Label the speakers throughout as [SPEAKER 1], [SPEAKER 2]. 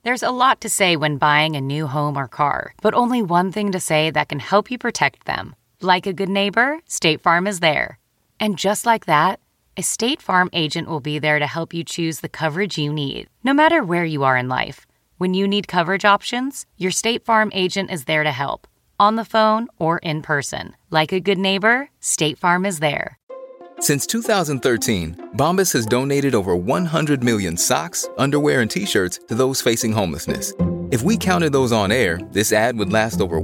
[SPEAKER 1] There's a lot to say when buying a new home or car, but only one thing to say that can help you protect them. Like a good neighbor, State Farm is there. And just like that, a State Farm agent will be there to help you choose the coverage you need, no matter where you are in life. When you need coverage options, your State Farm agent is there to help, on the phone or in person. Like a good neighbor, State Farm is there.
[SPEAKER 2] Since 2013, Bombas has donated over 100 million socks, underwear, and T-shirts to those facing homelessness. If we counted those on air, this ad would last over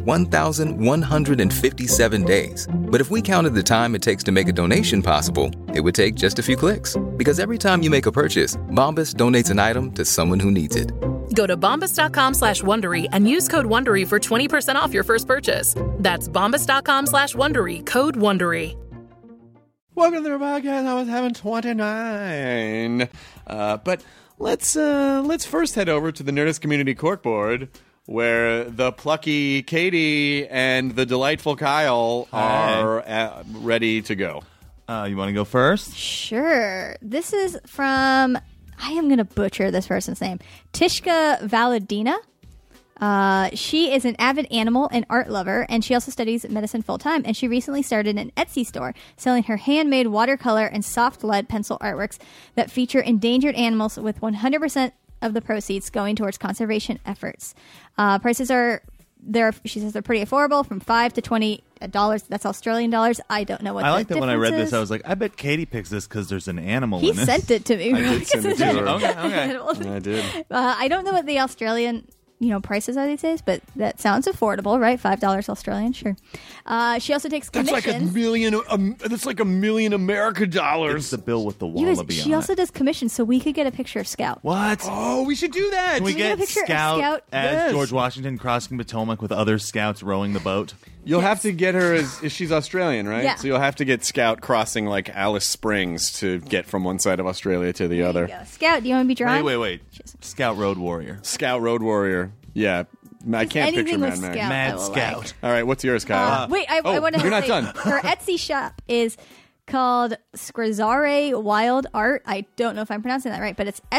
[SPEAKER 2] 1,157 days. But if we counted the time it takes to make a donation possible, it would take just a few clicks. Because every time you make a purchase, Bombas donates an item to someone who needs it.
[SPEAKER 3] Go to bombas.com/Wondery and use code Wondery for 20% off your first purchase. That's bombas.com/Wondery, code Wondery.
[SPEAKER 4] Welcome to the podcast. I was having 29. But let's first head over to the Nerdist Community Corkboard, where the plucky Katie and the delightful Kyle are ready to go.
[SPEAKER 5] You want to go first?
[SPEAKER 6] Sure. This is from, I am going to butcher this person's name, Tishka Valadina. She is an avid animal and art lover, and she also studies medicine full-time, and she recently started an Etsy store selling her handmade watercolor and soft lead pencil artworks that feature endangered animals, with 100% of the proceeds going towards conservation efforts. Prices are there. She says they're pretty affordable, from $5 to $20. That's Australian dollars. I don't know what
[SPEAKER 5] I
[SPEAKER 6] the
[SPEAKER 5] like that when I read
[SPEAKER 6] difference
[SPEAKER 5] this, I was like, I bet Katie picks this because there's an animal
[SPEAKER 6] He
[SPEAKER 5] in it.
[SPEAKER 6] sent it to me.
[SPEAKER 4] I did send it to her.
[SPEAKER 5] Okay.
[SPEAKER 4] I did.
[SPEAKER 6] I don't know what the Australian prices are these days, but that sounds affordable, right? $5 Australian, sure. She also takes
[SPEAKER 4] That's
[SPEAKER 6] commissions.
[SPEAKER 4] that's like a million American dollars.
[SPEAKER 5] It's the bill with the
[SPEAKER 6] You guys,
[SPEAKER 5] wallaby
[SPEAKER 6] she
[SPEAKER 5] on
[SPEAKER 6] also
[SPEAKER 5] it.
[SPEAKER 6] does commissions, so we could get a picture of Scout.
[SPEAKER 5] What?
[SPEAKER 4] Oh, we should do that.
[SPEAKER 5] Can we
[SPEAKER 6] Can we get
[SPEAKER 5] get
[SPEAKER 6] a picture of
[SPEAKER 5] Scout
[SPEAKER 6] Scout?
[SPEAKER 5] as
[SPEAKER 4] Yes.
[SPEAKER 5] George Washington crossing Potomac with other scouts rowing the boat?
[SPEAKER 4] You'll have to get her as she's Australian, right?
[SPEAKER 6] Yeah.
[SPEAKER 4] So you'll have to get Scout crossing like Alice Springs to get from one side of Australia to the other.
[SPEAKER 6] There you go. Scout, do you want to be drawn?
[SPEAKER 5] Wait. Scout Road Warrior.
[SPEAKER 4] Scout Road Warrior. Yeah. I can't picture
[SPEAKER 6] anything with
[SPEAKER 4] Mad Max.
[SPEAKER 6] Scout. I
[SPEAKER 5] Mad
[SPEAKER 6] will
[SPEAKER 5] Scout.
[SPEAKER 6] like.
[SPEAKER 4] All right, what's yours, Kyle?
[SPEAKER 6] Wait, I want to
[SPEAKER 4] you're not
[SPEAKER 6] say,
[SPEAKER 4] done.
[SPEAKER 6] Her Etsy shop is called Skrazare Wild Art. I don't know if I'm pronouncing that right, but it's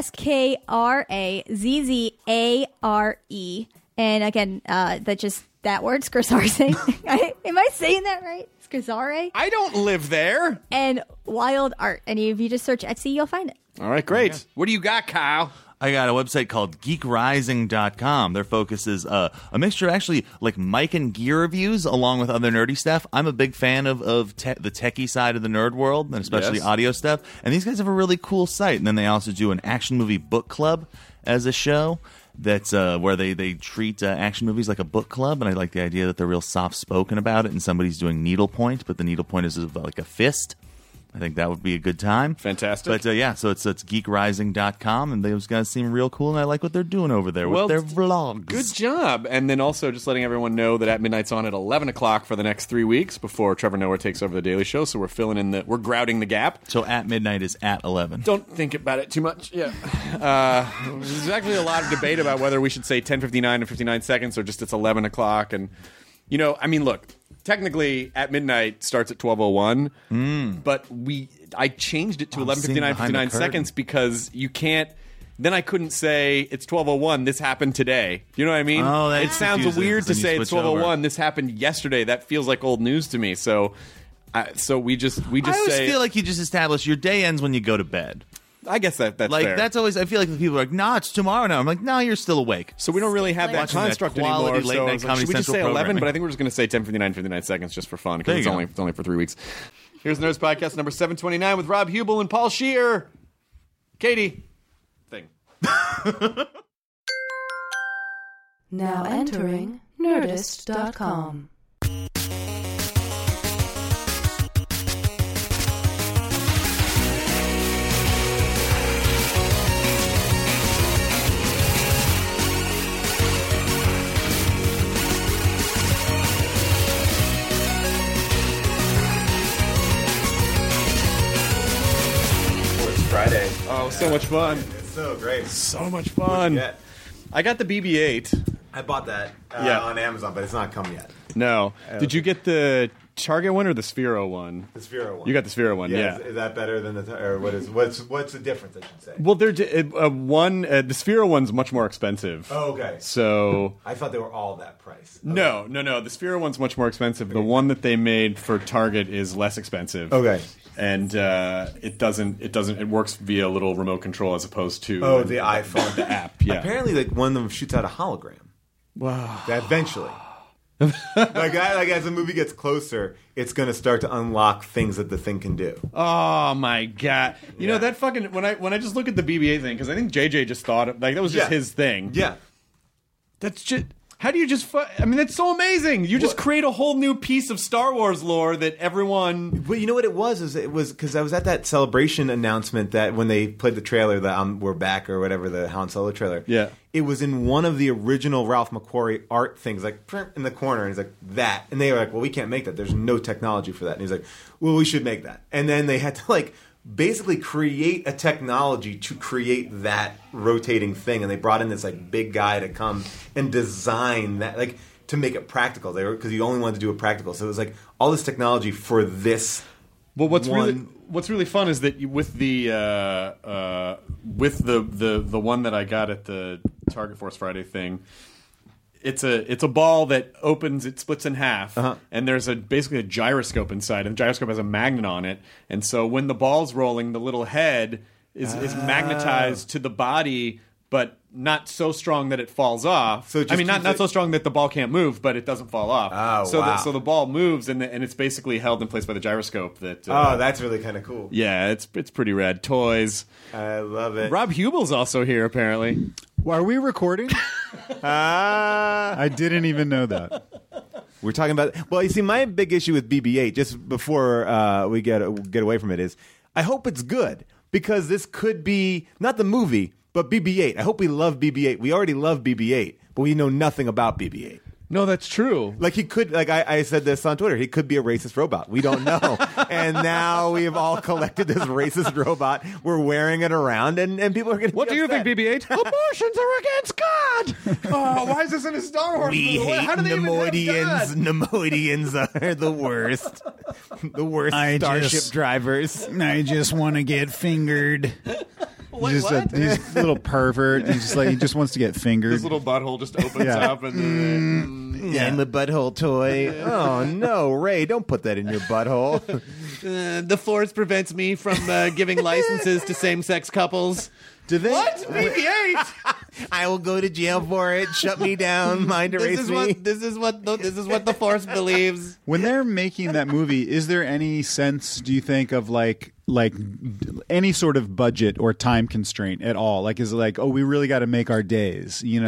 [SPEAKER 6] SKRAZZARE. And again, that word, Skrazare. Am I saying that right? Skrazare?
[SPEAKER 4] I don't live there.
[SPEAKER 6] And Wild Art. And if you just search Etsy, you'll find it.
[SPEAKER 4] All right, great. What do you got, Kyle?
[SPEAKER 5] I got a website called geekrising.com. Their focus is a mixture of actually like mic and gear reviews along with other nerdy stuff. I'm a big fan of the techie side of the nerd world, and especially
[SPEAKER 4] Yes.
[SPEAKER 5] audio stuff. And these guys have a really cool site. And then they also do an action movie book club as a show. That's where they treat action movies like a book club. And I like the idea that they're real soft-spoken about it, and somebody's doing needlepoint, but the needlepoint is like a fist. I think that would be a good time.
[SPEAKER 4] Fantastic.
[SPEAKER 5] But so it's geekrising.com, and those guys seem real cool, and I like what they're doing over there with their vlogs.
[SPEAKER 4] Good job. And then also just letting everyone know that At Midnight's on at 11 o'clock for the next 3 weeks before Trevor Noah takes over The Daily Show. So we're we're grouting the gap.
[SPEAKER 5] So At Midnight is at 11.
[SPEAKER 4] Don't think about it too much. Yeah. There's actually a lot of debate about whether we should say 10:59 and 59 seconds or just it's 11 o'clock. And, look, technically At Midnight starts at 12:01, but I changed it to 11:59, 59 seconds because you can't. Then I couldn't say it's 12:01. This happened today. You know what I mean?
[SPEAKER 5] Oh, that
[SPEAKER 4] it sounds
[SPEAKER 5] confuses,
[SPEAKER 4] weird to
[SPEAKER 5] then you
[SPEAKER 4] say it's
[SPEAKER 5] switch over.
[SPEAKER 4] 12:01. This happened yesterday. That feels like old news to me. So we just
[SPEAKER 5] I always
[SPEAKER 4] say.
[SPEAKER 5] feel like you just establish your day ends when you go to bed.
[SPEAKER 4] I guess that's
[SPEAKER 5] Like
[SPEAKER 4] fair.
[SPEAKER 5] that's always. I feel like people are like, "Nah, it's tomorrow now." I'm like, "No, you're still awake."
[SPEAKER 4] So we don't really have that
[SPEAKER 5] Watching that
[SPEAKER 4] construct
[SPEAKER 5] quality
[SPEAKER 4] anymore.
[SPEAKER 5] late
[SPEAKER 4] So I
[SPEAKER 5] night
[SPEAKER 4] was like,
[SPEAKER 5] Comedy
[SPEAKER 4] should we just
[SPEAKER 5] Central
[SPEAKER 4] say 11?
[SPEAKER 5] programming.
[SPEAKER 4] But I think we're just going to say 10:59, 59 seconds just for fun
[SPEAKER 5] There
[SPEAKER 4] because
[SPEAKER 5] you
[SPEAKER 4] it's only for 3 weeks. Here's Nerds Podcast number 729 with Rob Hubel and Paul Scheer. Katie. Thing.
[SPEAKER 7] Now entering Nerdist.com.
[SPEAKER 8] It's Friday.
[SPEAKER 4] Oh, so much fun.
[SPEAKER 8] It's so great.
[SPEAKER 4] So much
[SPEAKER 8] What'd
[SPEAKER 4] fun.
[SPEAKER 8] you get?
[SPEAKER 4] I got the BB-8.
[SPEAKER 8] I bought that
[SPEAKER 4] Yeah.
[SPEAKER 8] on Amazon, but it's not come yet.
[SPEAKER 4] No. Did you get the Target one or the Sphero one?
[SPEAKER 9] The Sphero one.
[SPEAKER 4] You got the Sphero one, yeah.
[SPEAKER 9] Is that better than or what's the difference? I should say.
[SPEAKER 4] Well, the Sphero one's much more expensive.
[SPEAKER 9] Oh, okay.
[SPEAKER 4] So
[SPEAKER 9] I thought they were all that price. Okay.
[SPEAKER 4] No. The Sphero one's much more expensive. The one that they made for Target is less expensive.
[SPEAKER 9] Okay.
[SPEAKER 4] And it works via a little remote control as opposed to
[SPEAKER 9] the iPhone,
[SPEAKER 4] the app. Yeah.
[SPEAKER 9] Apparently, like one of them shoots out a hologram.
[SPEAKER 4] Wow.
[SPEAKER 9] That eventually. like as the movie gets closer, it's going to start to unlock things that the thing can do.
[SPEAKER 4] Oh my god! You know that fucking when I just look at the BB-8 thing, because I think JJ just thought that was just his thing.
[SPEAKER 9] Yeah,
[SPEAKER 4] that's just. How do you just? I mean, that's so amazing. You just create a whole new piece of Star Wars lore that everyone.
[SPEAKER 9] But you know what it was? It was because I was at that Celebration announcement that when they played the trailer, the "We're Back" or whatever, the Han Solo trailer.
[SPEAKER 4] Yeah,
[SPEAKER 9] it was in one of the original Ralph McQuarrie art things, like in the corner, and he's like that, and they were like, "Well, we can't make that. There's no technology for that." And he's like, "Well, we should make that." And then they had to basically create a technology to create that rotating thing, and they brought in this big guy to come and design that to make it practical. Because you only wanted to do it practical, so it was all this technology for this.
[SPEAKER 4] Well, what's really fun is that with the one that I got at the Target Force Friday thing. It's a ball that opens, it splits in half, and there's basically a gyroscope inside, and the gyroscope has a magnet on it, and so when the ball's rolling, the little head is magnetized to the body, but not so strong that it falls off. So not so strong that the ball can't move, but it doesn't fall off.
[SPEAKER 9] Oh, wow.
[SPEAKER 4] So the ball moves, and it's basically held in place by the gyroscope.
[SPEAKER 9] That's really kind of cool.
[SPEAKER 4] Yeah, it's pretty rad. Toys.
[SPEAKER 9] I love it.
[SPEAKER 4] Rob Hubel's also here, apparently.
[SPEAKER 10] Are we recording? I didn't even know that.
[SPEAKER 9] We're talking about. Well, you see, my big issue with BB-8, just before we get away from it, is I hope it's good, because this could be not the movie, but BB-8. I hope we love BB-8. We already love BB-8, but we know nothing about BB-8.
[SPEAKER 4] No, that's true.
[SPEAKER 9] He could, I said this on Twitter, he could be a racist robot. We don't know. And now we've all collected this racist robot. We're wearing it around, and people are going to
[SPEAKER 4] What do you think, BB-8? Abortions are against God! Oh, why is this in a Star Wars movie?
[SPEAKER 9] We hate Nemoidians. Nemoidians are the worst. The worst starship drivers.
[SPEAKER 10] I just want to get fingered.
[SPEAKER 4] He's
[SPEAKER 10] a little pervert. He just wants to get fingered.
[SPEAKER 4] His little butthole just opens up, and
[SPEAKER 9] I'm a butthole toy. Oh no, Ray! Don't put that in your butthole.
[SPEAKER 4] The Force prevents me from giving licenses to same-sex couples.
[SPEAKER 9] Do they?
[SPEAKER 4] What? BB-8?
[SPEAKER 9] I will go to jail for it. Shut me down. Mind erase me.
[SPEAKER 4] This is what the Force believes.
[SPEAKER 10] When they're making that movie, is there any sense, do you think, of like any sort of budget or time constraint at all? Is it we really got to make our days, it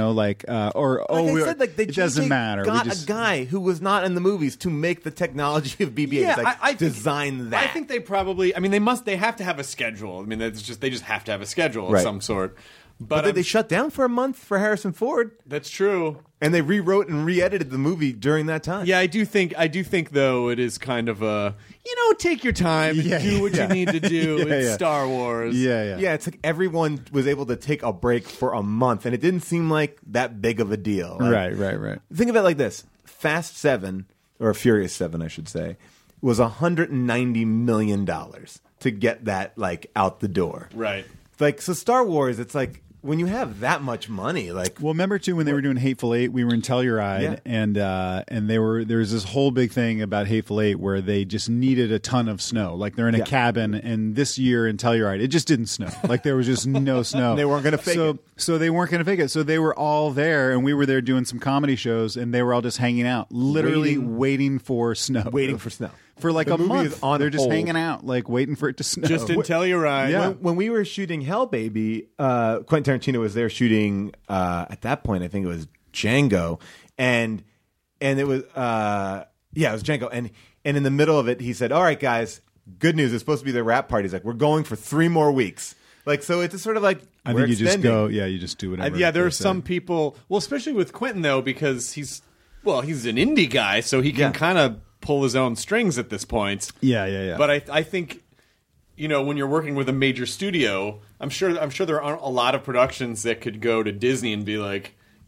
[SPEAKER 10] doesn't matter.
[SPEAKER 9] Got a guy who was not in the movies to make the technology of BB-8.
[SPEAKER 4] Yeah, I
[SPEAKER 9] design that.
[SPEAKER 4] I think they probably. They have to have a schedule. They just have to have a schedule of some sort.
[SPEAKER 9] But they shut down for a month for Harrison Ford.
[SPEAKER 4] That's true.
[SPEAKER 9] And they rewrote and re-edited the movie during that time.
[SPEAKER 4] Yeah, I do think though it is kind of a take your time and do what you need to do. It's Star Wars.
[SPEAKER 9] Yeah. It's everyone was able to take a break for a month, and it didn't seem like that big of a deal.
[SPEAKER 10] Right.
[SPEAKER 9] Think of it like this: Fast 7, or Furious 7, I should say, was $190 million to get that out the door.
[SPEAKER 4] Right.
[SPEAKER 9] So Star Wars, it's when you have that much money,
[SPEAKER 10] well, remember too when they were doing Hateful Eight, we were in Telluride, and there was this whole big thing about Hateful Eight where they just needed a ton of snow. They're in a cabin, and this year in Telluride, it just didn't snow. There was just no snow.
[SPEAKER 9] They weren't going to fake it.
[SPEAKER 10] So they weren't going to fake it. So they were all there, and we were there doing some comedy shows, and they were all just hanging out, literally waiting for snow.
[SPEAKER 9] Waiting for snow.
[SPEAKER 10] For a month. They're just hanging out, waiting for it to snow.
[SPEAKER 4] Just in Telluride.
[SPEAKER 9] Yeah. When we were shooting Hell Baby, Quentin Tarantino was there shooting, at that point, I think it was Django. And it was, it was Django. And in the middle of it, he said, all right, guys, good news. It's supposed to be the rap party. He's like, we're going for 3 more weeks. So it's a sort of I
[SPEAKER 10] think you just go, you just do whatever.
[SPEAKER 4] There are some people, especially with Quentin, though, because he's an indie guy, so he can kind of pull his own strings at this point.
[SPEAKER 10] Yeah.
[SPEAKER 4] But I think, when you're working with a major studio, I'm sure there aren't a lot of productions that could go to Disney and be like,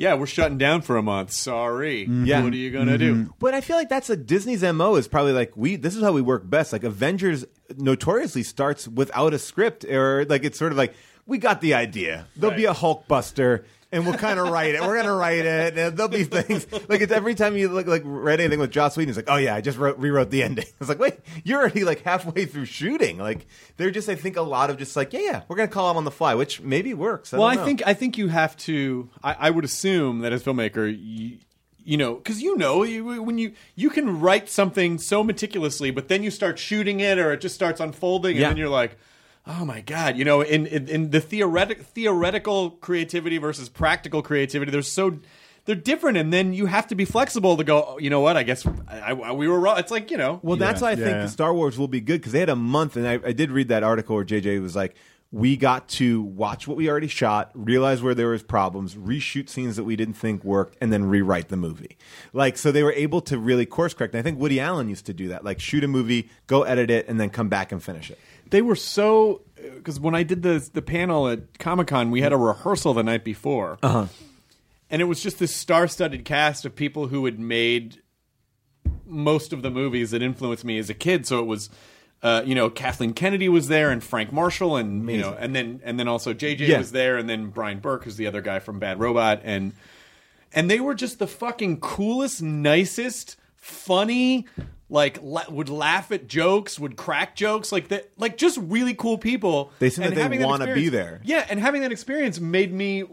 [SPEAKER 4] yeah, we're shutting down for a month. Sorry.
[SPEAKER 9] Yeah.
[SPEAKER 4] What are you going to do?
[SPEAKER 9] But I feel like that's Disney's MO is probably like this is how we work best. Like Avengers notoriously starts without a script, or like it's sort of like we got the idea. There'll be a Hulkbuster. And we'll kind of write it. We're going to write it. And there'll be things like it's every time you read anything with Joss Whedon, it's like, oh yeah, I just rewrote the ending. It's like, wait, you're already like halfway through shooting. Like they're just, I think, a lot of just like, yeah, we're going to call them on the fly, which maybe works.
[SPEAKER 4] I think you have to. I would assume that as a filmmaker, you know, because when you can write something so meticulously, but then you start shooting it, or it just starts unfolding, and then you're like, oh my God, you know, in the theoretical creativity versus practical creativity, they're different, and then you have to be flexible to go, oh, you know what, I guess we were wrong. It's like, you know.
[SPEAKER 9] Well, that's why I think Star Wars will be good, because they had a month, and I did read that article where JJ was like, we got to watch what we already shot, realize where there was problems, reshoot scenes that we didn't think worked, and then rewrite the movie. Like, so they were able to really course correct. And I think Woody Allen used to do that, like shoot a movie, go edit it, and then come back and finish it.
[SPEAKER 4] They were so, because when I did the panel at Comic-Con, we had a rehearsal the night before.
[SPEAKER 9] Uh-huh.
[SPEAKER 4] And it was just this star-studded cast of people who had made most of the movies that influenced me as a kid. So it was, you know, Kathleen Kennedy was there, and Frank Marshall, and amazing. You know, and then also JJ was there, and then Brian Burke, who's the other guy from Bad Robot, and they were just the fucking coolest, nicest, funny, like would laugh at jokes, would crack jokes, like that, like just really cool people.
[SPEAKER 9] They seem like they want to be there.
[SPEAKER 4] Yeah, and having that experience made me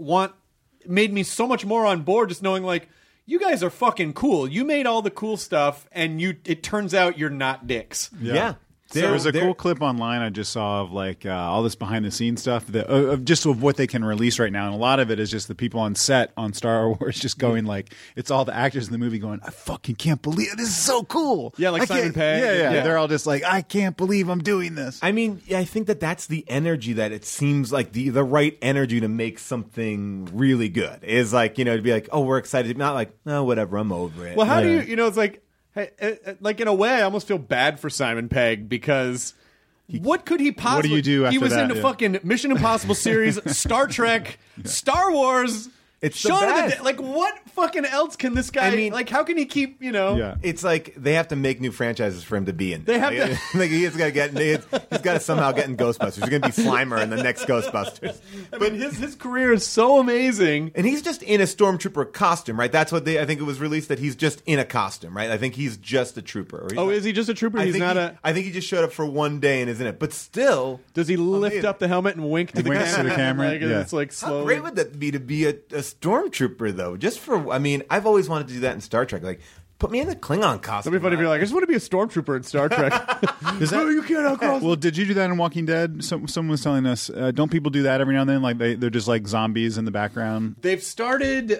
[SPEAKER 4] so much more on board, just knowing like, you guys are fucking cool. You made all the cool stuff, and it turns out you're not dicks.
[SPEAKER 9] Yeah.
[SPEAKER 10] There was a cool clip online I just saw of like all this behind the scenes stuff of what they can release right now, and a lot of it is just the people on set on Star Wars just going like, it's all the actors in the movie going, I fucking can't believe it. This is so cool.
[SPEAKER 4] Yeah, like Simon Pegg.
[SPEAKER 10] Yeah. They're all just like, I can't believe I'm doing this.
[SPEAKER 9] I mean, I think that's the energy that it seems like the right energy to make something really good is like, you know, to be like, oh, we're excited, not like, oh, whatever, I'm over it.
[SPEAKER 4] Well, how do you know, it's like, hey, like in a way, I almost feel bad for Simon Pegg, because what could he possibly?
[SPEAKER 10] What do you do after
[SPEAKER 4] He was
[SPEAKER 10] that?
[SPEAKER 4] into fucking Mission Impossible series, Star Trek, Star Wars.
[SPEAKER 9] It's
[SPEAKER 4] Shaun
[SPEAKER 9] the
[SPEAKER 4] of the
[SPEAKER 9] best.
[SPEAKER 4] Dead. Like, what fucking else can this guy?
[SPEAKER 9] I mean,
[SPEAKER 4] like, how can he keep? You know,
[SPEAKER 10] Yeah.
[SPEAKER 9] It's like they have to make new franchises for him to be in.
[SPEAKER 4] They have
[SPEAKER 9] like,
[SPEAKER 4] to-
[SPEAKER 9] like he's got to somehow get in Ghostbusters. He's going to be Slimer in the next Ghostbusters.
[SPEAKER 4] I mean, his career is so amazing.
[SPEAKER 9] And he's just in a stormtrooper costume, right? That's what I think it was released, that he's just in a costume, right? I think he's just a trooper.
[SPEAKER 4] Oh, is he just a trooper? He's not a.
[SPEAKER 9] I think he just showed up for one day and is in it. But still,
[SPEAKER 4] Does he lift up the helmet and wink to the
[SPEAKER 10] winks
[SPEAKER 4] camera?
[SPEAKER 10] to the camera?
[SPEAKER 4] Like,
[SPEAKER 10] Yeah.
[SPEAKER 4] It's like
[SPEAKER 9] how
[SPEAKER 4] slowly.
[SPEAKER 9] great would that be to be a stormtrooper, though? Just for, I mean, I've always wanted to do that in Star Trek. Like, put me in the Klingon costume.
[SPEAKER 4] That'd be funny if you're like, I just want to be a stormtrooper in Star Trek.
[SPEAKER 10] No,
[SPEAKER 9] you can't outcross.
[SPEAKER 10] Well, did you do that in Walking Dead? Someone was telling us, don't people do that every now and then? Like they're just like zombies in the background.
[SPEAKER 4] They've started.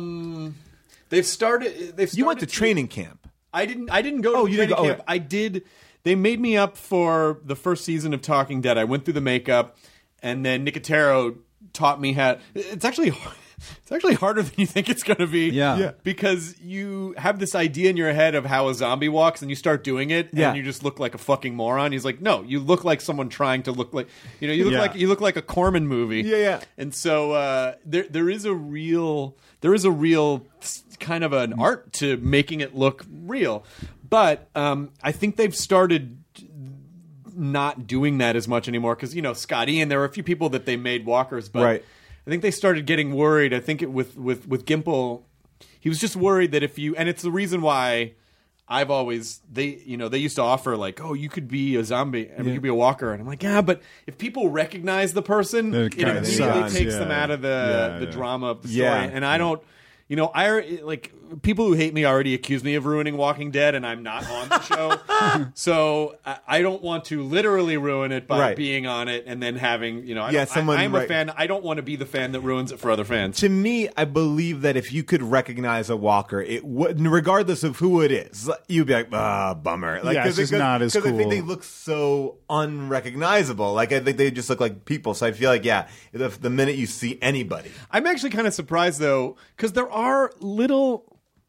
[SPEAKER 9] You went to training camp.
[SPEAKER 4] I didn't go to
[SPEAKER 9] you didn't
[SPEAKER 4] training
[SPEAKER 9] go.
[SPEAKER 4] camp. I did. They made me up for the first season of Talking Dead. I went through the makeup, and then Nicotero taught me how. It's actually harder than you think it's going to be.
[SPEAKER 10] Yeah.
[SPEAKER 4] Because you have this idea in your head of how a zombie walks, and you start doing it,
[SPEAKER 9] Yeah.
[SPEAKER 4] and you just look like a fucking moron. He's like, no, you look like someone trying to look like, you know, you look like a Corman movie.
[SPEAKER 9] Yeah.
[SPEAKER 4] And so there is a real kind of an art to making it look real, but I think they've started not doing that as much anymore, because, you know, Scott Ian, there were a few people that they made walkers, but
[SPEAKER 9] Right.
[SPEAKER 4] I think they started getting worried. I think with Gimple, he was just worried that if you, and it's the reason why I've always, they used to offer like, oh, you could be a zombie and you could be a walker, and I'm like, yeah, but if people recognize the person,
[SPEAKER 10] It
[SPEAKER 4] it
[SPEAKER 10] kinda
[SPEAKER 4] immediately
[SPEAKER 10] sucks,
[SPEAKER 4] takes
[SPEAKER 10] yeah.
[SPEAKER 4] them out of the
[SPEAKER 10] Yeah.
[SPEAKER 4] drama of the story,
[SPEAKER 9] Yeah.
[SPEAKER 4] and I don't. You know, like people who hate me already accuse me of ruining Walking Dead, and I'm not on the show, so I don't want to literally ruin it by
[SPEAKER 9] Right.
[SPEAKER 4] being on it and then having, you know,
[SPEAKER 9] Yeah,
[SPEAKER 4] I'm a
[SPEAKER 9] right.
[SPEAKER 4] fan. I don't want to be the fan that ruins it for other fans.
[SPEAKER 9] To me, I believe that if you could recognize a walker, it would, regardless of who it is, you'd be like, bummer. Like,
[SPEAKER 10] Yeah, it's just not as
[SPEAKER 9] Because I think
[SPEAKER 10] cool.
[SPEAKER 9] they look so unrecognizable. Like, I think they just look like people. So I feel like, yeah, the minute you see anybody.
[SPEAKER 4] I'm actually kind of surprised though, because there are little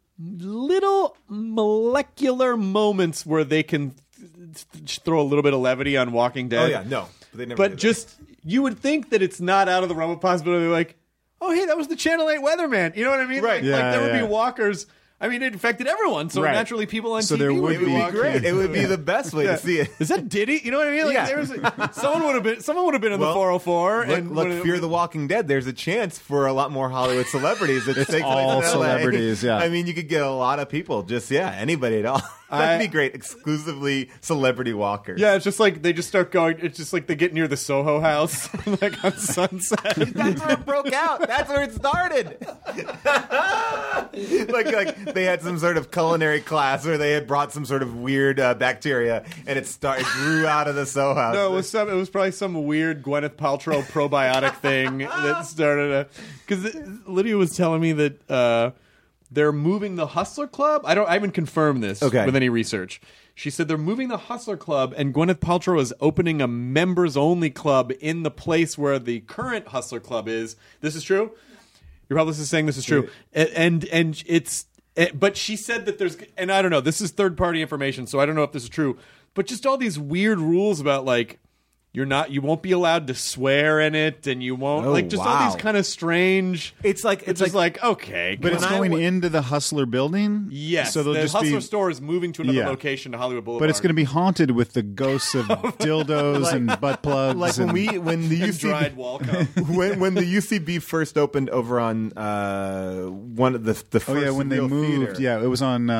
[SPEAKER 4] molecular moments where they can throw a little bit of levity on Walking Dead.
[SPEAKER 9] Oh, yeah, no. But they never
[SPEAKER 4] But
[SPEAKER 9] did
[SPEAKER 4] just, you would think that it's not out of the realm of possibility. Like, oh, hey, that was the Channel 8 weatherman. You know what I mean?
[SPEAKER 9] Right.
[SPEAKER 4] Like there would be walkers. I mean, it affected everyone, so naturally people on TV
[SPEAKER 10] there
[SPEAKER 4] would be walking.
[SPEAKER 9] Great. It would be the best way to see it.
[SPEAKER 4] Is that Diddy? You know what I mean? Like, there was someone would have been in the 404.
[SPEAKER 9] Look, Fear the Walking Dead. There's a chance for a lot more Hollywood celebrities.
[SPEAKER 10] It's all celebrities. Yeah.
[SPEAKER 9] I mean, you could get a lot of people. Just anybody at all. That'd be great. Exclusively celebrity walkers.
[SPEAKER 4] Yeah, it's just like they just start going. It's just like they get near the Soho House, like on Sunset.
[SPEAKER 9] That's where it broke out. That's where it started. like they had some sort of culinary class, or they had brought some sort of weird bacteria, and it grew out of the Soho House.
[SPEAKER 4] No, it was probably some weird Gwyneth Paltrow probiotic thing that started. Because Lydia was telling me that. They're moving the Hustler Club. I haven't confirmed this with any research. She said they're moving the Hustler Club, and Gwyneth Paltrow is opening a members-only club in the place where the current Hustler Club is. This is true? Your publicist is saying this is true. And it's... But she said that there's... And I don't know. This is third-party information, so I don't know if this is true. But just all these weird rules about, like... You won't be allowed to swear in it, and you won't all these kind of strange.
[SPEAKER 9] It's just like
[SPEAKER 4] okay,
[SPEAKER 10] but it's going into the Hustler building.
[SPEAKER 4] Yes,
[SPEAKER 10] so
[SPEAKER 4] the Hustler store is moving to another location to Hollywood Boulevard.
[SPEAKER 10] But it's going to be haunted with the ghosts of dildos and butt plugs.
[SPEAKER 9] Like when the UCB
[SPEAKER 4] dried Walcom.
[SPEAKER 9] when the UCB first opened over on one of the first.
[SPEAKER 10] Oh yeah, when they moved.
[SPEAKER 9] Theater.
[SPEAKER 10] Yeah, it was on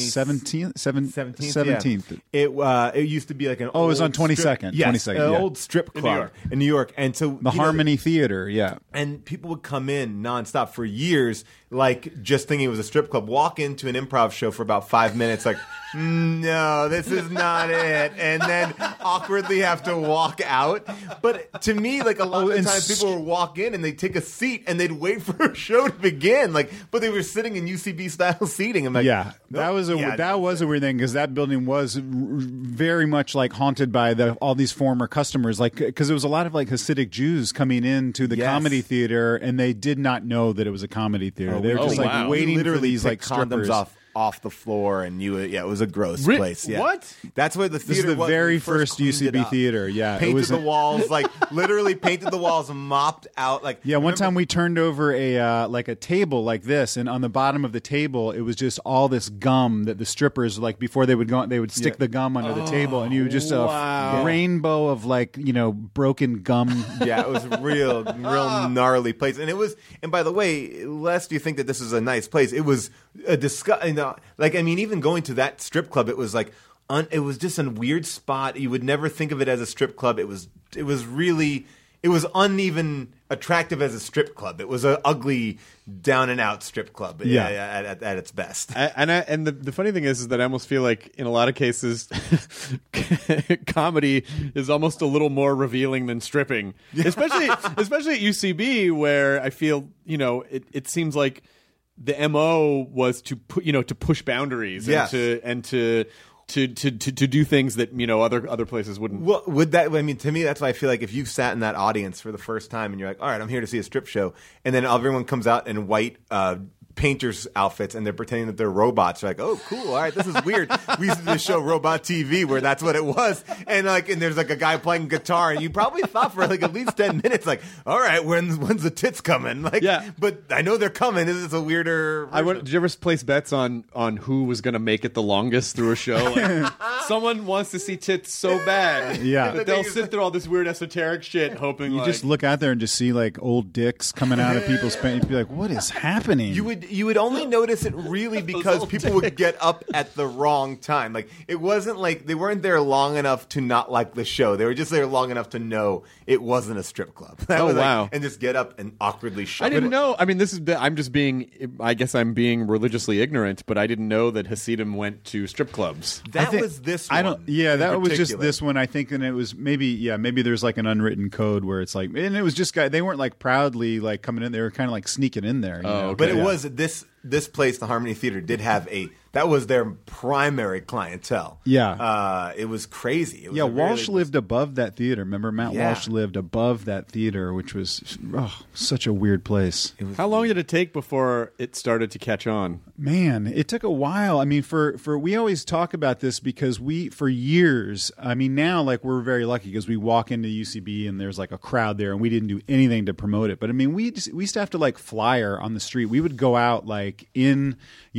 [SPEAKER 10] 17th.
[SPEAKER 9] It used to be like an.
[SPEAKER 10] Oh, it was on 22nd.
[SPEAKER 9] Yes,
[SPEAKER 10] 22nd.
[SPEAKER 9] Old strip club in New York, and so
[SPEAKER 10] the Harmony Theater,
[SPEAKER 9] and people would come in nonstop for years, like just thinking it was a strip club. Walk into an improv show for about 5 minutes, like, no, this is not it, and then awkwardly have to walk out. But to me, like a lot of the times, people would walk in and they'd take a seat and they'd wait for a show to begin, like, but they were sitting in UCB style seating. I'm like,
[SPEAKER 10] that was a weird thing because that building was very much like haunted by all these former customers, like because it was a lot of like Hasidic Jews coming into the comedy theater, and they did not know that it was a comedy theater. They were just like waiting for these like strippers
[SPEAKER 9] off the floor, and it was a gross place. Yeah.
[SPEAKER 4] What?
[SPEAKER 9] That's where the theater was.
[SPEAKER 10] This is the very first UCB theater. Yeah,
[SPEAKER 9] painted the walls, like literally painted the walls, mopped out. Like
[SPEAKER 10] one time we turned over a table like this, and on the bottom of the table it was just all this gum that the strippers, like before they would go, they would stick the gum under the table, and you would just a rainbow of like broken gum.
[SPEAKER 9] Yeah, it was real gnarly place, and it was. And by the way, lest you think that this is a nice place, it was a even going to that strip club, it was like it was just a weird spot. You would never think of it as a strip club. It was uneven attractive as a strip club. It was an ugly down and out strip club. At its best.
[SPEAKER 4] And the funny thing is that I almost feel like in a lot of cases, comedy is almost a little more revealing than stripping, especially at UCB, where I feel it seems like the MO was to push boundaries and to do things that other places wouldn't.
[SPEAKER 9] Well, to me, that's why I feel like if you've sat in that audience for the first time and you're like, all right, I'm here to see a strip show, and then everyone comes out in white painters outfits and they're pretending that they're robots. You're like, oh, cool. All right, this is weird. We used to do this show Robot TV where that's what it was, and there's like a guy playing guitar, and you probably thought for like at least 10 minutes, like, all right, when's the tits coming? Like, but I know they're coming. This is a weirder.
[SPEAKER 4] Did you ever place bets on who was going to make it the longest through a show? Like, someone wants to see tits so bad, that they'll sit through all this weird esoteric shit, hoping
[SPEAKER 10] you just look out there and just see like old dicks coming out of people's pants. You'd be like, what is happening?
[SPEAKER 9] You would only notice it really because people would get up at the wrong time. Like, it wasn't like they weren't there long enough to not like the show. They were just there long enough to know it wasn't a strip club.
[SPEAKER 4] Wow.
[SPEAKER 9] And just get up and awkwardly shut.
[SPEAKER 4] I didn't know. I mean, I guess I'm being religiously ignorant, but I didn't know that Hasidim went to strip clubs.
[SPEAKER 9] That was this one.
[SPEAKER 10] That was just this one, I think, and it was maybe there's like an unwritten code where it's like, and it was just they weren't like proudly like coming in, they were kind of like sneaking in there.
[SPEAKER 9] Okay. But it was this. this place, the Harmony Theater, did have that was their primary clientele.
[SPEAKER 10] Yeah.
[SPEAKER 9] It was crazy. It was
[SPEAKER 10] Walsh lived above that theater. Remember, Matt
[SPEAKER 9] Yeah.
[SPEAKER 10] Walsh lived above that theater, which was such a weird place.
[SPEAKER 4] How long did it take before it started to catch on?
[SPEAKER 10] Man, it took a while. I mean, for we always talk about this because for years, I mean, now like we're very lucky because we walk into UCB and there's like a crowd there and we didn't do anything to promote it. But I mean, we used to have to like flyer on the street. We would go out like in,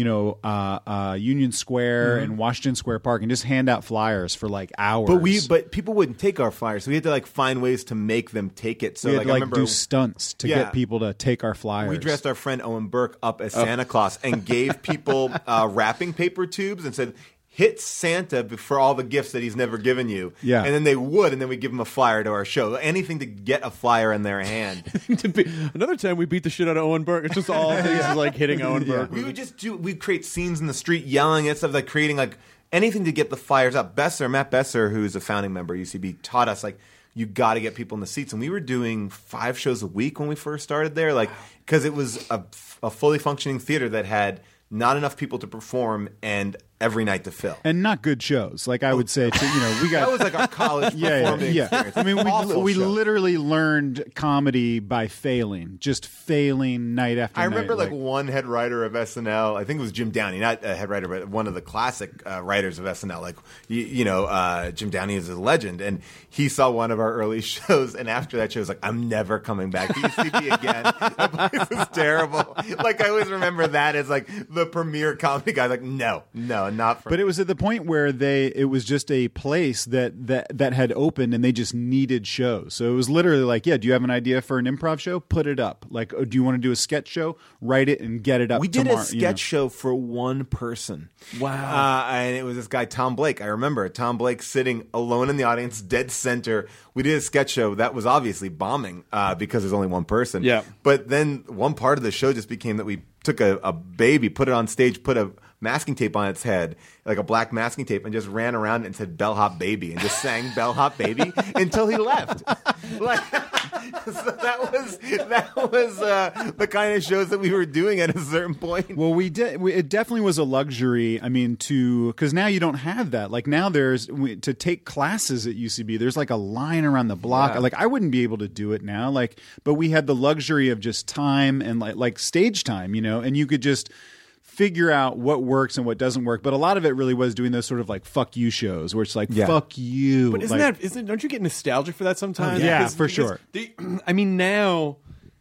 [SPEAKER 10] Union Square and Washington Square Park and just hand out flyers for like hours.
[SPEAKER 9] But people wouldn't take our flyers, so we had to like find ways to make them take it. So
[SPEAKER 10] we had
[SPEAKER 9] like,
[SPEAKER 10] to do stunts to get people to take our flyers.
[SPEAKER 9] We dressed our friend Owen Burke up as Santa Claus and gave people wrapping paper tubes and said, hit Santa for all the gifts that he's never given you.
[SPEAKER 10] Yeah.
[SPEAKER 9] And then they would, and then we'd give them a flyer to our show. Anything to get a flyer in their hand.
[SPEAKER 4] Another time we beat the shit out of Owen Burke. It's just all things like hitting Owen Burke.
[SPEAKER 9] We'd create scenes in the street yelling at stuff, like creating like anything to get the flyers up. Matt Besser, who's a founding member of UCB, taught us like, you got to get people in the seats. And we were doing 5 shows a week when we first started there, like because it was a fully functioning theater that had not enough people to perform and every night to fill.
[SPEAKER 10] And not good shows. Like I would say, we got...
[SPEAKER 9] That was like our college performing experience.
[SPEAKER 10] I mean, we literally learned comedy by failing. Just failing night after night.
[SPEAKER 9] I remember like one head writer of SNL, I think it was Jim Downey, not a head writer, but one of the classic writers of SNL. Like, Jim Downey is a legend. And he saw one of our early shows, and after that show, he was like, I'm never coming back to UCB again. That place is terrible. Like, I always remember that as like the premier comedy guy. Like, no, not for
[SPEAKER 10] But
[SPEAKER 9] me.
[SPEAKER 10] it was at the point where it was just a place that had opened and they just needed shows. So it was literally like, do you have an idea for an improv show? Put it up. Like, do you want to do a sketch show? Write it and get it up.
[SPEAKER 9] We did
[SPEAKER 10] tomorrow,
[SPEAKER 9] a sketch show for one person.
[SPEAKER 4] Wow.
[SPEAKER 9] And it was this guy, Tom Blake. I remember Tom Blake sitting alone in the audience, dead center. We did a sketch show that was obviously bombing because there's only one person.
[SPEAKER 4] Yeah.
[SPEAKER 9] But then one part of the show just became that we took a baby, put it on stage, put a masking tape on its head, like a black masking tape, and just ran around and said "Bellhop Baby" and just sang "Bellhop Baby" until he left. Like, so that was the kind of shows that we were doing at a certain point.
[SPEAKER 10] Well, we did. It definitely was a luxury. I mean, because now you don't have that. Like now, to take classes at UCB. There's like a line around the block.
[SPEAKER 9] Yeah.
[SPEAKER 10] Like I wouldn't be able to do it now. Like, but we had the luxury of just time and like stage time, and you could just figure out what works and what doesn't work. But a lot of it really was doing those sort of like fuck you shows where it's like fuck you.
[SPEAKER 4] But don't you get nostalgic for that sometimes?
[SPEAKER 10] Yeah, for sure.
[SPEAKER 4] I mean, now,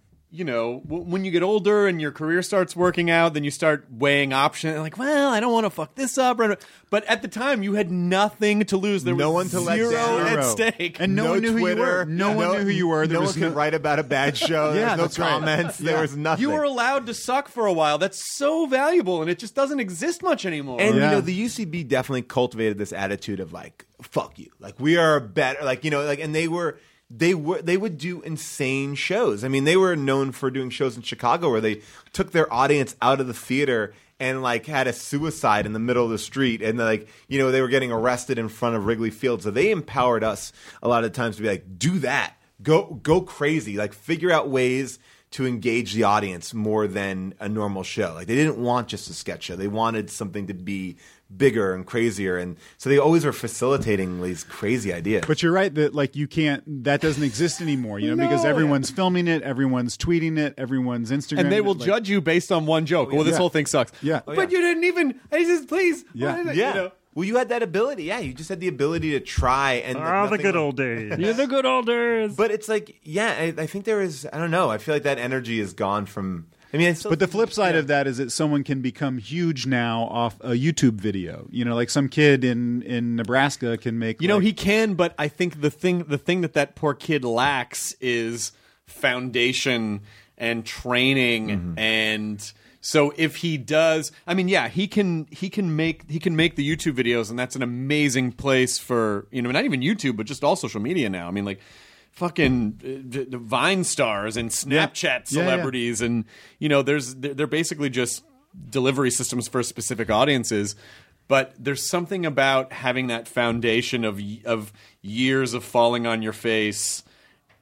[SPEAKER 4] when you get older and your career starts working out, then you start weighing options. Like, well, I don't want to fuck this up. But at the time, you had nothing to lose. There was
[SPEAKER 9] no one to let
[SPEAKER 4] zero
[SPEAKER 9] down.
[SPEAKER 4] at stake.
[SPEAKER 10] And no one knew
[SPEAKER 9] Twitter,
[SPEAKER 10] who you were. No one knew who you were. There
[SPEAKER 9] no
[SPEAKER 10] was
[SPEAKER 9] one could write about a bad show.
[SPEAKER 10] Yeah,
[SPEAKER 9] There was
[SPEAKER 10] that's
[SPEAKER 9] no
[SPEAKER 10] right.
[SPEAKER 9] comments. There was nothing.
[SPEAKER 4] You were allowed to suck for a while. That's so valuable, and it just doesn't exist much anymore.
[SPEAKER 9] And the UCB definitely cultivated this attitude of like, fuck you. Like we are better. And they would do insane shows. I mean, they were known for doing shows in Chicago where they took their audience out of the theater and like had a suicide in the middle of the street, and they were getting arrested in front of Wrigley Field. So they empowered us a lot of times to be like, do that, go crazy, like figure out ways to engage the audience more than a normal show. Like they didn't want just a sketch show; they wanted something to be bigger and crazier, and so they always were facilitating these crazy ideas.
[SPEAKER 10] But you're right that like that doesn't exist anymore, because everyone's filming it, everyone's tweeting it, everyone's Instagram,
[SPEAKER 4] and they will judge you based on one joke. Well, this whole thing sucks.
[SPEAKER 10] Yeah,
[SPEAKER 4] but you didn't even. I just please.
[SPEAKER 9] Yeah. Well, you had that ability. Yeah, you just had the ability to try. And
[SPEAKER 11] the good old days.
[SPEAKER 4] Yeah, the good old days.
[SPEAKER 9] But it's like, I think there is. I don't know. I feel like that energy is gone from. I mean,
[SPEAKER 10] but the flip side of that is that someone can become huge now off a YouTube video. Like some kid in Nebraska can make.
[SPEAKER 4] He can, but I think the thing that poor kid lacks is foundation and training, and so if he does, I mean, he can make the YouTube videos, and that's an amazing place for not even YouTube, but just all social media now. I mean, like. Fucking Vine stars and Snapchat celebrities, and they're basically just delivery systems for specific audiences. But there's something about having that foundation of years of falling on your face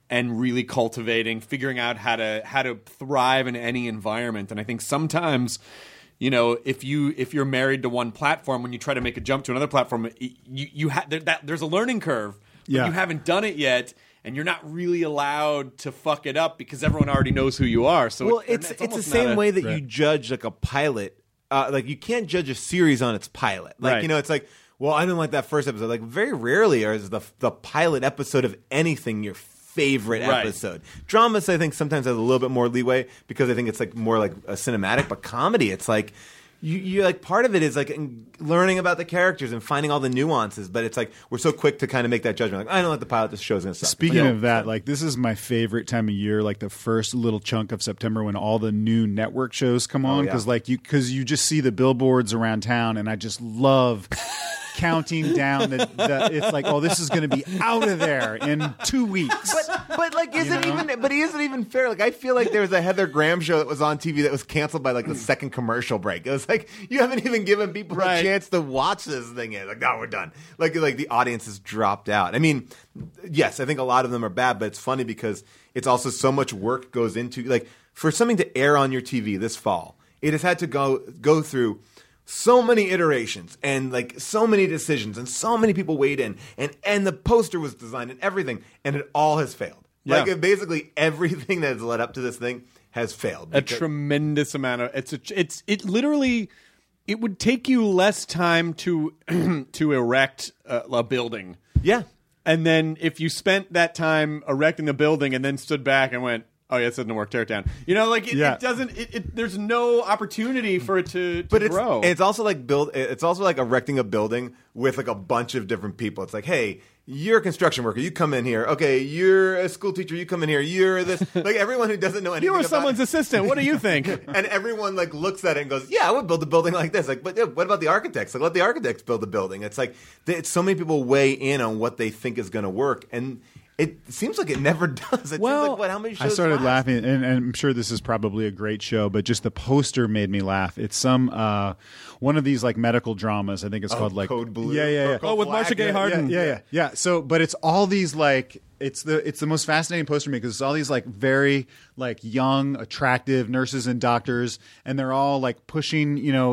[SPEAKER 4] and really cultivating, figuring out how to thrive in any environment. And I think sometimes, you know, if you're married to one platform, when you try to make a jump to another platform, there's a learning curve. But you haven't done it yet, and you're not really allowed to fuck it up because everyone already knows who you are. So
[SPEAKER 9] it's the same way that you judge like a pilot. Like you can't judge a series on its pilot. Like you know, it's like, well, I didn't like that first episode. Like very rarely is the pilot episode of anything your favorite episode. Dramas, I think, sometimes has a little bit more leeway because I think it's like more like a cinematic. But comedy, it's like you like part of it is like learning about the characters and finding all the nuances. But it's like we're so quick to kind of make that judgment. Like I don't like the pilot. This show's gonna suck.
[SPEAKER 10] Speaking of that, like this is my favorite time of year. Like the first little chunk of September when all the new network shows come on because you just see the billboards around town, and I just love. Counting down it's like, oh, this is going to be out of there in 2 weeks.
[SPEAKER 9] But like, is it even fair? Like, I feel like there was a Heather Graham show that was on TV that was canceled by like the second commercial break. It was like you haven't even given people a chance to watch this thing yet. Like, no, we're done. Like the audience has dropped out. I mean, yes, I think a lot of them are bad, but it's funny because it's also so much work goes into like for something to air on your TV this fall. It has had to go through so many iterations and like so many decisions and so many people weighed in and the poster was designed and everything and it all has failed. Yeah. Like basically everything that has led up to this thing has failed.
[SPEAKER 4] A tremendous amount of it literally it would take you less time to erect a building.
[SPEAKER 9] Yeah.
[SPEAKER 4] And then if you spent that time erecting the building and then stood back and went, oh yeah, it doesn't work. Tear it down. You know, like it doesn't. There's no opportunity for it to grow.
[SPEAKER 9] It's also like It's also like erecting a building with like a bunch of different people. It's like, hey, you're a construction worker. You come in here. Okay, you're a school teacher. You come in here. You're this. Like everyone who doesn't know anything.
[SPEAKER 4] You were someone's assistant. What do you think?
[SPEAKER 9] And everyone like looks at it and goes, yeah, I would build a building like this. Like, but yeah, what about the architects? Like, let the architects build the building. It's like so many people weigh in on what they think is going to work and. It seems like it never does. It seems like, how many shows
[SPEAKER 10] I started laughing, and I'm sure this is probably a great show, but just the poster made me laugh. It's some one of these like medical dramas. I think it's called like
[SPEAKER 9] Code Blue.
[SPEAKER 10] Yeah.
[SPEAKER 4] Oh, with Marcia Gay Harden.
[SPEAKER 10] Yeah. So, but it's all these like it's the most fascinating poster to me because it's all these like very like young, attractive nurses and doctors, and they're all like pushing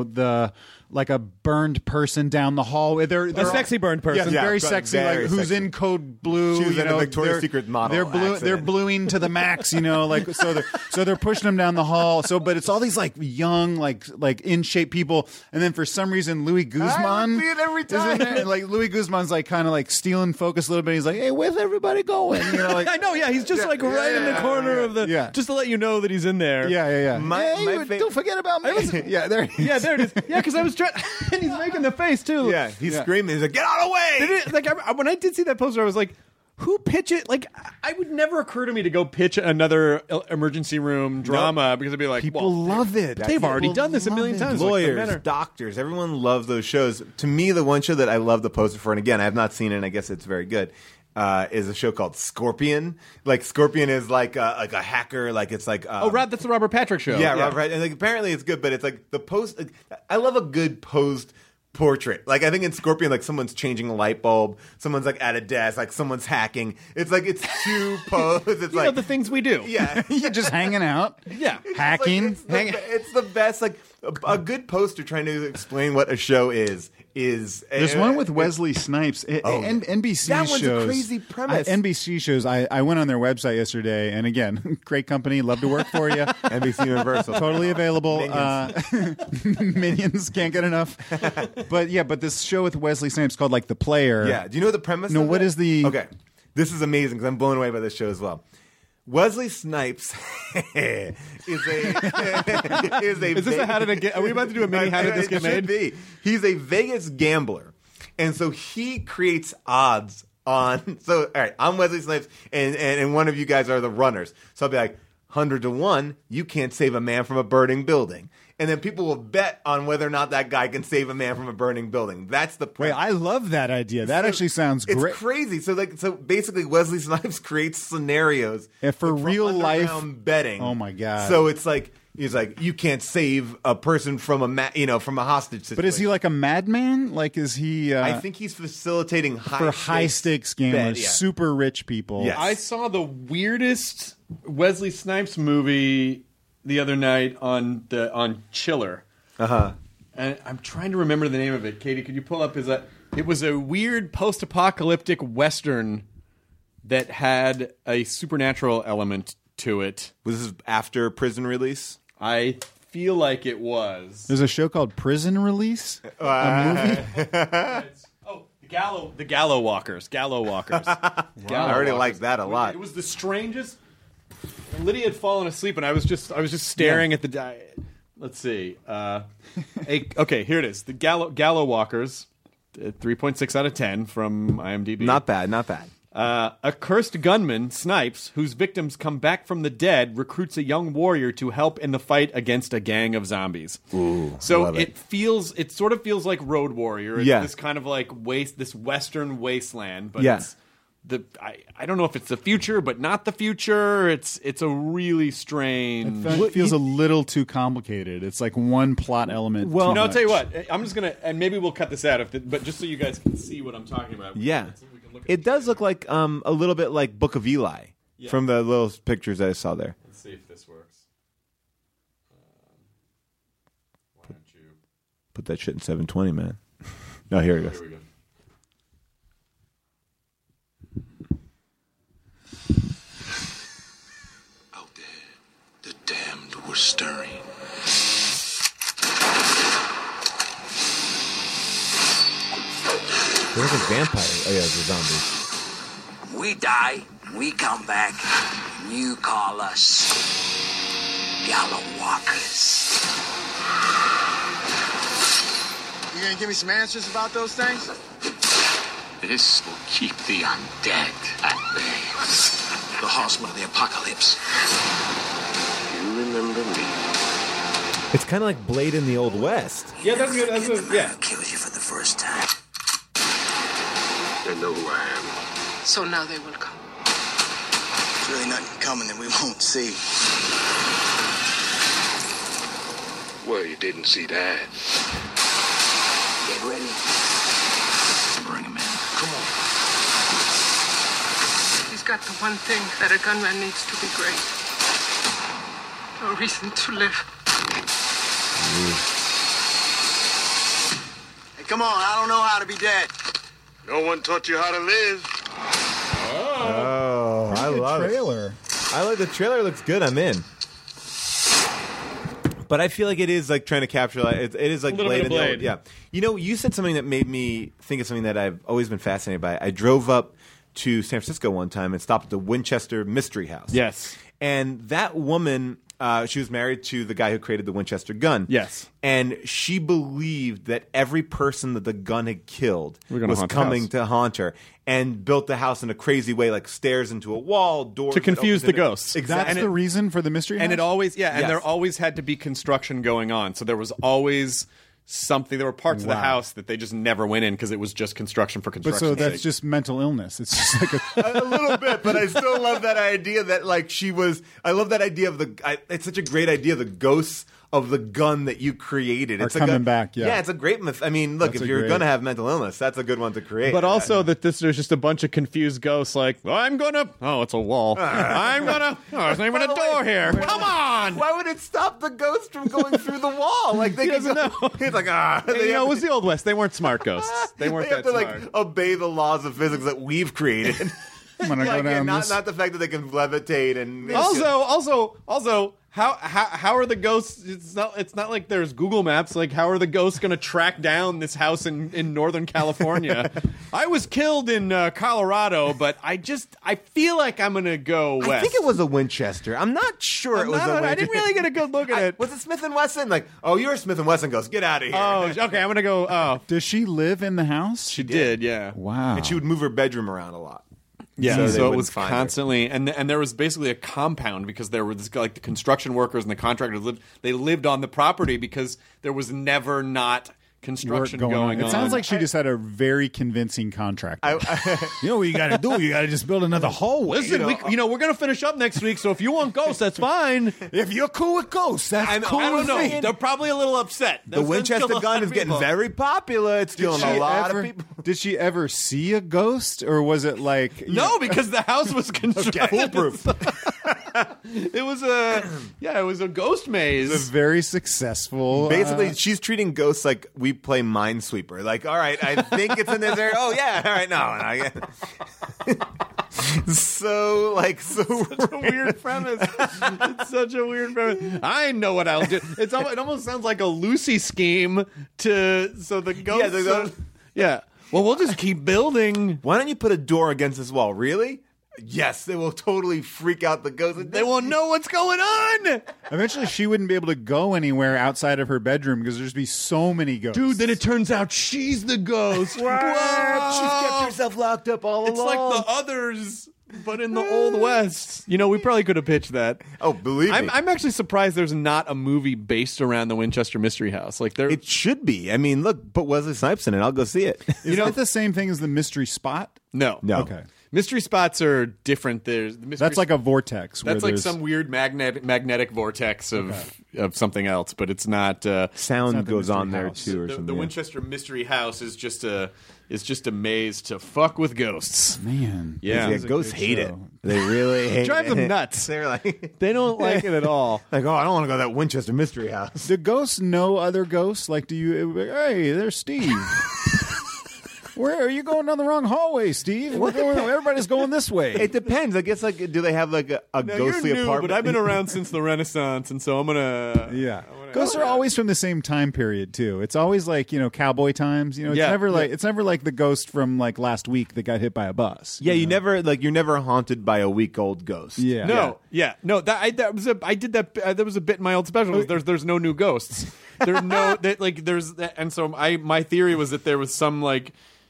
[SPEAKER 10] like a burned person down the hallway. They're
[SPEAKER 4] a sexy burned person.
[SPEAKER 10] Yeah, very sexy.
[SPEAKER 9] Very
[SPEAKER 10] like who's
[SPEAKER 9] sexy.
[SPEAKER 10] in Code Blue.
[SPEAKER 9] She was in a Victoria's Secret model.
[SPEAKER 10] They're bluing to the max. Like so they're pushing them down the hall. So, but it's all these like young, like in shape people, and then for some reason Louis Guzman
[SPEAKER 9] see it every time.
[SPEAKER 10] is in there, and like Louis Guzman's like kind of like stealing focus a little bit. He's like, hey, where's everybody going? Like
[SPEAKER 4] I know. Yeah, he's just like right in the corner of the. Yeah. Just to let you know that he's in there.
[SPEAKER 10] Yeah.
[SPEAKER 9] Don't
[SPEAKER 10] forget about me. There it is.
[SPEAKER 4] Yeah, because I was trying. And he's making the face too.
[SPEAKER 9] Yeah, he's screaming. He's like, "Get out of the way!"
[SPEAKER 4] Like when I did see that poster, I was like, "Who pitch it?" Like, I would never occur to me to go pitch another emergency room drama because I'd be like,
[SPEAKER 10] people love it.
[SPEAKER 4] They've already done this a million times.
[SPEAKER 9] Lawyers, doctors, everyone loves those shows. To me, the one show that I love the poster for, and again, I have not seen it, and I guess it's very good. Is a show called Scorpion. Like Scorpion is like a hacker. Like it's like
[SPEAKER 4] that's the Robert Patrick show.
[SPEAKER 9] Yeah, Robert. And like, apparently it's good, but it's like the post. I love a good posed portrait. Like I think in Scorpion, like someone's changing a light bulb, someone's like at a desk, like someone's hacking. It's like it's too posed. It's like
[SPEAKER 4] the things we do.
[SPEAKER 9] Yeah,
[SPEAKER 10] you're just hanging out.
[SPEAKER 4] Yeah,
[SPEAKER 10] hacking.
[SPEAKER 9] Like, it's the best. Like a good poster trying to explain what a show is.
[SPEAKER 10] There's one with Wesley Snipes. NBC
[SPEAKER 9] that one's
[SPEAKER 10] shows,
[SPEAKER 9] a crazy premise.
[SPEAKER 10] NBC shows. I went on their website yesterday, and again, great company. Love to work for you.
[SPEAKER 9] NBC Universal,
[SPEAKER 10] totally available. Minions can't get enough. But this show with Wesley Snipes called like The Player.
[SPEAKER 9] Yeah. Do you know the premise?
[SPEAKER 10] No. What
[SPEAKER 9] that?
[SPEAKER 10] is the?
[SPEAKER 9] Okay, this is amazing because I'm blown away by this show as well. Wesley Snipes is a.
[SPEAKER 4] Is this a how did it get? Are we about to do a mini how did this get made?
[SPEAKER 9] Be. He's a Vegas gambler, and so he creates odds on. So all right, I'm Wesley Snipes, and one of you guys are the runners. So I'll be like 100 to 1. You can't save a man from a burning building. And then people will bet on whether or not that guy can save a man from a burning building. That's the
[SPEAKER 10] point. Wait, I love that idea. That actually sounds great.
[SPEAKER 9] It's crazy. So basically Wesley Snipes creates scenarios
[SPEAKER 10] for real life
[SPEAKER 9] betting.
[SPEAKER 10] Oh my god.
[SPEAKER 9] So it's like He's like, you can't save a person from from a hostage situation.
[SPEAKER 10] But is he like a madman? Like, is he?
[SPEAKER 9] I think he's facilitating
[SPEAKER 10] high stakes gamblers, super rich people.
[SPEAKER 9] Yes.
[SPEAKER 4] I saw the weirdest Wesley Snipes movie the other night on Chiller. And I'm trying to remember the name of it. Katie, could you pull up it was a weird post-apocalyptic Western that had a supernatural element to it.
[SPEAKER 9] Was this after prison release?
[SPEAKER 4] I feel like it was.
[SPEAKER 10] There's a show called Prison Release, a movie.
[SPEAKER 4] The Gallow Walkers. Gallow Walkers.
[SPEAKER 9] I already like that a lot.
[SPEAKER 4] It was the strangest. Lydia had fallen asleep, and I was just staring at the. Let's see. Okay, here it is. The Gallow Walkers, 3.6 out of 10 from IMDb.
[SPEAKER 9] Not bad.
[SPEAKER 4] A cursed gunman, Snipes, whose victims come back from the dead, recruits a young warrior to help in the fight against a gang of zombies.
[SPEAKER 9] Ooh,
[SPEAKER 4] so it sort of feels like Road Warrior. It's this kind of like this Western wasteland, but it's I don't know if it's the future, but not the future. It's a really strange.
[SPEAKER 10] It feels a little too complicated. It's like one plot element.
[SPEAKER 4] Well, I'll tell you what. I'm just gonna, and maybe we'll cut this out, but just so you guys can see what I'm talking about.
[SPEAKER 9] Yeah, it does look like a little bit like Book of Eli from the little pictures I saw there.
[SPEAKER 4] Let's see if this works. Why don't you
[SPEAKER 9] put that shit in 720, man? No, here it goes.
[SPEAKER 4] Here we go.
[SPEAKER 11] The damned were stirring.
[SPEAKER 9] They're like a vampire. Oh yeah, they're zombies.
[SPEAKER 11] We die, we come back, and you call us Gallow Walkers.
[SPEAKER 12] You gonna give me some answers about those things?
[SPEAKER 11] This will keep the undead at bay. The horsemen of the apocalypse. You remember me.
[SPEAKER 9] It's kind of like Blade in the Old West.
[SPEAKER 4] Yeah, that's good. That's good. Yeah.
[SPEAKER 11] Kills you for the first time. They know who I am.
[SPEAKER 13] So now they will come.
[SPEAKER 12] There's really nothing coming that we won't see.
[SPEAKER 11] Well, you didn't see that. Get ready. Bring him in. Come on.
[SPEAKER 13] He's got the one thing that a gunman needs to be great. No reason to live.
[SPEAKER 12] Hey, come on, I don't know how to be dead.
[SPEAKER 11] No one taught you how to live.
[SPEAKER 9] Oh, I love it. I like the trailer. Looks good. I'm in. But I feel like it is like trying to capture. Like, it is like Blade in the Old. Yeah. You know, you said something that made me think of something that I've always been fascinated by. I drove up to San Francisco one time and stopped at the Winchester Mystery House.
[SPEAKER 4] Yes.
[SPEAKER 9] And that woman, she was married to the guy who created the Winchester gun.
[SPEAKER 4] Yes.
[SPEAKER 9] And she believed that every person that the gun had killed was
[SPEAKER 4] haunt
[SPEAKER 9] coming to haunt her, and built the house in a crazy way, like stairs into a wall, doors
[SPEAKER 4] to confuse the ghosts.
[SPEAKER 9] Exactly.
[SPEAKER 10] That's the reason for the mystery house?
[SPEAKER 4] And it always, and there always had to be construction going on. So there was always something. There were parts of the house that they just never went in because it was just construction for
[SPEAKER 10] But
[SPEAKER 4] construction.
[SPEAKER 10] so that's just mental illness. It's just like
[SPEAKER 9] a little bit, but I still love that idea that like she was. I love that idea of it's such a great idea. The ghosts of the gun that you created.
[SPEAKER 10] It's coming back. Yeah,
[SPEAKER 9] it's a great myth. I mean, look, if you're going to have mental illness, that's a good one to create.
[SPEAKER 4] But also that there's just a bunch of confused ghosts. Like it's a wall. There's not even a door here. Come on.
[SPEAKER 9] Why would it stop the ghost from going through the wall? Like they doesn't know. He's like
[SPEAKER 4] it was the Old West. They weren't smart ghosts. They weren't
[SPEAKER 9] that
[SPEAKER 4] smart.
[SPEAKER 9] Like obey the laws of physics that we've created.
[SPEAKER 10] I'm gonna go down this.
[SPEAKER 9] Not the fact that they can levitate and
[SPEAKER 4] also. How are the ghosts? It's not like there's Google Maps. Like, how are the ghosts going to track down this house in Northern California? I was killed in Colorado, but I feel like I'm going to go west.
[SPEAKER 9] I think it was a Winchester. I'm not sure it was a Winchester.
[SPEAKER 4] I didn't really get a good look at it.
[SPEAKER 9] Was it Smith & Wesson? Like, oh, you're a Smith & Wesson ghost. Get out of here.
[SPEAKER 4] Oh, okay. I'm going to go. Oh,
[SPEAKER 10] does she live in the house?
[SPEAKER 4] She did. Yeah.
[SPEAKER 10] Wow.
[SPEAKER 9] And she would move her bedroom around a lot.
[SPEAKER 4] Yeah, so it was constantly, and there was basically a compound because there were like the construction workers and the contractors lived on the property because there was never not construction
[SPEAKER 10] work
[SPEAKER 4] going on.
[SPEAKER 10] It sounds like she just had a very convincing contractor. You know what you got to do? You got to just build another hallway.
[SPEAKER 4] Listen, we're going to finish up next week, so if you want ghosts, that's fine.
[SPEAKER 10] If you're cool with ghosts, that's cool.
[SPEAKER 4] I don't
[SPEAKER 10] with
[SPEAKER 4] know.
[SPEAKER 10] me.
[SPEAKER 4] They're probably a little upset.
[SPEAKER 9] The Winchester gun is getting very popular. It's killing a lot of people.
[SPEAKER 10] Did she ever see a ghost, or was it like
[SPEAKER 4] No, because the house was constructed.
[SPEAKER 9] Foolproof.
[SPEAKER 4] It was a ghost maze.
[SPEAKER 10] It was very successful.
[SPEAKER 9] Basically, she's treating ghosts like we play Minesweeper. Like, all right, I think it's in this area. Oh yeah, all right, no. So
[SPEAKER 4] such a weird premise. It's such a weird premise. I know what I'll do. It almost sounds like a Lucy scheme so the ghosts. Yeah. Well, we'll just keep building.
[SPEAKER 9] Why don't you put a door against this wall? Really? Yes, they will totally freak out the ghosts.
[SPEAKER 4] They won't know what's going on.
[SPEAKER 10] Eventually, she wouldn't be able to go anywhere outside of her bedroom because there'd be so many ghosts.
[SPEAKER 4] Dude, then it turns out she's the ghost.
[SPEAKER 9] What? She's kept herself locked up all along.
[SPEAKER 4] It's like the others, but in the Old West. You know, we probably could have pitched that.
[SPEAKER 9] Oh, believe me.
[SPEAKER 4] I'm actually surprised there's not a movie based around the Winchester Mystery House. Like
[SPEAKER 9] It should be. I mean, look, put Wesley Snipes in it. I'll go see it.
[SPEAKER 10] Is that the same thing as the Mystery Spot?
[SPEAKER 4] No.
[SPEAKER 10] Okay.
[SPEAKER 4] Mystery spots are different.
[SPEAKER 10] That's like a vortex.
[SPEAKER 4] That's like some weird magnetic vortex of something else, but it's not.
[SPEAKER 9] Sound
[SPEAKER 10] not
[SPEAKER 9] goes on there
[SPEAKER 10] house.
[SPEAKER 9] too, or
[SPEAKER 4] The
[SPEAKER 9] something.
[SPEAKER 4] Winchester Mystery House is just a maze to fuck with ghosts.
[SPEAKER 10] Man.
[SPEAKER 4] Yeah.
[SPEAKER 9] Ghosts hate it. They really hate it.
[SPEAKER 4] Drives them nuts.
[SPEAKER 9] They're like,
[SPEAKER 4] They don't like it at all.
[SPEAKER 9] like, oh, I don't want to go to that Winchester Mystery House.
[SPEAKER 10] Do ghosts know other ghosts? Like, do you? Hey, there's Steve. Where are you going down the wrong hallway, Steve? Everybody's going this way.
[SPEAKER 9] It depends. I guess, like, do they have like a
[SPEAKER 4] Now,
[SPEAKER 9] ghostly
[SPEAKER 4] you're new,
[SPEAKER 9] apartment?
[SPEAKER 4] but I've been around since the Renaissance, and so I'm gonna.
[SPEAKER 10] Yeah, ghosts are always from the same time period too. It's always like cowboy times. It's
[SPEAKER 4] Yeah.
[SPEAKER 10] never like the ghost from like last week that got hit by a bus.
[SPEAKER 9] Yeah, you're never haunted by a week-old ghost.
[SPEAKER 10] Yeah.
[SPEAKER 4] No. That was a bit in my old special. There's no new ghosts. There's no and so my theory was that there was some like.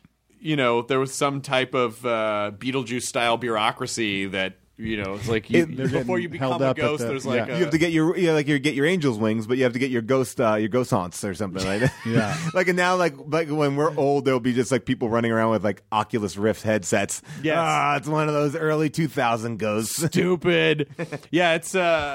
[SPEAKER 4] There was some type of Beetlejuice style bureaucracy that it's like before you become a ghost, there's like
[SPEAKER 9] you have to get your angel's wings, but you have to get your ghost haunts or something like that.
[SPEAKER 10] Yeah,
[SPEAKER 9] like and now like when we're old, there'll be just like people running around with like Oculus Rift headsets.
[SPEAKER 4] Yes,
[SPEAKER 9] it's one of those early 2000 ghosts.
[SPEAKER 4] Stupid. Yeah, it's.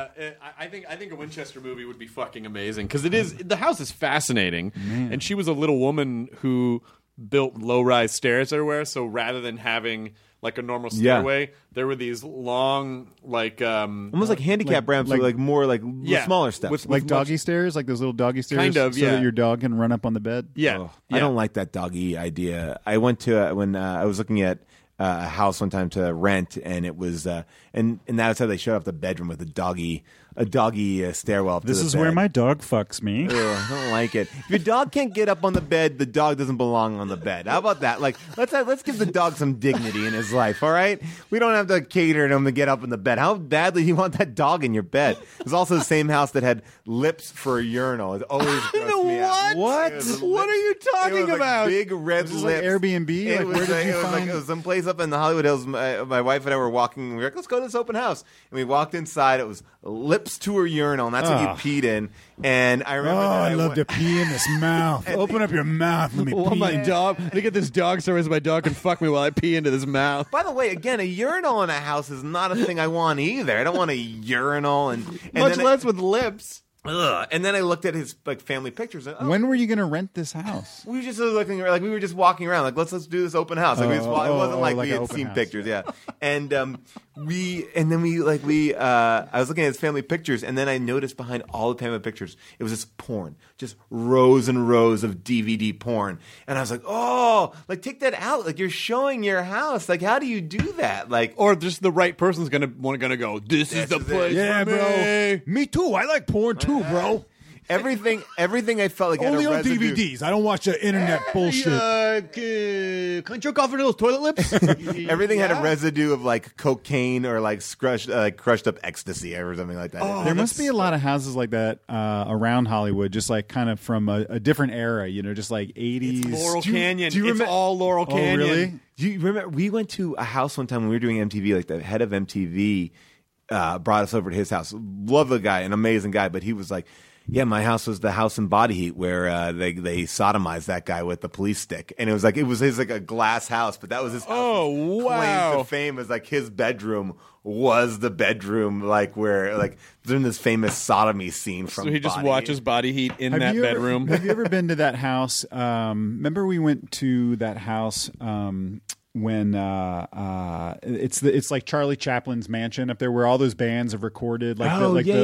[SPEAKER 4] I think a Winchester movie would be fucking amazing because it is. The house is fascinating, and she was a little woman who built low-rise stairs everywhere. So rather than having like a normal stairway, there were these long, like
[SPEAKER 9] almost like handicap ramps, like more like smaller steps,
[SPEAKER 10] with like doggy stairs, like those little doggy stairs,
[SPEAKER 4] kind of,
[SPEAKER 10] so that your dog can run up on the bed.
[SPEAKER 4] Yeah,
[SPEAKER 9] I don't like that doggy idea. I went to when I was looking at a house one time to rent, and it was and that's how they showed up the bedroom with a doggy stairwell up to the
[SPEAKER 10] This is
[SPEAKER 9] bed.
[SPEAKER 10] where my dog fucks me.
[SPEAKER 9] Ugh, I don't like it. If your dog can't get up on the bed, the dog doesn't belong on the bed. How about that? Like, let's give the dog some dignity in his life, all right? We don't have to cater to him to get up in the bed. How badly do you want that dog in your bed? It was also the same house that had lips for a urinal. It always grossed me out.
[SPEAKER 4] What? What are you talking about?
[SPEAKER 9] Big red
[SPEAKER 10] This is
[SPEAKER 9] lips.
[SPEAKER 10] like Airbnb. Like, where did you find?
[SPEAKER 9] It was someplace up in the Hollywood Hills. My wife and I were walking. We were like, let's go to this open house. And we walked inside. It was lips to a urinal, and that's what you peed in. And I remember
[SPEAKER 10] I love to pee in this mouth. Open up your mouth. Let me pee.
[SPEAKER 4] My
[SPEAKER 10] in.
[SPEAKER 4] dog. Let me get this dog service. My dog can fuck me while I pee into this mouth.
[SPEAKER 9] By the way, again, a urinal in a house is not a thing I want either. I don't want a urinal and
[SPEAKER 4] much less with lips.
[SPEAKER 9] Ugh. And then I looked at his like family pictures. And,
[SPEAKER 10] when were you going to rent this house?
[SPEAKER 9] We were just looking like we were just walking around. Like let's do this open house. Like it wasn't like we had seen pictures. Yeah. And I was looking at his family pictures, and then I noticed behind all the family pictures, it was this porn, just rows and rows of DVD porn. And I was like, oh, like take that out. Like you're showing your house. Like how do you do that? Like
[SPEAKER 4] or just the right person's gonna go. This is the place.
[SPEAKER 10] Yeah,
[SPEAKER 4] for me.
[SPEAKER 10] bro. Me too. I like porn too, bro.
[SPEAKER 9] Everything I felt like
[SPEAKER 10] Only
[SPEAKER 9] had a
[SPEAKER 10] on
[SPEAKER 9] residue.
[SPEAKER 10] DVDs. I don't watch the internet bullshit.
[SPEAKER 4] Can I jerk off into those toilet lips?
[SPEAKER 9] Everything had a residue of like cocaine or like crushed up ecstasy or something like that.
[SPEAKER 10] There must be a lot of houses like that around Hollywood, just like kind of from a different era, just like 80s.
[SPEAKER 4] Laurel Canyon.
[SPEAKER 9] do you
[SPEAKER 4] It's
[SPEAKER 9] remember-
[SPEAKER 4] all Laurel Canyon.
[SPEAKER 10] really?
[SPEAKER 9] Do you remember we went to a house one time when we were doing MTV? Like the head of MTV brought us over to his house. Love the guy, an amazing guy, but he was like, yeah, my house was the house in Body Heat where they sodomized that guy with the police stick, and it was his like a glass house, but that was his claim to fame as like his bedroom was the bedroom like where like they're in this famous sodomy scene from.
[SPEAKER 4] So he just watches Body Heat in that bedroom.
[SPEAKER 10] Have you ever been to that house? Remember we went to that house when it's like Charlie Chaplin's mansion up there where all those bands have recorded. Like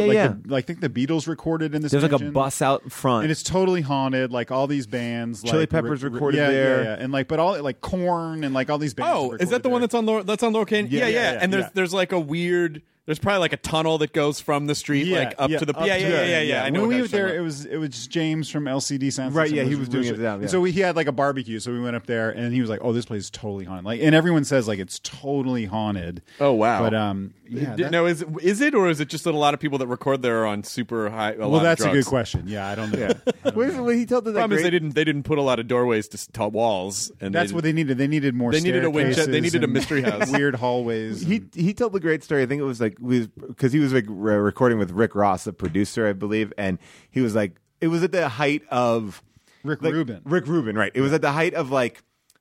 [SPEAKER 10] I think the Beatles recorded in this.
[SPEAKER 9] There's
[SPEAKER 10] mansion.
[SPEAKER 9] like a bus out front,
[SPEAKER 10] and it's totally haunted. Like all these bands,
[SPEAKER 9] Chili
[SPEAKER 10] like,
[SPEAKER 9] Peppers recorded there,
[SPEAKER 10] and like but all like Korn and like all these bands.
[SPEAKER 4] Oh, is that the one that's on Lower Canyon? Yeah. And there's like a weird. There's probably like a tunnel that goes from the street like up to the yeah. I know.
[SPEAKER 10] When we were there, it was James from LCD Sound System.
[SPEAKER 9] Right, yeah, he was doing it. Yeah.
[SPEAKER 10] So he had like a barbecue, so we went up there, and he was like, "Oh, this place is totally haunted." Like, and everyone says like it's totally haunted.
[SPEAKER 4] Oh wow!
[SPEAKER 10] But
[SPEAKER 4] no, is it or is it just that a lot of people that record there are on super high?
[SPEAKER 10] Well, that's a good question. Yeah, I don't know.
[SPEAKER 9] He told the
[SPEAKER 4] problem is they didn't put a lot of doorways to walls, and
[SPEAKER 10] that's what they needed. They needed more.
[SPEAKER 4] They needed a winch. They needed a mystery house.
[SPEAKER 10] Weird hallways.
[SPEAKER 9] He told the great story. I think it was like because he was like recording with Rick Ross, the producer, I believe, and he was like, it was at the height of
[SPEAKER 10] Rick Rubin,
[SPEAKER 9] right? It was at the height of like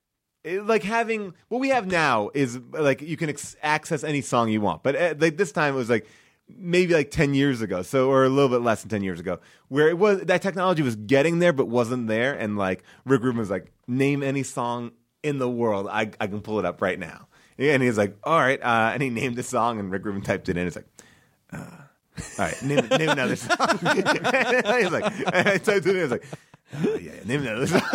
[SPEAKER 9] having what we have now is like you can access any song you want, but like this time it was like maybe like 10 years ago, so or a little bit less than 10 years ago, where it was that technology was getting there but wasn't there, and like Rick Rubin was like, name any song in the world, I can pull it up right now, and he's like, all right, and he named the song, and Rick Rubin typed it in. It's like. All right, name another song. He's like, I typed it in. I was like, name another song.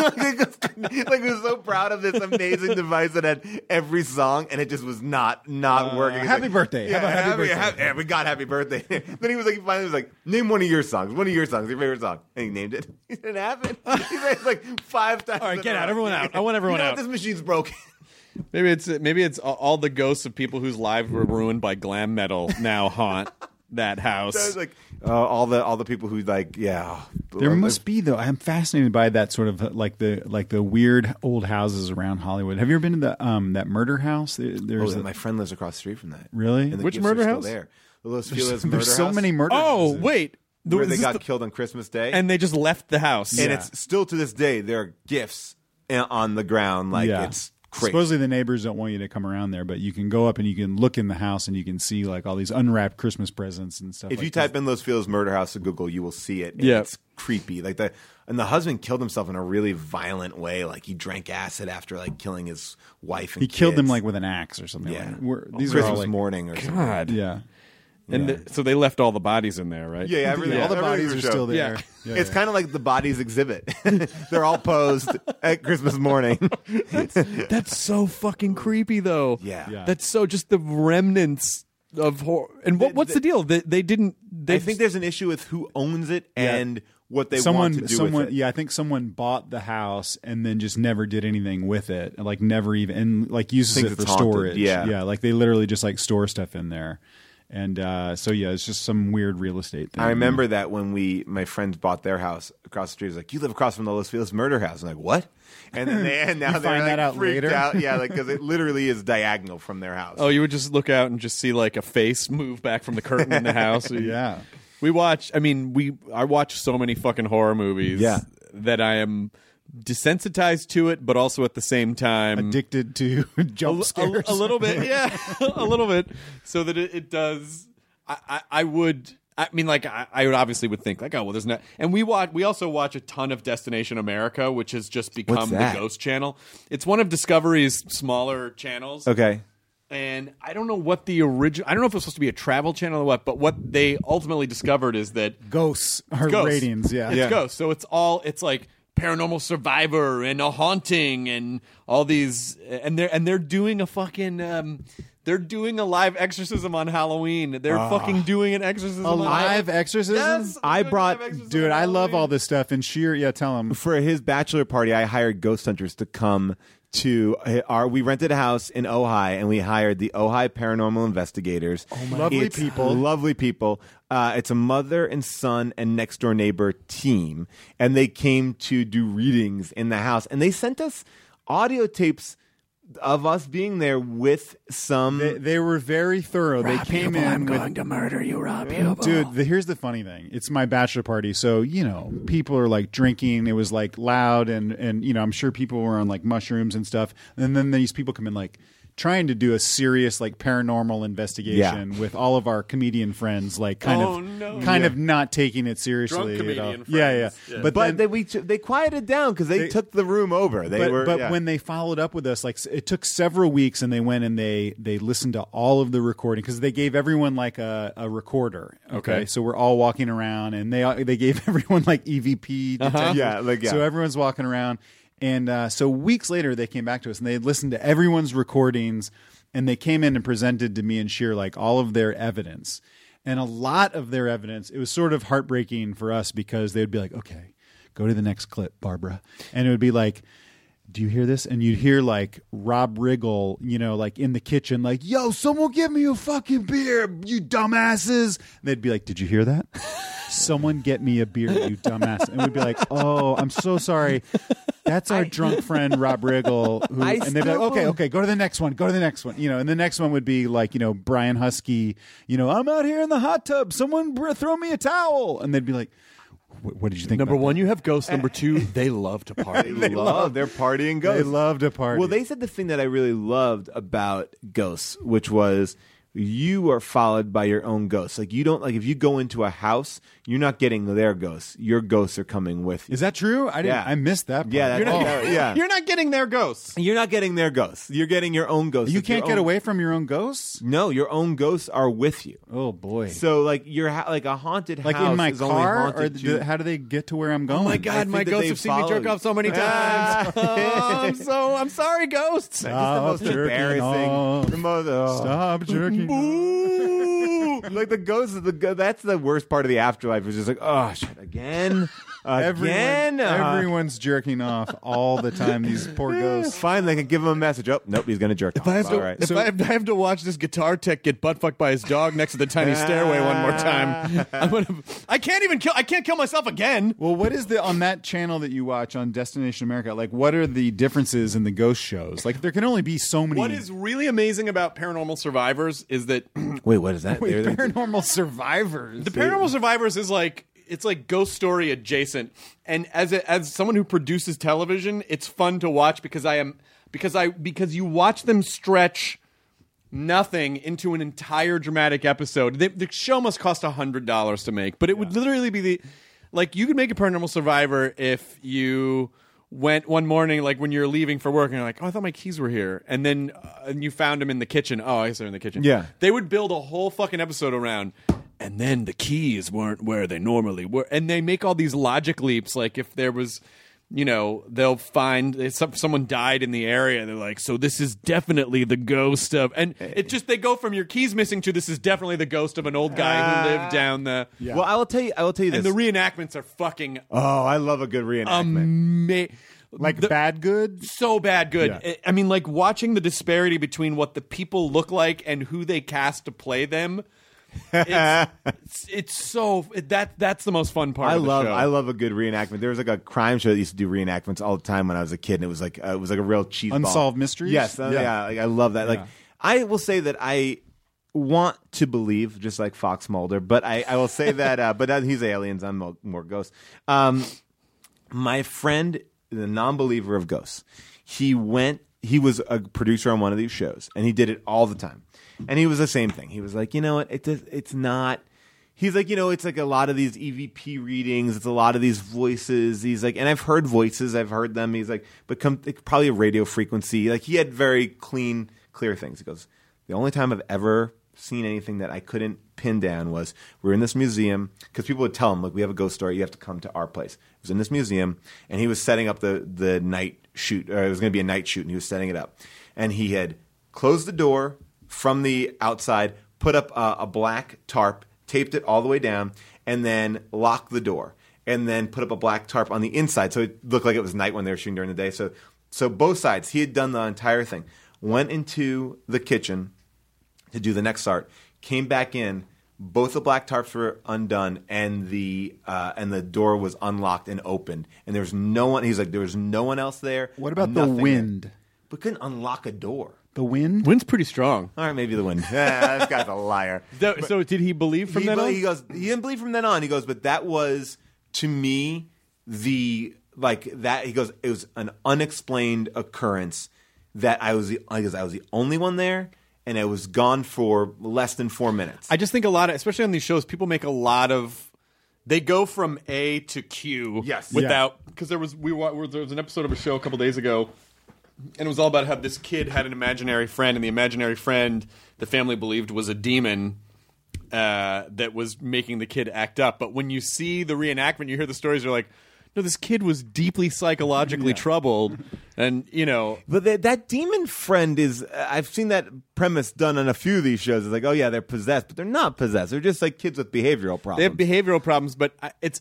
[SPEAKER 9] Like, he was so proud of this amazing device that had every song, and it just was not working.
[SPEAKER 10] Happy birthday!
[SPEAKER 9] Yeah,
[SPEAKER 10] happy birthday!
[SPEAKER 9] We got happy birthday. Then he finally was like, name one of your songs. Your favorite song, and he named it. He didn't have it. He made it like 5 times.
[SPEAKER 4] All right, get out, everyone out. I want everyone out.
[SPEAKER 9] This machine's broken.
[SPEAKER 4] Maybe it's all the ghosts of people whose lives were ruined by glam metal now haunt that house.
[SPEAKER 9] So like all the people who like
[SPEAKER 10] There must be though. I'm fascinated by that sort of like the weird old houses around Hollywood. Have you ever been to the that murder house?
[SPEAKER 9] My friend lives across the street from that.
[SPEAKER 10] Really?
[SPEAKER 9] And the
[SPEAKER 4] Which
[SPEAKER 9] gifts
[SPEAKER 4] murder
[SPEAKER 9] are still
[SPEAKER 4] house?
[SPEAKER 9] There. The Los Feliz murder
[SPEAKER 10] There's so
[SPEAKER 9] house.
[SPEAKER 10] many murder
[SPEAKER 4] Oh
[SPEAKER 10] houses.
[SPEAKER 4] wait,
[SPEAKER 9] where they got killed on Christmas Day,
[SPEAKER 4] and they just left the house,
[SPEAKER 9] and it's still to this day there are gifts on the ground. Like it's crazy.
[SPEAKER 10] Supposedly the neighbors don't want you to come around there, but you can go up and you can look in the house and you can see like all these unwrapped Christmas presents and stuff.
[SPEAKER 9] If you type in Los Feliz murder house to Google, you will see it.
[SPEAKER 4] Yeah,
[SPEAKER 9] it's creepy. Like and the husband killed himself in a really violent way. Like he drank acid after like killing his wife. And
[SPEAKER 10] he killed them like with an axe or something.
[SPEAKER 9] Yeah,
[SPEAKER 10] these
[SPEAKER 9] Christmas
[SPEAKER 10] are all like,
[SPEAKER 9] morning or something.
[SPEAKER 4] God.
[SPEAKER 10] Yeah.
[SPEAKER 4] And so they left all the bodies in there, right?
[SPEAKER 9] Yeah,
[SPEAKER 10] all the bodies are still there.
[SPEAKER 9] Yeah. It's kind of like the bodies exhibit. They're all posed at Christmas morning.
[SPEAKER 4] That's so fucking creepy, though.
[SPEAKER 9] Yeah.
[SPEAKER 4] That's so just the remnants of horror. And what's the deal? They didn't.
[SPEAKER 9] I think there's an issue with who owns it and what they want to do with it.
[SPEAKER 10] Yeah, I think someone bought the house and then just never did anything with it. Like never even and like uses it for storage.
[SPEAKER 9] Yeah,
[SPEAKER 10] like they literally just like store stuff in there. And so it's just some weird real estate thing.
[SPEAKER 9] I remember that when my friends bought their house across the street. It was like, you live across from the Los Feliz murder house. I'm like, what? And then now they're
[SPEAKER 10] find
[SPEAKER 9] like
[SPEAKER 10] that out
[SPEAKER 9] freaked
[SPEAKER 10] later?
[SPEAKER 9] out. Yeah, like because it literally is diagonal from their house.
[SPEAKER 4] Oh, you would just look out and just see like a face move back from the curtain in the house.
[SPEAKER 10] Yeah.
[SPEAKER 4] I watch so many fucking horror movies that I am desensitized to it, but also at the same time
[SPEAKER 10] addicted to jump scares.
[SPEAKER 4] A little bit, yeah, a little bit. So that it does. I would obviously would think like, oh well, there's not. And we also watch a ton of Destination America, which has just become the Ghost Channel. It's one of Discovery's smaller channels.
[SPEAKER 9] Okay.
[SPEAKER 4] And I don't know what the original. I don't know if it was supposed to be a travel channel or what. But what they ultimately discovered is that
[SPEAKER 10] ghosts are ratings. Yeah,
[SPEAKER 4] it's ghosts. So it's like Paranormal Survivor and A Haunting and all these, and they're doing a fucking they're doing a live exorcism on Halloween. They're fucking doing an exorcism.
[SPEAKER 10] A live exorcism?
[SPEAKER 4] Yes,
[SPEAKER 9] I brought,
[SPEAKER 10] dude. I love all this stuff. And tell him
[SPEAKER 9] for his bachelor party. I hired ghost hunters to come to we rented a house in Ojai and we hired the Ojai Paranormal Investigators.
[SPEAKER 10] Oh my lovely people.
[SPEAKER 9] It's a mother and son and next door neighbor team, and they came to do readings in the house, and they sent us audio tapes
[SPEAKER 14] of us being there with some.
[SPEAKER 10] They were very thorough. They came in.
[SPEAKER 4] I'm going to murder you, Rob Hubel.
[SPEAKER 10] Dude, here's the funny thing. It's my bachelor party, so people are like drinking. It was like loud, and I'm sure people were on like mushrooms and stuff. And then these people come in like trying to do a serious like paranormal investigation with all of our comedian friends, like kind of not taking it seriously.
[SPEAKER 4] Drunk comedian
[SPEAKER 10] friends. Yeah.
[SPEAKER 14] But they quieted down because they took the room over.
[SPEAKER 10] But when they followed up with us, like it took several weeks, and they went and they listened to all of the recording because they gave everyone like a recorder. Okay, so we're all walking around, and they gave everyone like EVP detectors. So everyone's walking around. And so weeks later, they came back to us, and they had listened to everyone's recordings, and they came in and presented to me and Sheer like all of their evidence. And a lot of their evidence, it was sort of heartbreaking for us because they would be like, okay, go to the next clip, Barbara. And it would be like, do you hear this? And you'd hear like Rob Riggle, like in the kitchen, like, yo, someone give me a fucking beer, you dumbasses. And they'd be like, did you hear that? Someone get me a beer, you dumbass. And we'd be like, oh, I'm so sorry. That's our drunk friend, Rob Riggle. And they'd be like, okay, go to the next one. And the next one would be like, Brian Husky, I'm out here in the hot tub. Someone throw me a towel. And they'd be like, what did you think?
[SPEAKER 4] Number
[SPEAKER 10] about
[SPEAKER 4] one,
[SPEAKER 10] that?
[SPEAKER 4] you have ghosts. Number two, they love to party.
[SPEAKER 14] They're partying ghosts.
[SPEAKER 10] They love to party.
[SPEAKER 14] Well, they said the thing that I really loved about ghosts, which was you are followed by your own ghosts. Like you don't if you go into a house, you're not getting their ghosts. Your ghosts are coming with you.
[SPEAKER 10] Is that true? I missed that part.
[SPEAKER 14] Yeah,
[SPEAKER 4] You're not getting their ghosts.
[SPEAKER 14] You're not getting their ghosts. You're getting your own ghosts.
[SPEAKER 10] You can't get away from your own ghosts?
[SPEAKER 14] No, your own ghosts are with you.
[SPEAKER 10] Oh boy.
[SPEAKER 14] So like you're like a haunted house.
[SPEAKER 10] Like in my
[SPEAKER 14] is only
[SPEAKER 10] car,
[SPEAKER 14] haunted
[SPEAKER 10] how do they get to where I'm going?
[SPEAKER 4] Oh my God, my ghosts have seen me jerk off so many times. I'm sorry, ghosts.
[SPEAKER 14] Just the most embarrassing.
[SPEAKER 10] Stop jerking off.
[SPEAKER 14] Like the ghosts, that's the worst part of the afterlife. Is just like, oh shit, again.
[SPEAKER 10] Everyone's jerking off all the time. These poor ghosts.
[SPEAKER 14] Fine, they can give him a message. Oh, nope, he's going to jerk off.
[SPEAKER 4] I have to watch this guitar tech get butt fucked by his dog next to the tiny stairway one more time, I can't kill myself again.
[SPEAKER 10] Well, what is on that channel that you watch on Destination America? Like, what are the differences in the ghost shows? Like, there can only be so many.
[SPEAKER 4] What is really amazing about Paranormal Survivors is that
[SPEAKER 14] wait, what is that?
[SPEAKER 10] Paranormal Survivors.
[SPEAKER 4] The Paranormal Survivors is like. It's like Ghost Story adjacent, and as someone who produces television, it's fun to watch because you watch them stretch nothing into an entire dramatic episode. The show must cost $100 to make, but it would literally be you could make a Paranormal Survivor if you went one morning, like when you're leaving for work, and you're like, oh, I thought my keys were here, and then and you found them in the kitchen. Oh, I guess they're in the kitchen.
[SPEAKER 14] Yeah,
[SPEAKER 4] they would build a whole fucking episode around. And then the keys weren't where they normally were. And they make all these logic leaps. Like if there was, they'll find someone died in the area. They're like, so this is definitely the ghost of. And it just, they go from your keys missing to this is definitely the ghost of an old guy who lived down the.
[SPEAKER 14] Yeah. Well, I will tell you this.
[SPEAKER 4] And the reenactments are fucking.
[SPEAKER 14] Oh, I love a good reenactment.
[SPEAKER 10] Bad good?
[SPEAKER 4] So bad good. Yeah. I mean, like watching the disparity between what the people look like and who they cast to play them. It's so that's the most fun part of the show.
[SPEAKER 14] I love a good reenactment. There was like a crime show that used to do reenactments all the time when I was a kid, and it was like a real cheese
[SPEAKER 10] Unsolved
[SPEAKER 14] ball.
[SPEAKER 10] Mysteries.
[SPEAKER 14] Yes, I love that. Like I will say that I want to believe, just like Fox Mulder, but I will say that but he's aliens, I'm more ghosts. My friend, the non-believer of ghosts, he was a producer on one of these shows, and he did it all the time. And he was the same thing. He was like, you know what? It's not. He's like, it's like a lot of these EVP readings. It's a lot of these voices. He's like, and I've heard voices. I've heard them. He's like, but probably a radio frequency. Like he had very clear things. He goes, the only time I've ever seen anything that I couldn't pin down was we're in this museum, because people would tell him, like, we have a ghost story. You have to come to our place. It was in this museum, and he was setting up the night shoot. Or it was going to be a night shoot, and he was setting it up. And he had closed the door from the outside, put up a black tarp, taped it all the way down, and then locked the door. And then put up a black tarp on the inside, so it looked like it was night when they were shooting during the day. So both sides, he had done the entire thing. Went into the kitchen to do the next start, came back in, both the black tarps were undone, and the door was unlocked and opened. And there was no one, he's like, there was no one else there.
[SPEAKER 10] What about the wind?
[SPEAKER 14] but couldn't unlock a door.
[SPEAKER 10] The wind?
[SPEAKER 4] Wind's pretty strong.
[SPEAKER 14] All right, maybe the wind. This guy's a liar.
[SPEAKER 4] So did he believe from then on?
[SPEAKER 14] He goes, he didn't believe from then on. He goes, but that was, to me, he goes, it was an unexplained occurrence that I was the only one there, and I was gone for less than 4 minutes.
[SPEAKER 4] I just think a lot of, especially on these shows, people make a lot of. They go from A to Q.
[SPEAKER 14] Yes.
[SPEAKER 4] Without, because there was an episode of a show a couple days ago, and it was all about how this kid had an imaginary friend, and the imaginary friend the family believed was a demon that was making the kid act up. But when you see the reenactment, you hear the stories, you're like, no, this kid was deeply psychologically troubled, and
[SPEAKER 14] But that demon friend is. I've seen that premise done on a few of these shows. It's like, oh yeah, they're possessed, but they're not possessed. They're just like kids with behavioral problems.
[SPEAKER 4] They have behavioral problems, but it's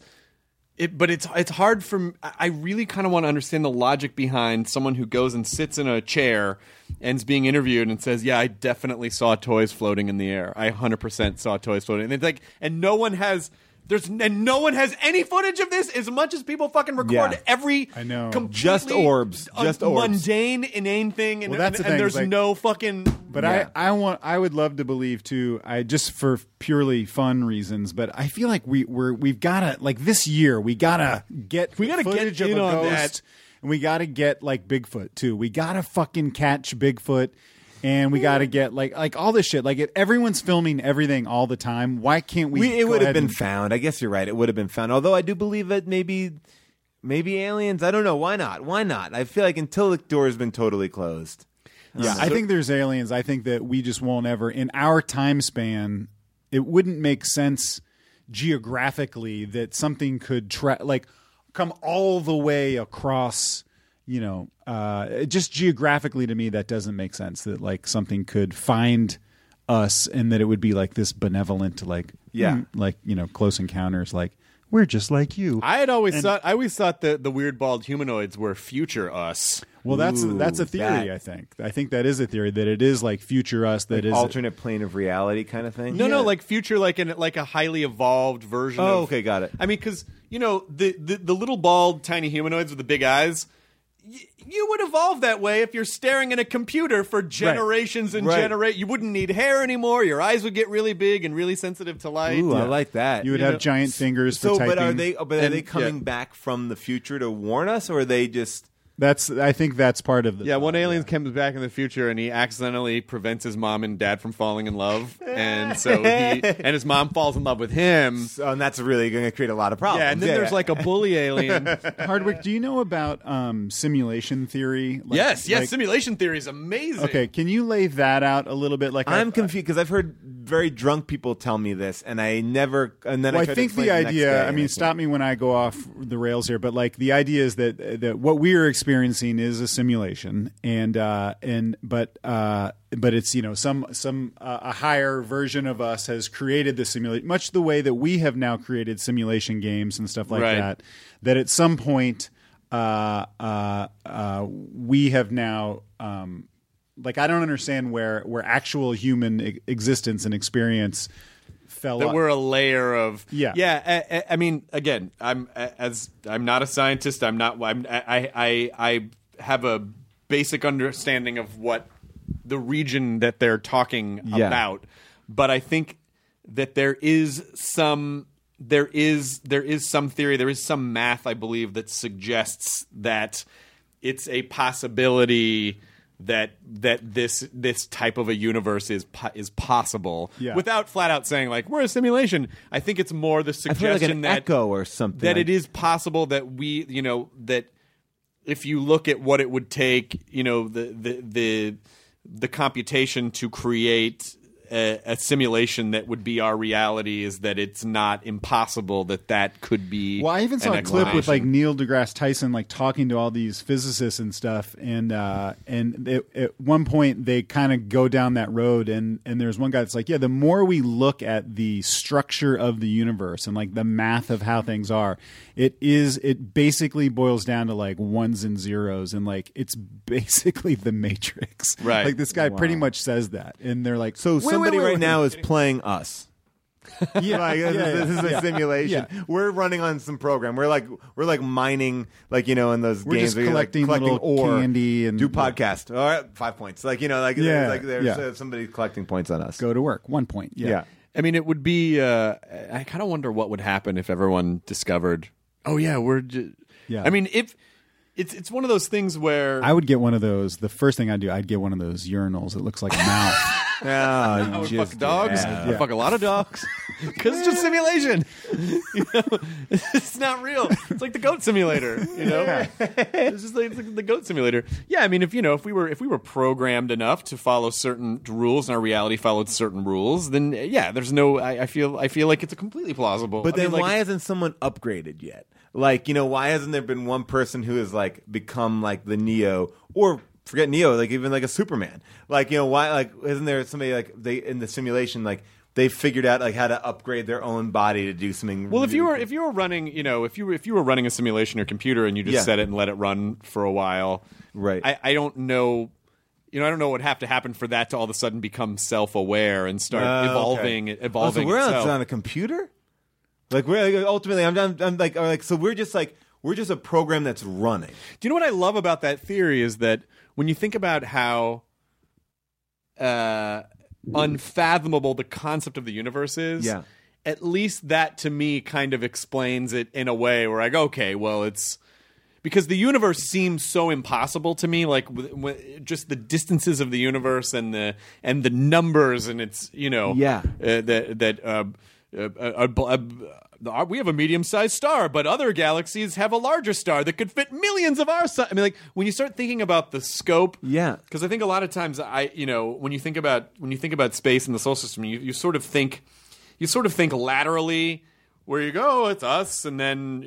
[SPEAKER 4] hard for. I really kind of want to understand the logic behind someone who goes and sits in a chair and is being interviewed and says, "Yeah, I definitely saw toys floating in the air. I 100% saw toys floating." And it's like, and no one has. No one has any footage of this, as much as people fucking record every
[SPEAKER 10] I know.
[SPEAKER 14] Just orbs.
[SPEAKER 4] Mundane, inane thing, and,
[SPEAKER 10] Well, that's the thing,
[SPEAKER 4] there's
[SPEAKER 10] like-
[SPEAKER 4] no fucking.
[SPEAKER 10] But I would love to believe too. Just for purely fun reasons. But I feel like we've gotta, like, this year we gotta get footage
[SPEAKER 4] get
[SPEAKER 10] of
[SPEAKER 4] in
[SPEAKER 10] a
[SPEAKER 4] on
[SPEAKER 10] ghost,
[SPEAKER 4] that.
[SPEAKER 10] and we gotta get like Bigfoot too. We gotta fucking catch Bigfoot, and we gotta get like all this shit. Like everyone's filming everything all the time. Why can't we?
[SPEAKER 14] It
[SPEAKER 10] go
[SPEAKER 14] would have
[SPEAKER 10] ahead
[SPEAKER 14] been
[SPEAKER 10] and-
[SPEAKER 14] found. I guess you're right. It would have been found. Although I do believe that maybe aliens. I don't know. Why not? Why not? I feel like until the door has been totally closed.
[SPEAKER 10] Yeah, I think there's aliens. I think that we just won't ever, in our time span, it wouldn't make sense geographically that something could come all the way across. Just geographically to me, that doesn't make sense. That like something could find us, and that it would be like this benevolent, Close Encounters, like. We're just like you.
[SPEAKER 4] I always thought that the weird bald humanoids were future us.
[SPEAKER 10] Well, that's a theory. I think that is a theory, that it is like future us. That is
[SPEAKER 14] alternate plane of reality kind of thing.
[SPEAKER 4] No, like future, like a highly evolved version.
[SPEAKER 14] Oh,
[SPEAKER 4] of,
[SPEAKER 14] okay, got it.
[SPEAKER 4] I mean, because the little bald tiny humanoids with the big eyes. You would evolve that way if you're staring at a computer for generations and generations. You wouldn't need hair anymore. Your eyes would get really big and really sensitive to light.
[SPEAKER 14] Ooh, I like that.
[SPEAKER 10] You would have giant fingers for typing.
[SPEAKER 14] But are they coming back from the future to warn us, or are they just?
[SPEAKER 10] I think that's part of the.
[SPEAKER 4] Yeah, one alien comes back in the future and he accidentally prevents his mom and dad from falling in love, and so his mom falls in love with him.
[SPEAKER 14] And that's really going to create a lot of problems.
[SPEAKER 4] Yeah, and then there's like a bully alien.
[SPEAKER 10] Hardwick, do you know about simulation theory?
[SPEAKER 4] Yes, simulation theory is amazing.
[SPEAKER 10] Okay, can you lay that out a little bit?
[SPEAKER 14] I'm confused because I've heard very drunk people tell me this, and I never. And then
[SPEAKER 10] I think the idea. I mean, stop me when I go off the rails here, but like the idea is that what we are experiencing is a simulation, but it's a higher version of us has created the simulation, much the way that we have now created simulation games and stuff like that. That at some point we have now. I don't understand where actual human existence and experience fell.
[SPEAKER 4] That we're a layer of I mean, again, I'm not a scientist. I have a basic understanding of what the region that they're talking about, but I think that there is some theory, there is some math, I believe, that suggests that it's a possibility that this type of a universe is possible, without flat out saying like we're a simulation. I think it's more the suggestion
[SPEAKER 14] that echo or something,
[SPEAKER 4] that it is possible that we, that if you look at what it would take, the computation to create a simulation that would be our reality, is that it's not impossible that could be.
[SPEAKER 10] Well, I even saw a clip with like Neil deGrasse Tyson like talking to all these physicists and stuff, and at one point they kind of go down that road, and there's one guy that's like, the more we look at the structure of the universe and like the math of how things are, it basically boils down to like ones and zeros, and like it's basically the Matrix.
[SPEAKER 4] Right.
[SPEAKER 10] Like this guy pretty much says that, and they're like,
[SPEAKER 14] so somebody right now is playing us. This is a simulation.
[SPEAKER 10] Yeah.
[SPEAKER 14] We're running on some program. We're like mining, like in those
[SPEAKER 10] We're
[SPEAKER 14] games
[SPEAKER 10] just
[SPEAKER 14] where you're
[SPEAKER 10] collecting little
[SPEAKER 14] ore,
[SPEAKER 10] candy and
[SPEAKER 14] do podcast. All right, 5 points. There's somebody collecting points on us.
[SPEAKER 10] Go to work. 1 point.
[SPEAKER 14] Yeah.
[SPEAKER 4] I mean, it would be. I kind of wonder what would happen if everyone discovered. Oh yeah,
[SPEAKER 10] Yeah.
[SPEAKER 4] I mean, if it's one of those things where
[SPEAKER 10] I would get one of those. The first thing I'd do, I'd get one of those urinals. It looks like a mouth.
[SPEAKER 4] I would fuck dogs. I fuck a lot of dogs because it's just simulation. It's not real. It's like the goat simulator. It's just like the goat simulator. Yeah, I mean, if we were programmed enough to follow certain rules and our reality followed certain rules, then there's no. I feel like it's a completely plausible.
[SPEAKER 14] But then why hasn't someone upgraded yet? Like, why hasn't there been one person who has become like the Neo or forget Neo, like even like a Superman? Like, why isn't there somebody they in the simulation they figured out how to upgrade their own body to do something?
[SPEAKER 4] Well,
[SPEAKER 14] really
[SPEAKER 4] if you were running, if you were running a simulation or computer and you just set it and let it run for a while,
[SPEAKER 14] right?
[SPEAKER 4] I don't know. I don't know what would have to happen for that to all of a sudden become self-aware and start evolving.
[SPEAKER 14] So we're on a computer. We're ultimately, so we're just a program that's running.
[SPEAKER 4] Do you know what I love about that theory is that when you think about how unfathomable the concept of the universe is, at least that to me kind of explains it in a way where I go, okay, well, it's because the universe seems so impossible to me, just the distances of the universe and the numbers, and it's we have a medium-sized star, but other galaxies have a larger star that could fit millions of our sun. I mean, when you start thinking about the scope, because I think a lot of times when you think about space and the solar system, you sort of think laterally, where you go, it's us, and then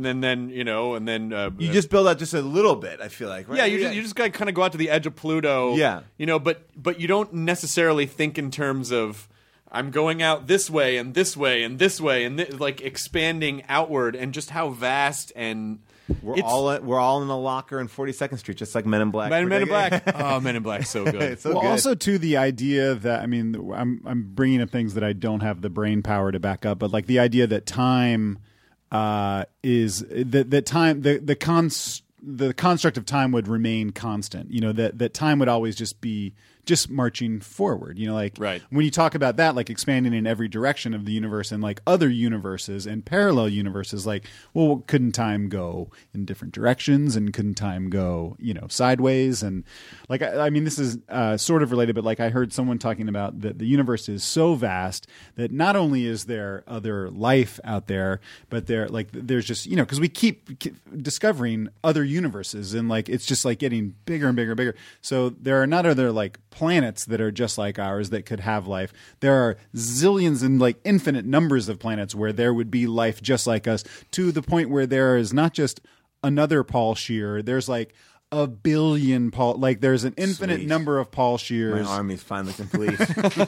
[SPEAKER 14] you just build out just a little bit. I feel like, right?
[SPEAKER 4] Yeah, you just got to kind of go out to the edge of Pluto.
[SPEAKER 14] Yeah,
[SPEAKER 4] but you don't necessarily think in terms of I'm going out this way and this way and this way and expanding outward, and just how vast and
[SPEAKER 14] we're all in a locker in 42nd Street, just like Men in Black.
[SPEAKER 4] Men in Black. Oh, Men in Black, so good.
[SPEAKER 14] It's so good.
[SPEAKER 10] Also, too, the idea that I'm bringing up things that I don't have the brain power to back up, but the idea that time is that time the construct of time would remain constant. That time would always just be marching forward.
[SPEAKER 4] Right.
[SPEAKER 10] When you talk about that, expanding in every direction of the universe and other universes and parallel universes, couldn't time go in different directions, and couldn't time go sideways? And this is sort of related, but I heard someone talking about that the universe is so vast that not only is there other life out there, but there's just because we keep discovering other universes, and it's just getting bigger and bigger and bigger. So there are not other planets that are just like ours that could have life. There are zillions and infinite numbers of planets where there would be life just like us, to the point where there is not just another Paul Scheer. There's a billion Paul. There's an infinite number of Paul Scheers.
[SPEAKER 14] My army's finally complete.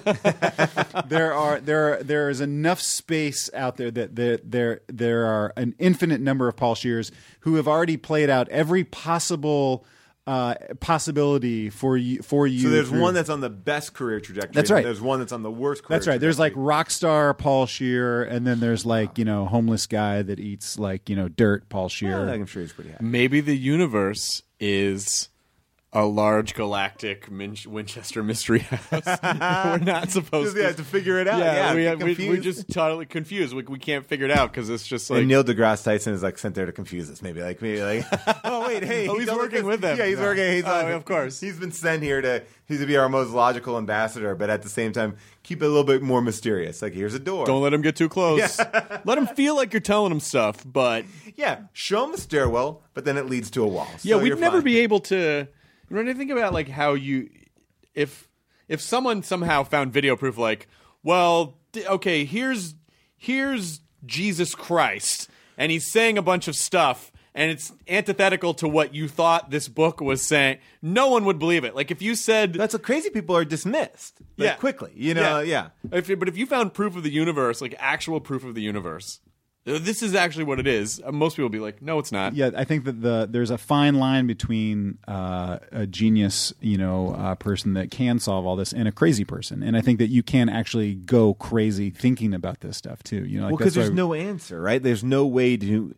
[SPEAKER 10] There is enough space out there that there are an infinite number of Paul Scheers who have already played out every possible possibility for you.
[SPEAKER 14] So there's one that's on the best career trajectory.
[SPEAKER 10] That's right.
[SPEAKER 14] There's one that's on the worst career
[SPEAKER 10] That's right.
[SPEAKER 14] trajectory.
[SPEAKER 10] There's rock star Paul Scheer, and then there's homeless guy that eats dirt Paul Scheer.
[SPEAKER 14] I'm sure he's pretty happy.
[SPEAKER 4] Maybe the universe is a large galactic Winchester mystery house. We're not supposed
[SPEAKER 14] to figure it out.
[SPEAKER 4] Yeah, we're just totally confused. We can't figure it out because it's just
[SPEAKER 14] and Neil deGrasse Tyson is sent there to confuse us. Maybe oh wait, hey,
[SPEAKER 4] he's working with them.
[SPEAKER 14] Yeah, he's working.
[SPEAKER 4] Of course,
[SPEAKER 14] he's been sent here to be our most logical ambassador, but at the same time keep it a little bit more mysterious. Here's a door.
[SPEAKER 4] Don't let him get too close. Yeah. Let him feel like you're telling him stuff, but
[SPEAKER 14] show him a stairwell, but then it leads to a wall.
[SPEAKER 4] Yeah, we'd never be able to. When I think about how if someone somehow found video proof, okay, here's Jesus Christ, and he's saying a bunch of stuff, and it's antithetical to what you thought this book was saying, no one would believe it. If you said
[SPEAKER 14] that's what crazy people are dismissed, quickly,
[SPEAKER 4] But if you found proof of the universe, actual proof of the universe, this is actually what it is. Most people will be like, no, it's not.
[SPEAKER 10] Yeah, I think that there's a fine line between a genius, person that can solve all this and a crazy person. And I think that you can actually go crazy thinking about this stuff too.
[SPEAKER 14] Because there's no answer, right? There's no way to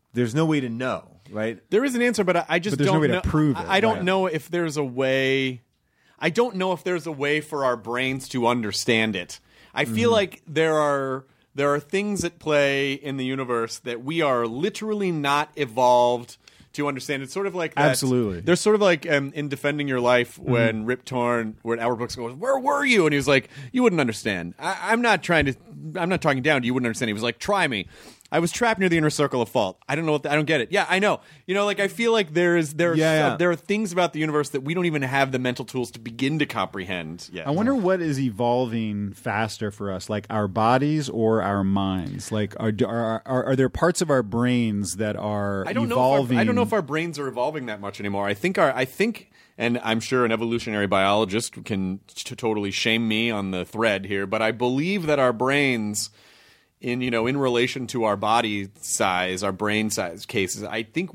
[SPEAKER 14] know, right?
[SPEAKER 4] There is an answer, but I just
[SPEAKER 10] But there's
[SPEAKER 4] don't
[SPEAKER 10] no way
[SPEAKER 4] know.
[SPEAKER 10] to prove it.
[SPEAKER 4] I don't
[SPEAKER 10] Right.
[SPEAKER 4] know if there's a way. I don't know if there's a way for our brains to understand it. I feel like there are things at play in the universe that we are literally not evolved to understand. It's sort of like that.
[SPEAKER 10] Absolutely.
[SPEAKER 4] There's sort of like in Defending Your Life when Rip Torn, where Albert Brooks goes, "Where were you?" And he was like, "You wouldn't understand. I'm not talking down to you. You wouldn't understand." He was like, "Try me. I was trapped near the inner circle of fault. I don't know. I don't get it. Yeah, I know. I feel like there are things about the universe that we don't even have the mental tools to begin to comprehend yet.
[SPEAKER 10] I wonder what is evolving faster for us, like our bodies or our minds. Like, are there parts of our brains that are evolving?
[SPEAKER 4] I don't know if our brains are evolving that much anymore. I think, and I'm sure an evolutionary biologist can totally shame me on the thread here, but I believe that our brains, in relation to our body size, our brain size cases, I think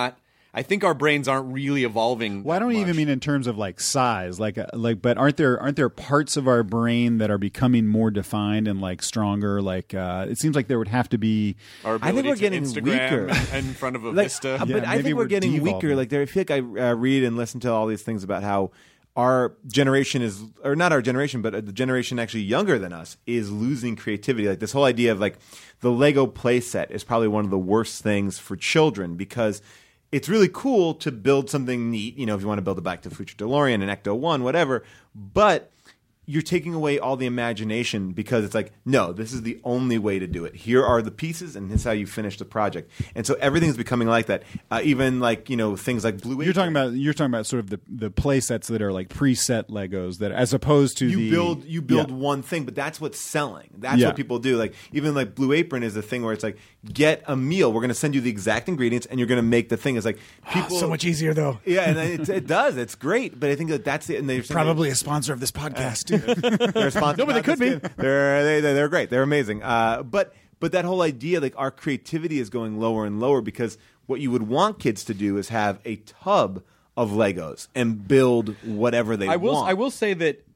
[SPEAKER 4] our brains aren't really evolving.
[SPEAKER 10] Well, I don't even mean in terms of like size, but aren't there parts of our brain that are becoming more defined and like stronger? Like it seems like there would have to be.
[SPEAKER 4] Our ability
[SPEAKER 14] I think we're
[SPEAKER 4] to
[SPEAKER 14] getting
[SPEAKER 4] Instagram
[SPEAKER 14] weaker
[SPEAKER 4] in front of a
[SPEAKER 14] like,
[SPEAKER 4] Vista.
[SPEAKER 14] But I think we're getting weaker. Like I feel like I read and listen to all these things about how our generation is, or not our generation, but the generation actually younger than us is losing creativity. Like this whole idea of like the Lego playset is probably one of the worst things for children because it's really cool to build something neat, if you want to build a Back to the Future DeLorean, an Ecto-1, whatever, but you're taking away all the imagination because it's like, no, this is the only way to do it. Here are the pieces, and this is how you finish the project. And so everything's becoming like that. Even like things like Blue Apron.
[SPEAKER 10] You're talking about sort of the play sets that are like preset Legos that, as opposed to
[SPEAKER 14] you build one thing, but that's what's selling. That's what people do. Like even like Blue Apron is a thing where it's like, get a meal. We're going to send you the exact ingredients, and you're going to make the thing. It's like people
[SPEAKER 4] so much easier though.
[SPEAKER 14] Yeah, and it does. It's great, but I think that's it. And they're
[SPEAKER 10] probably a sponsor of this podcast too.
[SPEAKER 14] They're sponsored.
[SPEAKER 4] No, but they could be.
[SPEAKER 14] They're great. They're amazing. But that whole idea, like our creativity is going lower and lower because what you would want kids to do is have a tub of Legos and build whatever they want.
[SPEAKER 4] I will say that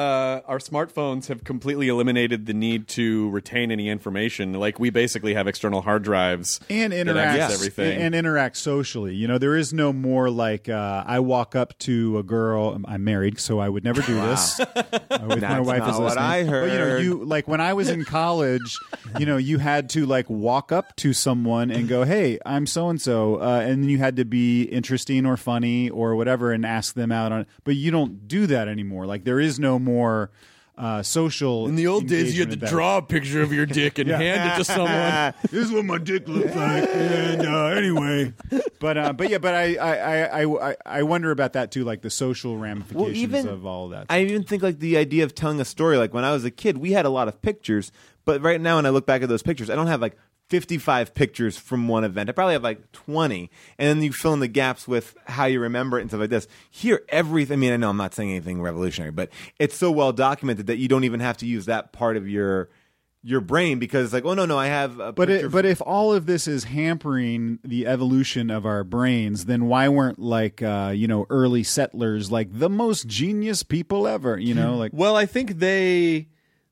[SPEAKER 4] our smartphones have completely eliminated the need to retain any information. Like we basically have external hard drives
[SPEAKER 10] and interact everything and interact socially. There is no more like I walk up to a girl. I'm married, so I would never do this. With my wife
[SPEAKER 14] not
[SPEAKER 10] is
[SPEAKER 14] what
[SPEAKER 10] listening.
[SPEAKER 14] I heard.
[SPEAKER 10] But you like when I was in college, you had to like walk up to someone and go, "Hey, I'm so and so," and then you had to be interesting or funny or whatever and ask them out on. But you don't do that anymore. Like there is no more social.
[SPEAKER 4] In the old days, you had to draw a picture of your dick and hand it to someone.
[SPEAKER 10] This is what my dick looks like. And anyway, but I wonder about that too, like the social ramifications of all of that.
[SPEAKER 14] I even think like the idea of telling a story. Like when I was a kid, we had a lot of pictures, but right now when I look back at those pictures, I don't have like 55 pictures from one event. I probably have like 20. And then you fill in the gaps with how you remember it and stuff like this. Here, everything, I mean, I know I'm not saying anything revolutionary, but it's so well documented that you don't even have to use that part of your brain because it's like, oh, no, I have a picture.
[SPEAKER 10] But if all of this is hampering the evolution of our brains, then why weren't like, early settlers like the most genius people ever, like.
[SPEAKER 4] Well, I think they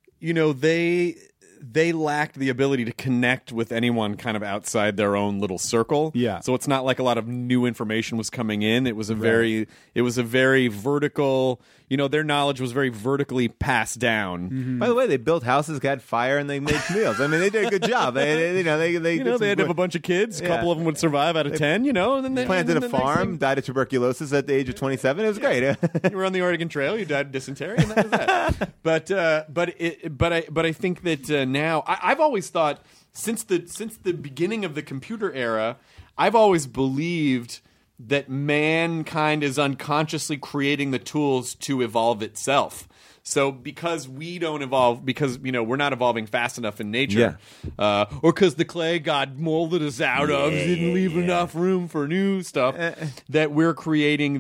[SPEAKER 4] lacked the ability to connect with anyone kind of outside their own little circle.
[SPEAKER 10] Yeah.
[SPEAKER 4] So it's not like a lot of new information was coming in. It was a very vertical, their knowledge was very vertically passed down.
[SPEAKER 14] Mm-hmm. By the way, they built houses, got fire, and they made meals. I mean, they did a good job. They had
[SPEAKER 4] to have a bunch of kids. A couple of them would survive out of 10, and then they
[SPEAKER 14] planted a farm, died of tuberculosis at the age of 27. It was great.
[SPEAKER 4] You were on the Oregon Trail, you died of dysentery, and that was that. But I think that now I've always thought since the beginning of the computer era, I've always believed that mankind is unconsciously creating the tools to evolve itself. So because we don't evolve, because we're not evolving fast enough in nature, or because the clay God molded us out of didn't leave enough room for new stuff, that we're creating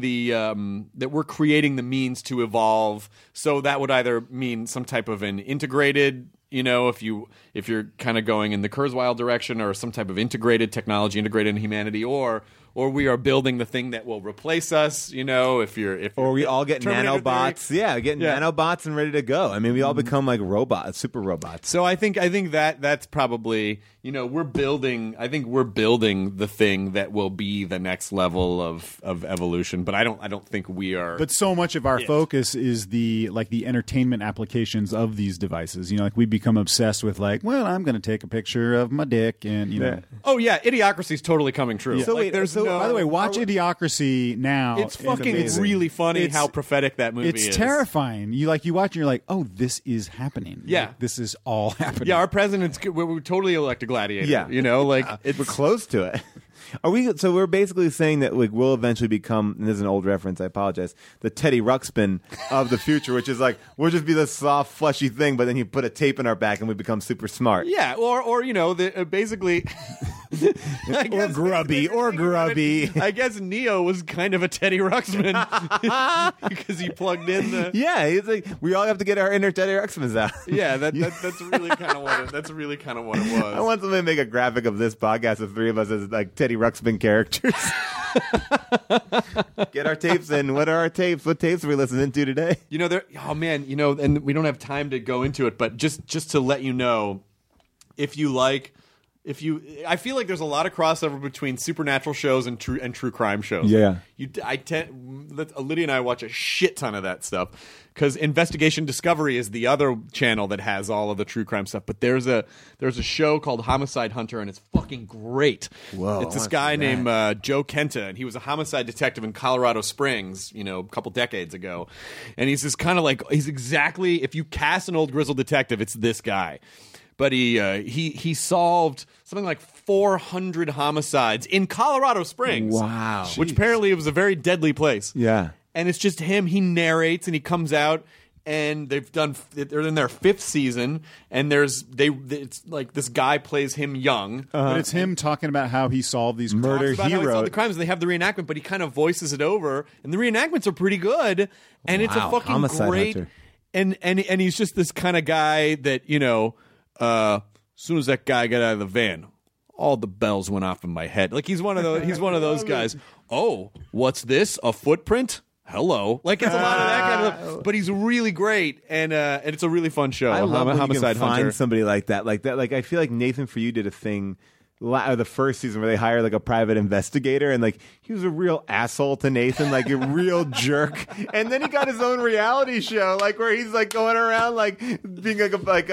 [SPEAKER 4] the means to evolve. So that would either mean some type of an integrated you know, if you're kind of going in the Kurzweil direction or some type of integrated technology, integrated in humanity, or we are building the thing that will replace us, you know,
[SPEAKER 14] or we all get
[SPEAKER 4] Terminator
[SPEAKER 14] nanobots, nanobots and ready to go. I mean, we all become like robots, super robots.
[SPEAKER 4] So I think that's probably, you know, we're building the thing that will be the next level of evolution. But I don't think we are.
[SPEAKER 10] But so much of our focus is the entertainment applications of these devices. You know, like we become obsessed with like, well, I'm going to take a picture of my dick, and you know.
[SPEAKER 4] Oh yeah, Idiocracy is totally coming true.
[SPEAKER 10] So like, by the way, watch Idiocracy now.
[SPEAKER 4] It's fucking really funny how prophetic that movie is.
[SPEAKER 10] It's terrifying. You watch and you're like, oh, this is happening.
[SPEAKER 4] Yeah,
[SPEAKER 10] like, this is all happening.
[SPEAKER 4] Yeah, our president's we're totally elect a gladiator.
[SPEAKER 14] Yeah,
[SPEAKER 4] you know, like
[SPEAKER 14] we're close to it. Are we? So we're basically saying that like we'll eventually become. And this is an old reference. I apologize. The Teddy Ruxpin of the future, which is like we'll just be this soft, fleshy thing, but then you put a tape in our back and we become super smart.
[SPEAKER 4] Yeah, or you know, basically.
[SPEAKER 14] or grubby.
[SPEAKER 4] I guess Neo was kind of a Teddy Ruxpin because he plugged in the.
[SPEAKER 14] Yeah, he's like we all have to get our inner Teddy Ruxpins out.
[SPEAKER 4] Yeah, that's really kind of what it was.
[SPEAKER 14] I want somebody to make a graphic of this podcast of three of us as like Teddy Ruxpin characters. Get our tapes in. What are our tapes? What tapes are we listening to today?
[SPEAKER 4] You know, and we don't have time to go into it, but just to let you know, I feel like there's a lot of crossover between supernatural shows and true crime shows.
[SPEAKER 14] Yeah,
[SPEAKER 4] Lydia and I watch a shit ton of that stuff because Investigation Discovery is the other channel that has all of the true crime stuff. But there's a show called Homicide Hunter, and it's fucking great.
[SPEAKER 14] Whoa,
[SPEAKER 4] it's this guy named Joe Kenta, and he was a homicide detective in Colorado Springs, you know, a couple decades ago. And he's this kind of like he's exactly if you cast an old grizzled detective, it's this guy. But he solved something like 400 homicides in Colorado Springs.
[SPEAKER 14] Wow.
[SPEAKER 4] Which apparently it was a very deadly place.
[SPEAKER 14] Yeah.
[SPEAKER 4] And it's just him. He narrates and he comes out and they're in their 5th season and it's like this guy plays him young.
[SPEAKER 10] But it's him talking about how he solved these
[SPEAKER 14] murder
[SPEAKER 4] heroes. How he solved the crimes. They have the reenactment, but he kind of voices it over and the reenactments are pretty good. And it's a fucking
[SPEAKER 14] Homicide
[SPEAKER 4] great
[SPEAKER 14] Hunter.
[SPEAKER 4] And he's just this kind of guy that, you know, as soon as that guy got out of the van, all the bells went off in my head. Like he's one of those guys. Oh, what's this? A footprint? Hello. Like it's a lot of that kind of stuff. But he's really great, and it's a really fun show.
[SPEAKER 14] I love when
[SPEAKER 4] Homicide
[SPEAKER 14] you can
[SPEAKER 4] Hunter.
[SPEAKER 14] find somebody like that. Like I feel like Nathan For You did a thing. The first season where they hired like a private investigator and like he was a real asshole to Nathan, like a real jerk, and then he got his own reality show like where he's like going around like being like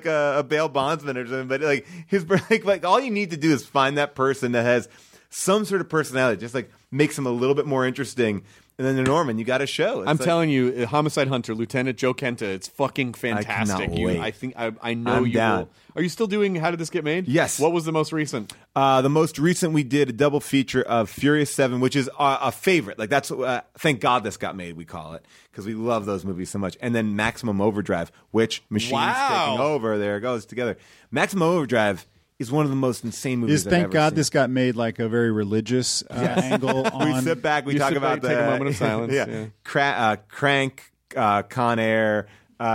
[SPEAKER 14] a bail bondsman or something, but like his like all you need to do is find that person that has some sort of personality, just like makes him a little bit more interesting. And then Norman, you got a show.
[SPEAKER 4] I'm telling you, Homicide Hunter, Lieutenant Joe Kenta, it's fucking fantastic.
[SPEAKER 14] I cannot wait.
[SPEAKER 4] I think I know
[SPEAKER 14] I'm
[SPEAKER 4] you
[SPEAKER 14] down.
[SPEAKER 4] will. Are you still doing How Did This Get Made?
[SPEAKER 14] Yes.
[SPEAKER 4] What was the most recent?
[SPEAKER 14] The most recent we did a double feature of Furious 7, which is a favorite. Like that's thank God this got made. We call it because we love those movies so much. And then Maximum Overdrive, which machines taking over. There it goes together. Maximum Overdrive is one of the most insane movies.
[SPEAKER 10] Thank God this got made like a very religious angle.
[SPEAKER 14] We sit back, we talk about
[SPEAKER 4] take a moment of silence.
[SPEAKER 14] Yeah. Crank, Con Air.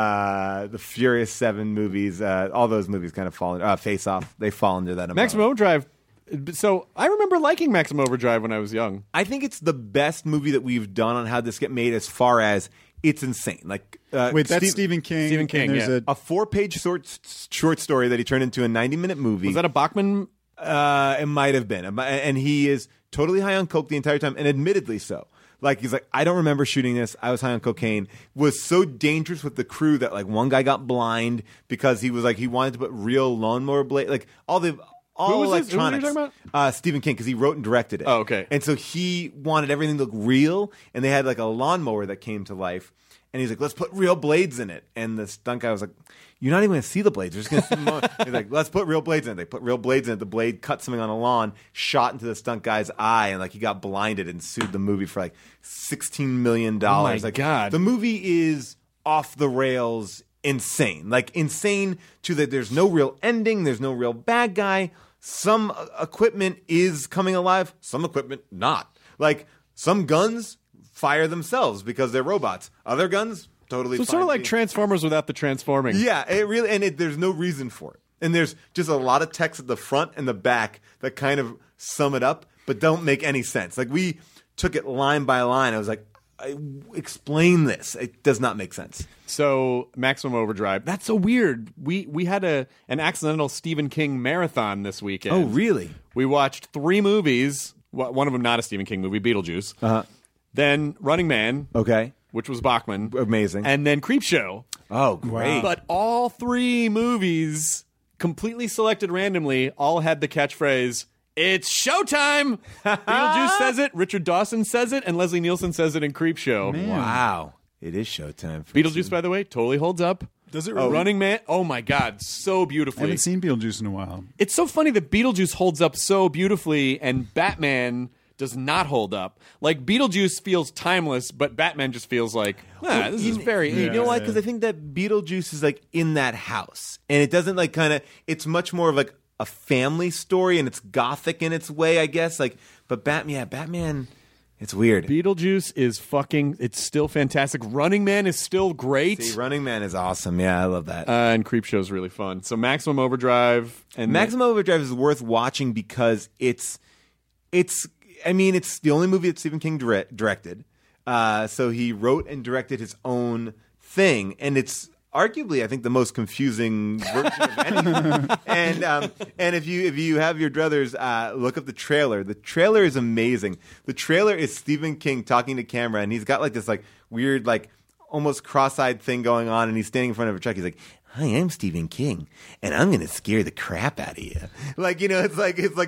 [SPEAKER 14] The Furious 7 movies, all those movies kind of fall Face Off, they fall into that.
[SPEAKER 4] Maximum Overdrive. So I remember liking Maximum Overdrive when I was young.
[SPEAKER 14] I think it's the best movie that we've done on How This Get Made as far as it's insane. Like
[SPEAKER 10] wait, that's Stephen King.
[SPEAKER 4] Stephen King,
[SPEAKER 10] there's
[SPEAKER 14] a 4-page short story that he turned into a 90-minute movie.
[SPEAKER 4] Was that a Bachman?
[SPEAKER 14] It might have been. And he is totally high on coke the entire time, and admittedly so. Like, he's like, I don't remember shooting this. I was high on cocaine. Was so dangerous with the crew that, like, one guy got blind because he was like, he wanted to put real lawnmower blade, like, all electronics.
[SPEAKER 4] Who are you talking
[SPEAKER 14] about? Stephen King, because he wrote and directed it.
[SPEAKER 4] Oh, okay.
[SPEAKER 14] And so he wanted everything to look real, and they had, like, a lawnmower that came to life. And he's like, let's put real blades in it. And the stunt guy was like, you're not even going to see the blades. You're just going to see them on. He's like, let's put real blades in it. They put real blades in it. The blade cut something on a lawn, shot into the stunt guy's eye, and like he got blinded and sued the movie for like $16 million.
[SPEAKER 4] Oh my
[SPEAKER 14] God. The movie is off the rails insane. Like insane to that there's no real ending. There's no real bad guy. Some equipment is coming alive. Some equipment not. Like some guns fire themselves because they're robots. Other guns totally.
[SPEAKER 4] So it's sort of like Transformers without the transforming.
[SPEAKER 14] Yeah, it really, and there's no reason for it. And there's just a lot of text at the front and the back that kind of sum it up, but don't make any sense. Like, we took it line by line. I was like, explain this. It does not make sense.
[SPEAKER 4] So Maximum Overdrive. That's so weird. We had an accidental Stephen King marathon this weekend.
[SPEAKER 14] Oh, really?
[SPEAKER 4] We watched 3 movies. One of them not a Stephen King movie, Beetlejuice.
[SPEAKER 14] Uh-huh.
[SPEAKER 4] Then Running Man.
[SPEAKER 14] Okay.
[SPEAKER 4] Which was Bachman.
[SPEAKER 14] Amazing.
[SPEAKER 4] And then Creepshow.
[SPEAKER 14] Oh, great.
[SPEAKER 4] But all 3 movies, completely selected randomly, all had the catchphrase, "It's showtime!" Beetlejuice says it, Richard Dawson says it, and Leslie Nielsen says it in Creepshow.
[SPEAKER 14] Man. Wow. It is showtime.
[SPEAKER 4] Beetlejuice, by the way, totally holds up.
[SPEAKER 10] Does it really?
[SPEAKER 4] Running Man, oh my God, so beautifully.
[SPEAKER 10] I haven't seen Beetlejuice in a while.
[SPEAKER 4] It's so funny that Beetlejuice holds up so beautifully and Batman does not hold up. Like, Beetlejuice feels timeless, but Batman just feels like, this is very...
[SPEAKER 14] You know why? Because I think that Beetlejuice is like in that house. And it doesn't like kind of... It's much more of like a family story, and it's gothic in its way, I guess. Like, but Batman... It's weird.
[SPEAKER 4] Beetlejuice is fucking... It's still fantastic. Running Man is still great.
[SPEAKER 14] See, Running Man is awesome. Yeah, I love that.
[SPEAKER 4] And Creepshow is really fun. So Maximum Overdrive... and
[SPEAKER 14] Maximum Overdrive is worth watching because it's the only movie that Stephen King directed. So he wrote and directed his own thing. And it's arguably, I think, the most confusing version of anything. And if you have your druthers, look up the trailer. The trailer is amazing. The trailer is Stephen King talking to camera, and he's got like this like weird like almost cross-eyed thing going on, and he's standing in front of a truck. He's like, "Hi, I'm Stephen King, and I'm going to scare the crap out of you." Like, you know, it's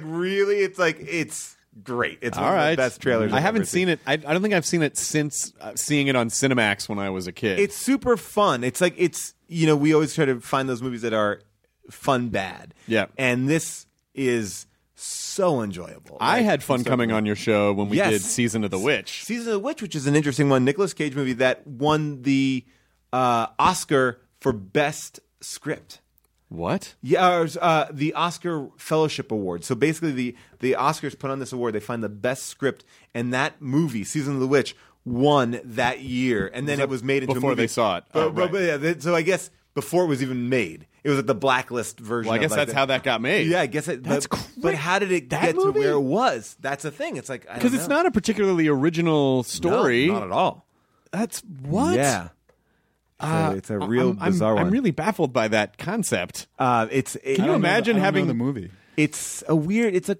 [SPEAKER 14] great. It's one of the best trailers.
[SPEAKER 4] I haven't seen it. I don't think I've seen it since seeing it on Cinemax when I was a kid.
[SPEAKER 14] It's super fun. It's like we always try to find those movies that are fun bad.
[SPEAKER 4] Yeah.
[SPEAKER 14] And this is so enjoyable.
[SPEAKER 4] I had fun coming on your show when we did Season of the Witch.
[SPEAKER 14] Season of the Witch, which is an interesting one. Nicolas Cage movie that won the Oscar for Best Script.
[SPEAKER 4] What?
[SPEAKER 14] Yeah, the Oscar Fellowship Award. So basically, the Oscars put on this award. They find the best script, and that movie, Season of the Witch, won that year. And then it was made into a movie.
[SPEAKER 4] Before they saw it.
[SPEAKER 14] But so I guess before it was even made, it was like the blacklist version.
[SPEAKER 4] Well, I guess that's how that got made.
[SPEAKER 14] Yeah, I guess that's crazy. But how did it get to where it was? That's the thing. It's like,
[SPEAKER 4] because it's not a particularly original story.
[SPEAKER 14] No, not at all.
[SPEAKER 4] That's what?
[SPEAKER 14] Yeah. It's a real bizarre one.
[SPEAKER 4] I'm really baffled by that concept.
[SPEAKER 14] Can
[SPEAKER 4] you imagine having
[SPEAKER 10] the movie?
[SPEAKER 14] It's a weird. It's a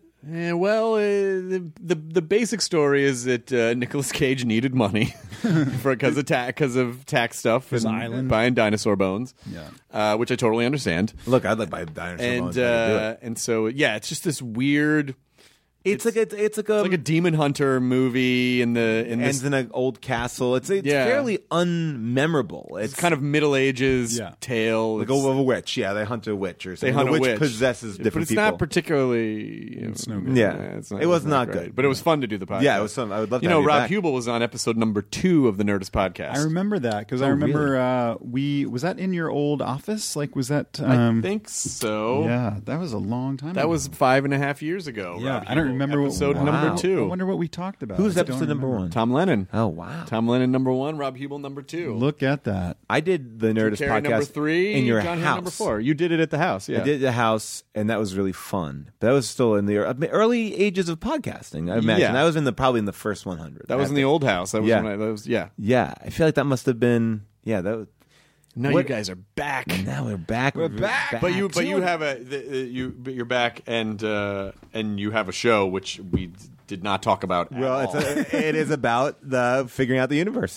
[SPEAKER 4] the basic story is that Nicolas Cage needed money because of tax stuff
[SPEAKER 10] His
[SPEAKER 4] and
[SPEAKER 10] island,
[SPEAKER 4] buying dinosaur bones.
[SPEAKER 10] Yeah,
[SPEAKER 4] which I totally understand.
[SPEAKER 14] Look, I'd like buy dinosaur bones.
[SPEAKER 4] And so it's just this weird.
[SPEAKER 14] It's like a
[SPEAKER 4] demon hunter movie
[SPEAKER 14] ends in an old castle. It's fairly unmemorable.
[SPEAKER 4] It's kind of Middle Ages tale.
[SPEAKER 14] Like of a witch. Yeah, they hunt a witch or something.
[SPEAKER 4] They hunt a witch
[SPEAKER 14] possesses different
[SPEAKER 4] but it's
[SPEAKER 14] people.
[SPEAKER 4] Not particularly.
[SPEAKER 10] It's no good.
[SPEAKER 14] Yeah, it was not good.
[SPEAKER 4] But it was fun to do the podcast.
[SPEAKER 14] Yeah, it was fun. I would love to.
[SPEAKER 4] Rob
[SPEAKER 14] back.
[SPEAKER 4] Hubel was on episode number 2 of the Nerdist podcast.
[SPEAKER 10] I remember that because I remember was that in your old office? Like, was that?
[SPEAKER 4] I think so.
[SPEAKER 10] Yeah, that was a long time.
[SPEAKER 4] That
[SPEAKER 10] ago.
[SPEAKER 4] was 5.5 years ago.
[SPEAKER 10] Yeah,
[SPEAKER 4] Rob
[SPEAKER 10] I don't remember
[SPEAKER 4] episode
[SPEAKER 10] number
[SPEAKER 4] 2.
[SPEAKER 10] I wonder what we talked about.
[SPEAKER 14] Who's episode number 1?
[SPEAKER 4] Tom Lennon.
[SPEAKER 14] Oh wow.
[SPEAKER 4] Tom Lennon number 1. Rob Hubel number 2.
[SPEAKER 10] Look at that.
[SPEAKER 14] I did the Nerdist podcast
[SPEAKER 4] number 3.
[SPEAKER 14] in your
[SPEAKER 4] John
[SPEAKER 14] house.
[SPEAKER 4] Hamm number 4. You did it at the house. Yeah,
[SPEAKER 14] I did the house, and that was really fun. But that was still in the early ages of podcasting. I imagine that was probably in the first 100.
[SPEAKER 4] That was in the old house. That was
[SPEAKER 14] Yeah, I feel like that must have been. Yeah, that was.
[SPEAKER 4] Now you guys are back.
[SPEAKER 14] Now we're back.
[SPEAKER 4] We're back. But you have you're back, and you have a show which we did not talk about.
[SPEAKER 14] Well, it is about the figuring out the universe.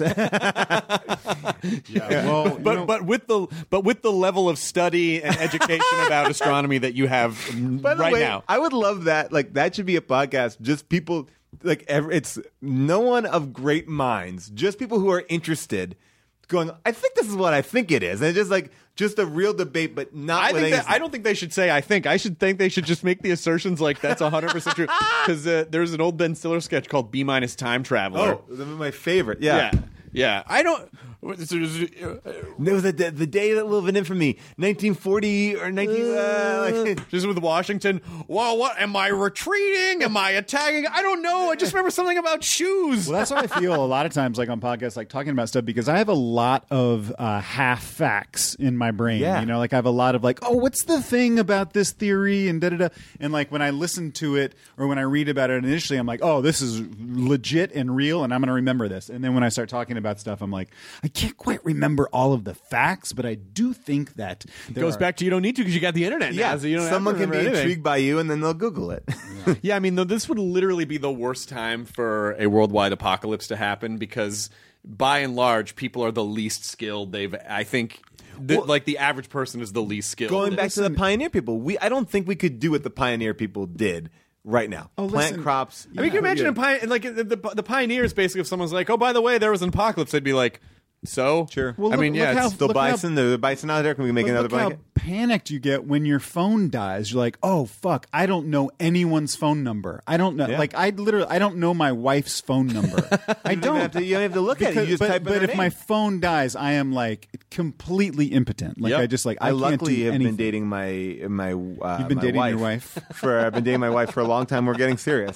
[SPEAKER 10] Well,
[SPEAKER 4] but with the level of study and education about astronomy that you have now.
[SPEAKER 14] I would love that. Like, that should be a podcast. Just people it's no one of great minds. Just people who are interested. Going, I think this is what I think it is, and it's just a real debate, but not.
[SPEAKER 4] I don't think they should say. I should think they should just make the assertions like that's 100% true. Because there's an old Ben Stiller sketch called B- Time Traveler.
[SPEAKER 14] Oh, my favorite. Yeah.
[SPEAKER 4] I don't.
[SPEAKER 14] No, the day that will live in infamy, 1940 or 19.
[SPEAKER 4] Just with Washington. Well, what am I retreating? Am I attacking? I don't know. I just remember something about shoes.
[SPEAKER 10] Well, that's how I feel a lot of times, like on podcasts, like talking about stuff, because I have a lot of half facts in my brain.
[SPEAKER 14] Yeah.
[SPEAKER 10] You know, like I have a lot of like, oh, what's the thing about this theory and da da da. And like when I listen to it or when I read about it initially, I'm like, oh, this is legit and real, and I'm going to remember this. And then when I start talking about stuff, I'm like, I can't quite remember all of the facts, but I do think that
[SPEAKER 4] it goes back to you don't need to because you got the internet now, so you don't
[SPEAKER 14] someone
[SPEAKER 4] have to
[SPEAKER 14] can be
[SPEAKER 4] remember anything.
[SPEAKER 14] intrigued by you, and then they'll Google it.
[SPEAKER 4] Yeah, I mean, this would literally be the worst time for a worldwide apocalypse to happen because, by and large, people are the least skilled. I think, like the average person is the least skilled.
[SPEAKER 14] Going back to the pioneer people, I don't think we could do what the pioneer people did right now. Plant crops.
[SPEAKER 4] I mean, can you imagine the pioneers basically if someone's like, oh, by the way, there was an apocalypse, they'd be like, so?
[SPEAKER 14] Sure.
[SPEAKER 10] Well,
[SPEAKER 4] I mean, yeah,
[SPEAKER 14] it's still bison. The bison out there. Can we make another blanket?
[SPEAKER 10] How panicked you get when your phone dies. You're like, oh fuck, I don't know anyone's phone number. I don't know.
[SPEAKER 14] Yeah.
[SPEAKER 10] Like I don't know my wife's phone number. I don't.
[SPEAKER 14] You don't have to look at it. You just type in her
[SPEAKER 10] But if
[SPEAKER 14] name.
[SPEAKER 10] my phone dies, I am like completely impotent. Like I just like I can't
[SPEAKER 14] luckily
[SPEAKER 10] do
[SPEAKER 14] have
[SPEAKER 10] anything.
[SPEAKER 14] been dating my
[SPEAKER 10] You've been dating your wife
[SPEAKER 14] I've been dating my wife for a long time. We're getting serious.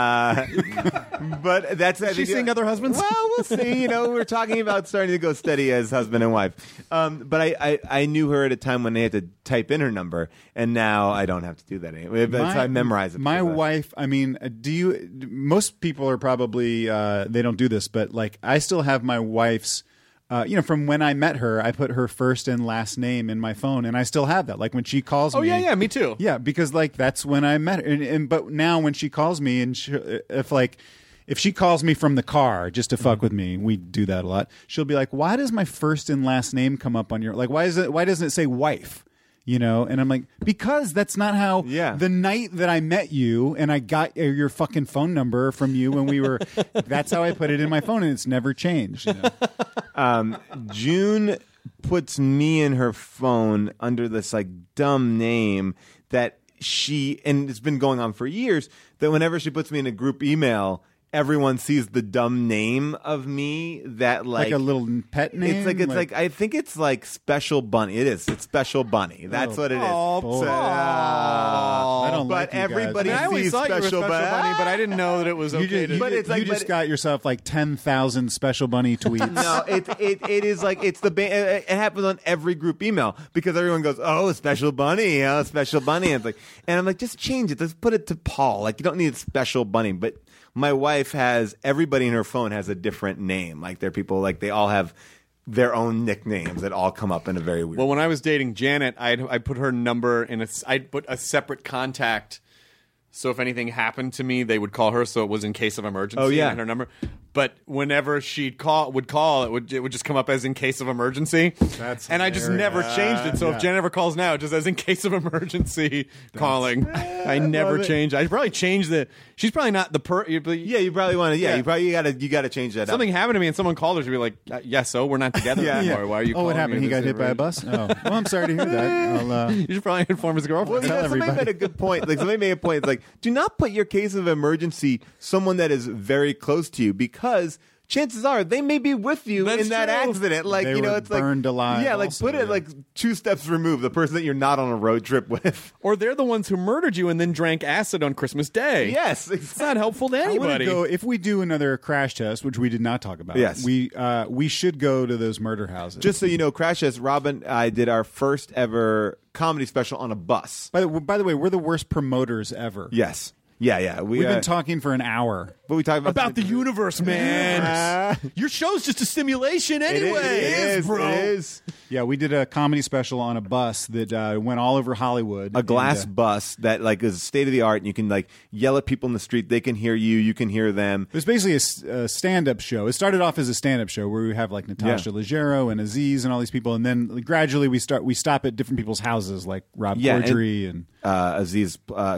[SPEAKER 14] But that's
[SPEAKER 4] Is she seeing other husbands?
[SPEAKER 14] Well, we'll see. We're talking about starting to go steady as husband and wife. But I knew her at a time when they had to type in her number, and now I don't have to do that anymore. So I memorize it.
[SPEAKER 10] My wife, I mean, most people are probably, they don't do this, but like I still have my wife's, from when I met her, I put her first and last name in my phone, and I still have that. Like when she calls me.
[SPEAKER 4] Oh, yeah, me too.
[SPEAKER 10] Yeah, because like that's when I met her. But now when she calls me, and if she calls me from the car just to fuck with me, we do that a lot. She'll be like, "Why does my first and last name come up on your why doesn't it say wife?" And I'm like, because that's not how.
[SPEAKER 14] Yeah.
[SPEAKER 10] The night that I met you and I got your fucking phone number from you when we were, that's how I put it in my phone, and it's never changed.
[SPEAKER 14] June puts me in her phone under this like dumb name that and it's been going on for years, that whenever she puts me in a group email, everyone sees the dumb name of me that
[SPEAKER 10] like a little pet name.
[SPEAKER 14] It's like I think it's like Special Bunny. It's Special Bunny. That's what it is.
[SPEAKER 10] I don't
[SPEAKER 14] but
[SPEAKER 10] like you
[SPEAKER 14] everybody
[SPEAKER 10] guys.
[SPEAKER 4] I always
[SPEAKER 14] sees
[SPEAKER 4] thought
[SPEAKER 14] Special
[SPEAKER 4] you were Special Bunny, but I didn't know that it was okay.
[SPEAKER 10] You just got yourself like 10,000 Special Bunny tweets.
[SPEAKER 14] No, it is like it's it happens on every group email because everyone goes, "Oh, Special Bunny, Special Bunny," and I'm like, just change it. Let's put it to Paul. Like you don't need Special Bunny, but. My wife everybody in her phone has a different name. Like they're people, like they all have their own nicknames that all come up in a very weird.
[SPEAKER 4] Well, when I was dating Janet, I put her number I'd put a separate contact. So if anything happened to me, they would call her. So it was in case of emergency.
[SPEAKER 14] Oh, yeah.
[SPEAKER 4] And her number. But whenever she'd call, it would just come up as in case of emergency. And I just never changed it. So if Janet ever calls now, it just as in case of emergency calling. I never changed. I probably changed she's probably not the
[SPEAKER 14] Yeah, you probably want to. Yeah, you got to change that.
[SPEAKER 4] Something happened to me and someone called her. She'd be like, "Yeah, so we're not together anymore. Why are you?"
[SPEAKER 10] Oh, what happened? He got hit by a bus. Oh, well, I'm sorry to hear that.
[SPEAKER 4] You should probably inform his girlfriend.
[SPEAKER 14] Well, somebody made a good point. Like somebody made a point. It's like, do not put your case of emergency someone that is very close to you because chances are they may be with you in that accident. Like
[SPEAKER 10] they were
[SPEAKER 14] it's
[SPEAKER 10] burned
[SPEAKER 14] like
[SPEAKER 10] alive.
[SPEAKER 14] Yeah, like put it like 2 steps removed, the person that you're not on a road trip with,
[SPEAKER 4] or they're the ones who murdered you and then drank acid on Christmas Day.
[SPEAKER 14] Yes, exactly.
[SPEAKER 4] It's not helpful to anybody.
[SPEAKER 10] If we do another crash test, which we did not talk about,
[SPEAKER 14] yes,
[SPEAKER 10] we should go to those murder houses.
[SPEAKER 14] Just so you know, crash test. Robin and I did our first ever comedy special on a bus.
[SPEAKER 10] By the way, we're the worst promoters ever.
[SPEAKER 14] Yes. Yeah.
[SPEAKER 10] We've been talking for an hour.
[SPEAKER 14] But we talk
[SPEAKER 4] about the universe, man. Your show's just a simulation anyway.
[SPEAKER 14] It is, bro. It is.
[SPEAKER 10] Yeah, we did a comedy special on a bus that went all over Hollywood.
[SPEAKER 14] A glass bus that like is state of the art, and you can like yell at people in the street. They can hear you. You can hear them.
[SPEAKER 10] It was basically a stand-up show. It started off as a stand-up show where we have like Natasha Leggero and Aziz and all these people, and then gradually we stop at different people's houses like Rob Corddry and
[SPEAKER 14] Aziz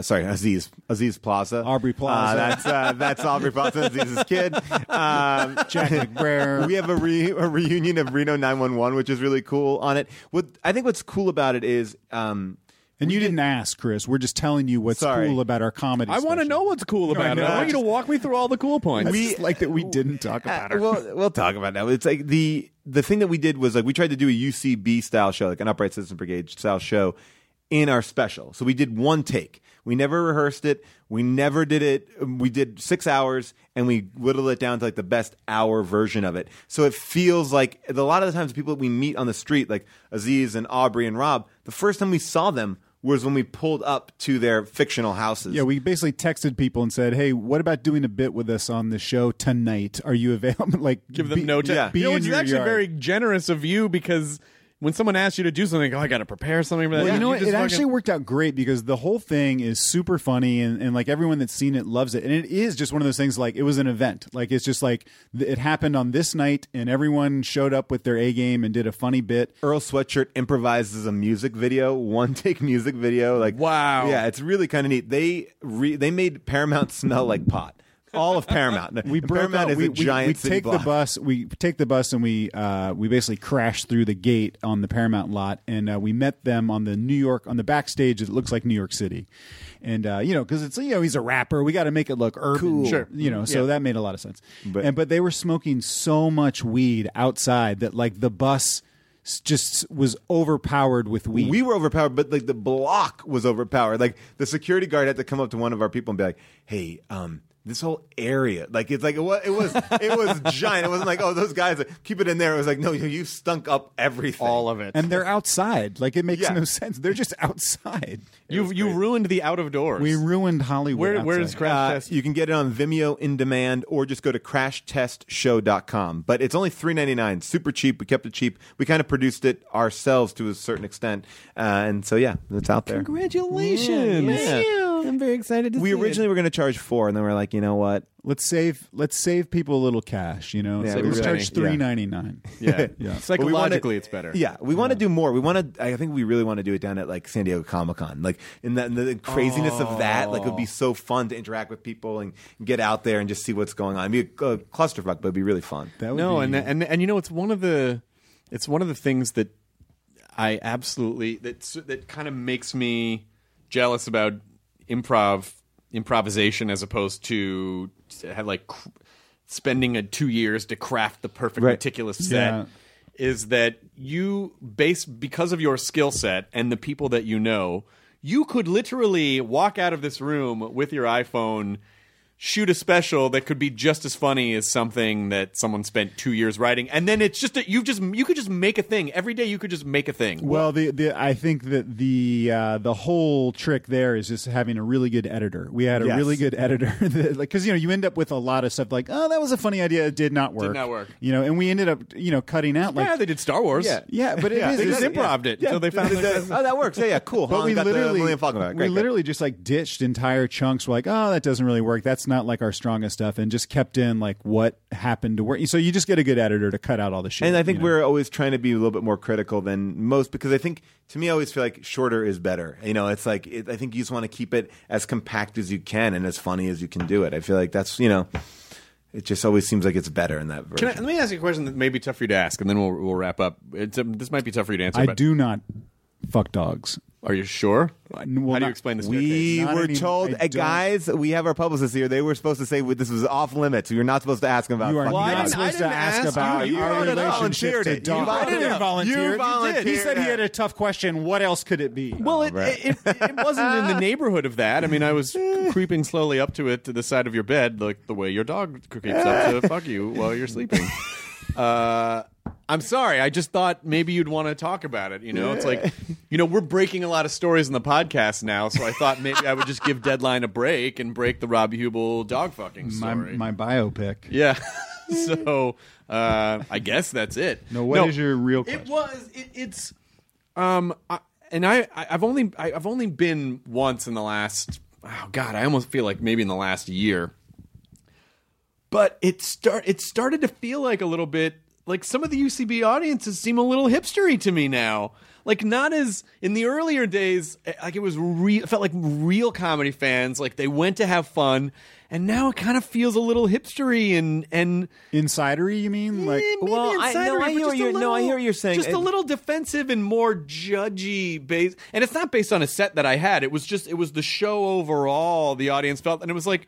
[SPEAKER 14] Plaza,
[SPEAKER 10] Aubrey Plaza.
[SPEAKER 14] That's Aubrey Plaza, Aziz's kid.
[SPEAKER 10] Jack McBrayer.
[SPEAKER 14] We have a reunion of Reno 911, which is really cool on it. I think what's cool about it is.
[SPEAKER 10] And And you didn't ask, Chris. We're just telling you what's cool about our comedy.
[SPEAKER 4] I want to know what's cool about it. I want you to walk me through all the cool points.
[SPEAKER 10] We like that we didn't talk about it.
[SPEAKER 14] We'll talk about that. It's like the thing that we did was like we tried to do a UCB style show, like an Upright Citizen Brigade style show in our special. So we did one take. We never rehearsed it. We never did it. We did 6 hours, and we whittled it down to like the best hour version of it. So it feels like a lot of the times people that we meet on the street, like Aziz and Aubrey and Rob, the first time we saw them was when we pulled up to their fictional houses.
[SPEAKER 10] Yeah, we basically texted people and said, "Hey, what about doing a bit with us on the show tonight? Are you available?" Like,
[SPEAKER 4] give them no time.
[SPEAKER 10] Be in
[SPEAKER 4] it's
[SPEAKER 10] your
[SPEAKER 4] actually
[SPEAKER 10] yard.
[SPEAKER 4] very generous of you because when someone asks you to do something, I got to prepare something for that.
[SPEAKER 10] Well, you know what?
[SPEAKER 4] just
[SPEAKER 10] It actually worked out great because the whole thing is super funny and like everyone that's seen it loves it. And it is just one of those things like it was an event. Like it's just like it happened on this night and everyone showed up with their A game and did a funny bit.
[SPEAKER 14] Earl Sweatshirt improvises a music video, one take music video. Like
[SPEAKER 4] wow,
[SPEAKER 14] yeah, it's really kind of neat. They made Paramount smell like pot. All of Paramount.
[SPEAKER 10] We broke
[SPEAKER 14] Paramount
[SPEAKER 10] out.
[SPEAKER 14] is a giant
[SPEAKER 10] we
[SPEAKER 14] city
[SPEAKER 10] take
[SPEAKER 14] block.
[SPEAKER 10] the bus. We take the bus and we basically crashed through the gate on the Paramount lot, and we met them on the backstage. It looks like New York City, and because it's he's a rapper. We got to make it look urban,
[SPEAKER 14] Cool.
[SPEAKER 4] Sure.
[SPEAKER 10] So that made a lot of sense.
[SPEAKER 14] But
[SPEAKER 10] they were smoking so much weed outside that like the bus just was overpowered with weed.
[SPEAKER 14] We were overpowered, but like the block was overpowered. Like the security guard had to come up to one of our people and be like, "Hey, this whole area, like it's like it was giant. It wasn't like, oh, those guys keep it in there. It was like, no, you stunk up everything,
[SPEAKER 4] all of it,
[SPEAKER 10] and they're outside. Like it makes no sense. They're just outside.
[SPEAKER 4] You ruined the out of doors.
[SPEAKER 10] We ruined Hollywood.
[SPEAKER 4] Where does Crash Test?
[SPEAKER 14] You can get it on Vimeo in demand, or just go to crashtestshow.com. But it's only $3.99, super cheap. We kept it cheap. We kind of produced it ourselves to a certain extent, and so yeah, it's out there.
[SPEAKER 4] Congratulations!
[SPEAKER 14] Yeah.
[SPEAKER 4] I'm very excited to see
[SPEAKER 14] We originally were going to charge $4, and then we're like, you know what?
[SPEAKER 10] Let's save people a little cash.
[SPEAKER 14] Yeah,
[SPEAKER 10] let's charge $3.99.
[SPEAKER 4] Yeah,
[SPEAKER 10] yeah.
[SPEAKER 4] Psychologically, it's better.
[SPEAKER 14] Yeah, we want to do more. We want to. I think we really want to do it down at like San Diego Comic-Con. Like in the craziness of that, like it would be so fun to interact with people and get out there and just see what's going on. It'd be a clusterfuck, but it'd be really fun.
[SPEAKER 4] And it's one of the things that I absolutely that kind of makes me jealous about improvisation as opposed to have like spending 2 years to craft the perfect meticulous set is that because of your skill set and the people that you could literally walk out of this room with your iPhone, shoot a special that could be just as funny as something that someone spent 2 years writing, and then it's just you could just make a thing every day. You could just make a thing.
[SPEAKER 10] Well, I think that the whole trick there is just having a really good editor. We had a really good editor because you end up with a lot of stuff like, oh, that was a funny idea, it did not work. And we ended up cutting out like
[SPEAKER 4] they did Star Wars.
[SPEAKER 10] Yeah, but
[SPEAKER 4] they just improv'd it. So they found
[SPEAKER 14] oh, that works. Yeah, cool.
[SPEAKER 10] But we literally just like ditched entire chunks. We're like, oh, that doesn't really work. That's not like our strongest stuff, and just kept in like what happened to work. So you just get a good editor to cut out all the shit.
[SPEAKER 14] And I think we're always trying to be a little bit more critical than most, because I think, to me, I always feel like shorter is better. It's like I think you just want to keep it as compact as you can and as funny as you can do it. I feel like that's it just always seems like it's better in that version.
[SPEAKER 4] Let me ask you a question that may be tough for you to ask, and then we'll wrap up. This might be tough for you to answer.
[SPEAKER 10] I do not fuck dogs.
[SPEAKER 4] Are you sure? How do you explain this?
[SPEAKER 14] We were told, guys, we have our publicists here. They were supposed to say this was off limits. You're not supposed to ask them about.
[SPEAKER 10] You are not supposed to ask about our relationship to dogs.
[SPEAKER 14] I didn't volunteer.
[SPEAKER 10] He said he had a tough question. What else could it be?
[SPEAKER 4] Well, it wasn't in the neighborhood of that. I mean, I was creeping slowly up to it to the side of your bed, like the way your dog creeps up to fuck you while you're sleeping. I'm sorry. I just thought maybe you'd want to talk about it. It's like, we're breaking a lot of stories in the podcast now, so I thought maybe I would just give Deadline a break and break the Robbie Hubel dog fucking story.
[SPEAKER 10] My biopic.
[SPEAKER 4] Yeah. So I guess that's it.
[SPEAKER 10] What is your real question?
[SPEAKER 4] I've only been once in the last. Oh God, I almost feel like maybe in the last year. But it started to feel like a little bit like some of the UCB audiences seem a little hipstery to me now. Like not as in the earlier days, like it felt like real comedy fans, like they went to have fun, and now it kind of feels a little hipstery and
[SPEAKER 10] insidery. You mean like?
[SPEAKER 14] Well, I hear what you're saying.
[SPEAKER 4] Just a little defensive and more judgy based, and it's not based on a set that I had. It was the show overall. The audience felt, and it was like.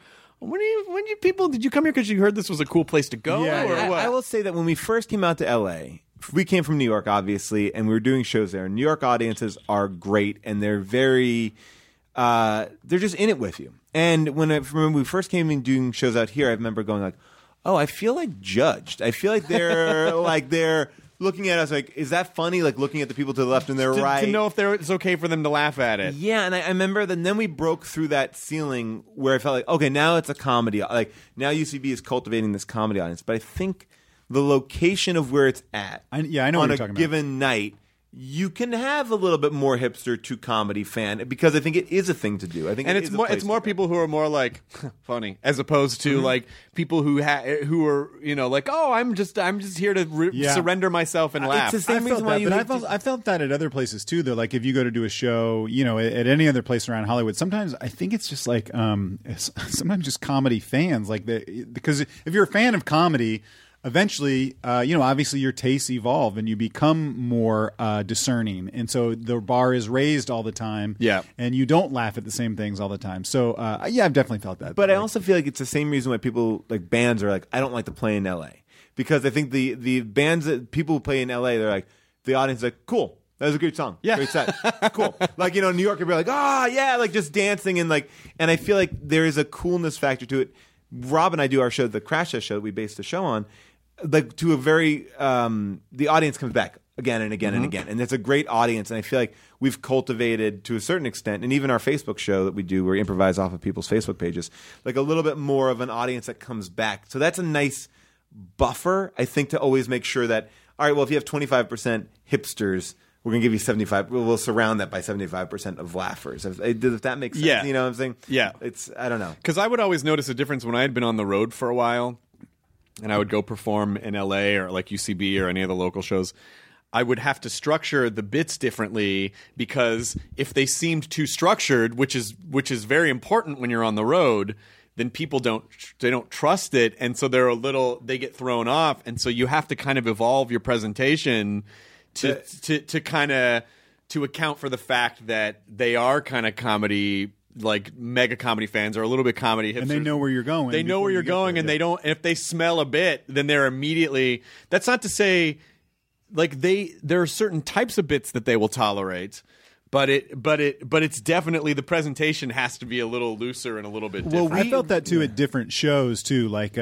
[SPEAKER 4] Did you come here because you heard this was a cool place to go?
[SPEAKER 14] Yeah,
[SPEAKER 4] or what?
[SPEAKER 14] I will say that when we first came out to LA, we came from New York, obviously, and we were doing shows there. New York audiences are great, and they're very, they're just in it with you. And when we first came in doing shows out here, I remember going like, oh, I feel like judged. I feel like they're they're looking at us like, is that funny? Like looking at the people to the left and their right.
[SPEAKER 4] To know if it's okay for them to laugh at it.
[SPEAKER 14] Yeah, and I remember that then we broke through that ceiling where I felt like, okay, now it's a comedy. Like now UCB is cultivating this comedy audience. But I think the location of where it's at
[SPEAKER 10] I know
[SPEAKER 14] on
[SPEAKER 10] what you're
[SPEAKER 14] a
[SPEAKER 10] talking
[SPEAKER 14] given night, you can have a little bit more hipster to comedy fan because I think it is a thing to do. I think,
[SPEAKER 4] and it's more people who are more like funny as opposed to like people who are like, oh, I'm just here to surrender myself and laugh.
[SPEAKER 10] It's the same reason why I felt that at other places too. Though, like if you go to do a show, at any other place around Hollywood, sometimes I think it's just like sometimes just comedy fans because if you're a fan of comedy. Eventually, obviously your tastes evolve and you become more discerning. And so the bar is raised all the time.
[SPEAKER 4] Yeah.
[SPEAKER 10] And you don't laugh at the same things all the time. So, I've definitely felt that.
[SPEAKER 14] But I also feel like it's the same reason why people, like bands are like, I don't like to play in LA. Because I think the bands that people who play in LA, they're like, the audience is like, cool. That was a great song.
[SPEAKER 4] Yeah.
[SPEAKER 14] Great set. Cool. Like, New York would be like, oh, yeah, like just dancing. And I feel like there is a coolness factor to it. Rob and I do our show, the Crash Test show that we based the show on. Like to a very the audience comes back again and again and again, and it's a great audience, and I feel like we've cultivated to a certain extent, and even our Facebook show that we do, we improvise off of people's Facebook pages, like a little bit more of an audience that comes back. So that's a nice buffer, I think, to always make sure that all right, well, if you have 25% hipsters, we're going to give you 75. We'll surround that by 75% of laughers. If that makes sense,
[SPEAKER 4] yeah.
[SPEAKER 14] You know what I'm saying?
[SPEAKER 4] Yeah,
[SPEAKER 14] I don't know,
[SPEAKER 4] because I would always notice a difference when I had been on the road for a while. And I would go perform in LA or like UCB or any of the local shows. I would have to structure the bits differently because if they seemed too structured, which is very important when you're on the road, then people don't trust it, and so they get thrown off, and so you have to kind of evolve your presentation to kind of to account for the fact that they are kind of comedy. Like mega comedy fans are a little bit comedy hipsters.
[SPEAKER 10] And they know where you're going.
[SPEAKER 4] They know where you're going, and they don't. If they smell a bit, then they're immediately. That's not to say, like there are certain types of bits that they will tolerate, but it's definitely the presentation has to be a little looser and a little bit different.
[SPEAKER 10] Well, I felt that too at different shows too, like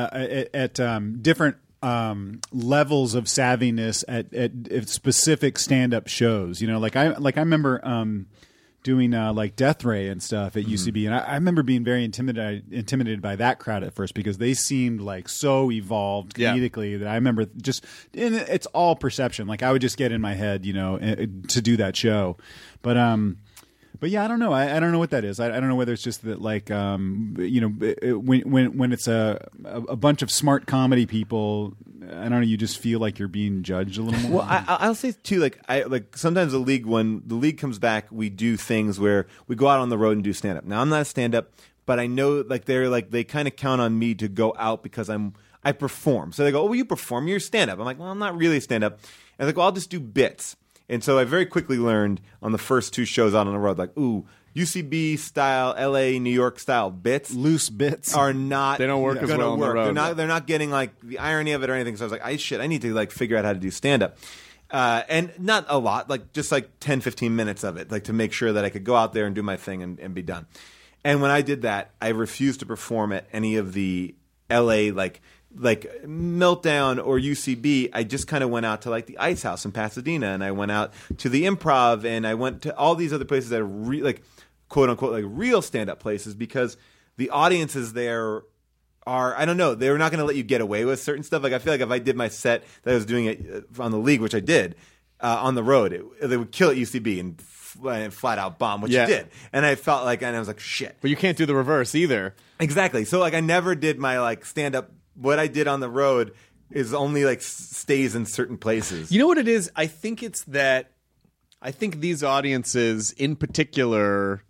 [SPEAKER 10] at different. Levels of savviness at specific stand-up shows. Like I remember. Doing like Death Ray and stuff at UCB, and I remember being very intimidated by that crowd at first because they seemed like so evolved comedically that I remember just and it's all perception. Like I would just get in my head, to do that show, but yeah, I don't know. I don't know what that is. I don't know whether it's just that like when it's a bunch of smart comedy people. I don't know. You just feel like you're being judged a little more.
[SPEAKER 14] Well, I'll say too. Like sometimes when the league comes back, we do things where we go out on the road and do stand up. Now I'm not a stand up, but I know they kind of count on me to go out because I perform. So they go, "Oh, well, you perform? You're stand up." I'm like, "Well, I'm not really a stand up." And they're like, "Well, I'll just do bits." And so I very quickly learned on the first 2 shows out on the road, like, ooh. UCB style, LA, New York style bits,
[SPEAKER 10] loose bits
[SPEAKER 14] are not.
[SPEAKER 4] They don't work as well on the road.
[SPEAKER 14] They're not getting like the irony of it or anything. So I was like, I need to like figure out how to do stand up, and not a lot, like just like 10, 15 minutes of it, like to make sure that I could go out there and do my thing and be done. And when I did that, I refused to perform at any of the LA like Meltdown or UCB. I just kind of went out to like the Ice House in Pasadena, and I went out to the Improv, and I went to all these other places that are like quote unquote like real stand up places because the audiences there are, I don't know, they're not going to let you get away with certain stuff. Like I feel like if I did my set that I was doing it on the league, which I did on the road, they would kill at UCB and flat out bomb, which you did. And I felt like, and I was like, shit.
[SPEAKER 4] But you can't do the reverse either.
[SPEAKER 14] Exactly. So like I never did my like stand up. What I did on the road is only like stays in certain places.
[SPEAKER 4] You know what it is? I think it's that. I think these audiences, in particular,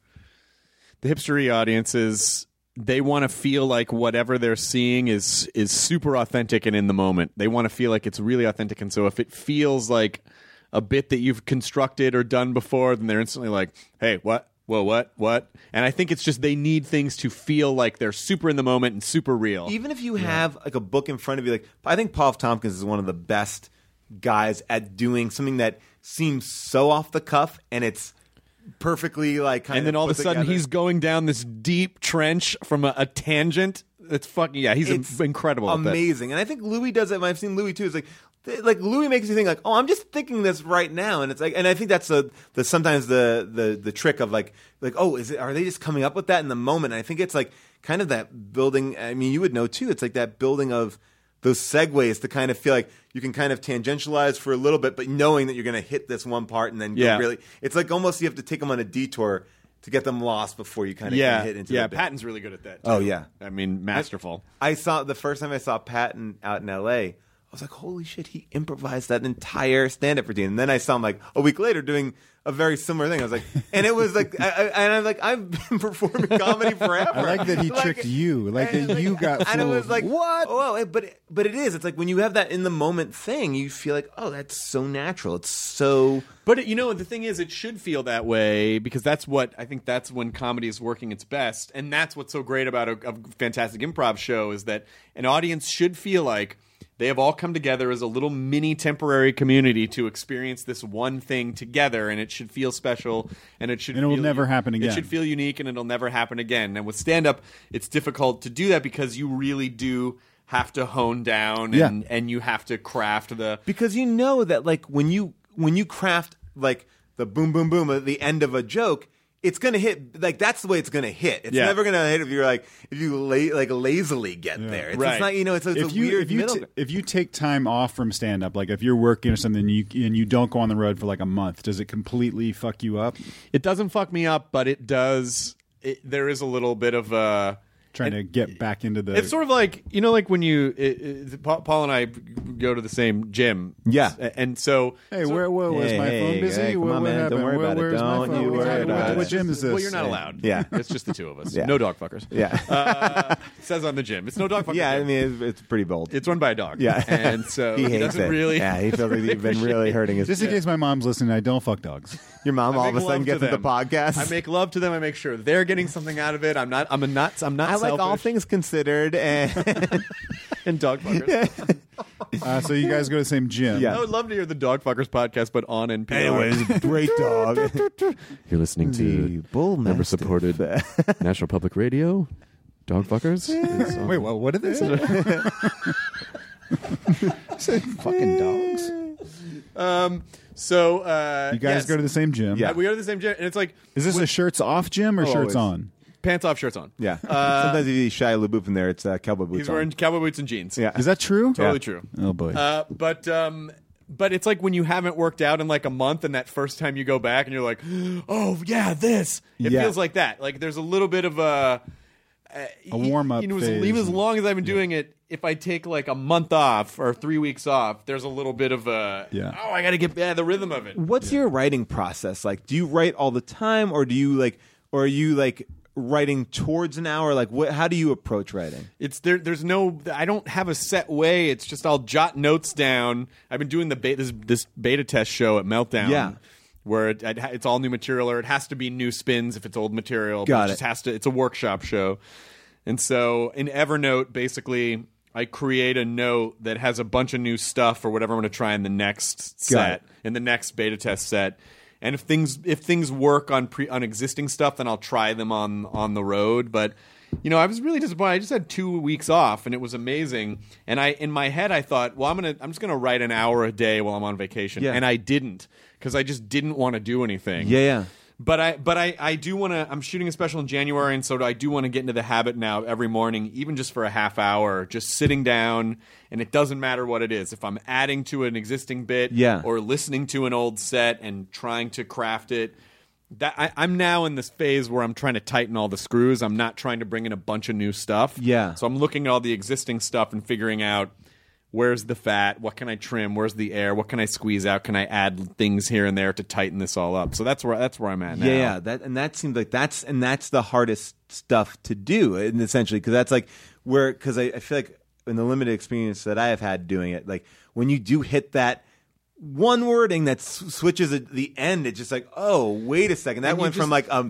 [SPEAKER 4] the hipstery audiences, they want to feel like whatever they're seeing is super authentic and in the moment. They want to feel like it's really authentic, and so if it feels like a bit that you've constructed or done before, then they're instantly like, "Hey, what? Whoa, what?" And I think it's just they need things to feel like they're super in the moment and super real.
[SPEAKER 14] Even if you have like a book in front of you, like I think Paul F. Tompkins is one of the best guys at doing something that seems so off the cuff and it's perfectly like kind
[SPEAKER 4] and then all of a sudden he's going down this deep trench from a tangent. It's fucking he's incredible.
[SPEAKER 14] Amazing. And I think Louis does it. I've seen Louis too. It's like Louis makes you think like, oh, I'm just thinking this right now, and it's like, and I think that's the sometimes the trick of like oh, are they just coming up with that in the moment? And I think it's like kind of that building. I mean, you would know too. It's like that building of those segues to kind of feel like you can kind of tangentialize for a little bit, but knowing that you're going to hit this one part and then really, it's like almost you have to take them on a detour to get them lost before you kind of hit into the bit.
[SPEAKER 4] Patton's really good at that too.
[SPEAKER 14] Oh yeah,
[SPEAKER 4] I mean, masterful.
[SPEAKER 14] I saw the first time I saw Patton out in L.A., I was like, holy shit, he improvised that entire stand-up routine. And then I saw him like a week later doing a very similar thing. I was like, and it was like, I'm like, I've been performing comedy forever.
[SPEAKER 10] I like that he tricked you, like that you got fooled.
[SPEAKER 14] And it was like,
[SPEAKER 10] what?
[SPEAKER 14] Oh, but it is. It's like when you have that in the moment thing, you feel like, oh, that's so natural. It's so.
[SPEAKER 4] But you know, the thing is, it should feel that way because that's when comedy is working its best, and that's what's so great about a fantastic improv show is that an audience should feel like they have all come together as a little mini temporary community to experience this one thing together, and it should feel special, and it
[SPEAKER 10] will never happen again.
[SPEAKER 4] It should feel unique, and it'll never happen again. And with stand-up, it's difficult to do that because you really do have to hone down, and you have to craft
[SPEAKER 14] because you know that like when you craft like the boom boom boom at the end of a joke, it's gonna hit like that's the way it's gonna hit. It's never gonna hit if you lazily get there. It's not it's a weird middle.
[SPEAKER 10] If you take time off from stand up, like if you're working or something and you don't go on the road for like a month, does it completely fuck you up?
[SPEAKER 4] It doesn't fuck me up, but it does. There is a little bit of
[SPEAKER 10] trying to get back into the.
[SPEAKER 4] It's sort of like like when Paul and I go to the same gym.
[SPEAKER 14] Yeah,
[SPEAKER 4] and so
[SPEAKER 10] hey, where was my phone busy?
[SPEAKER 14] Hey, come on, man, don't worry about it. Don't you worry about it.
[SPEAKER 10] What gym is this?
[SPEAKER 4] Well, you're not allowed.
[SPEAKER 14] Yeah,
[SPEAKER 4] it's just the two of us.
[SPEAKER 14] Yeah.
[SPEAKER 4] No dog fuckers.
[SPEAKER 14] Yeah,
[SPEAKER 4] it says on the gym. It's no dog fuckers.
[SPEAKER 14] Yeah,
[SPEAKER 4] gym.
[SPEAKER 14] I mean it's pretty bold.
[SPEAKER 4] It's run by a dog.
[SPEAKER 14] Yeah,
[SPEAKER 4] and so
[SPEAKER 14] he hates
[SPEAKER 4] doesn't
[SPEAKER 14] it.
[SPEAKER 4] really.
[SPEAKER 14] Yeah, he feels like you've been really hurting his.
[SPEAKER 10] Just in case my mom's listening, I don't fuck dogs.
[SPEAKER 14] Your mom all of a sudden gets into the podcast.
[SPEAKER 4] I make love to them. I make sure they're getting something out of it. I'm not. I like
[SPEAKER 14] selfish. All things considered, and
[SPEAKER 4] dog fuckers.
[SPEAKER 10] So you guys go to the same gym.
[SPEAKER 14] Yeah.
[SPEAKER 4] I would love to hear the Dog Fuckers podcast, but on NPR.
[SPEAKER 14] Anyways, great dog.
[SPEAKER 4] You're listening to member-supported National Public Radio. Dog Fuckers.
[SPEAKER 10] Wait, what did they say? Say fucking dogs.
[SPEAKER 4] So
[SPEAKER 10] you guys go to the same gym.
[SPEAKER 4] Yeah, we go to the same gym, and it's like,
[SPEAKER 10] is this a shirts off gym or shirts on?
[SPEAKER 4] Pants off, shirts on.
[SPEAKER 14] Yeah. Sometimes if you see Shia LaBeouf in there, it's cowboy boots.
[SPEAKER 4] He's wearing cowboy boots and jeans.
[SPEAKER 14] Yeah.
[SPEAKER 10] Is that true?
[SPEAKER 4] Totally true.
[SPEAKER 10] Oh boy.
[SPEAKER 4] But it's like when you haven't worked out in like a month, and that first time you go back, and you're like, oh yeah, this. It feels like that. Like there's a little bit of a
[SPEAKER 10] warm up.
[SPEAKER 4] Even as long as I've been doing it, if I take like a month off or 3 weeks off, there's a little bit of a I got to get the rhythm of it.
[SPEAKER 14] What's your writing process like? Do you write all the time, or are you writing towards an hour? Like how do you approach writing?
[SPEAKER 4] It's there's no, I don't have a set way. It's just I'll jot notes down. I've been doing this beta test show at Meltdown. Where it's all new material, or it has to be new spins if it's old material. It's a workshop show. And so in Evernote, basically, I create a note that has a bunch of new stuff or whatever I'm going to try in the next set, in the next beta test set. And if things work on existing stuff, then I'll try them on the road. But I was really disappointed. I just had 2 weeks off, and it was amazing. And in my head, I thought, well, I'm just gonna write an hour a day while I'm on vacation, and I didn't because I just didn't want to do anything.
[SPEAKER 14] Yeah.
[SPEAKER 4] But I do want to. I'm shooting a special in January, and so I do want to get into the habit now every morning, even just for a half hour, just sitting down, and it doesn't matter what it is. If I'm adding to an existing bit, or listening to an old set and trying to craft it. I'm now in this phase where I'm trying to tighten all the screws. I'm not trying to bring in a bunch of new stuff.
[SPEAKER 14] Yeah.
[SPEAKER 4] So I'm looking at all the existing stuff and figuring out where's the fat? What can I trim? Where's the air? What can I squeeze out? Can I add things here and there to tighten this all up? So that's where I'm at now.
[SPEAKER 14] Yeah, that seems like that's the hardest stuff to do, and essentially because that's like because I feel like in the limited experience that I have had doing it, like when you do hit that one wording that switches at the end, it's just like, oh, wait a second, that went from like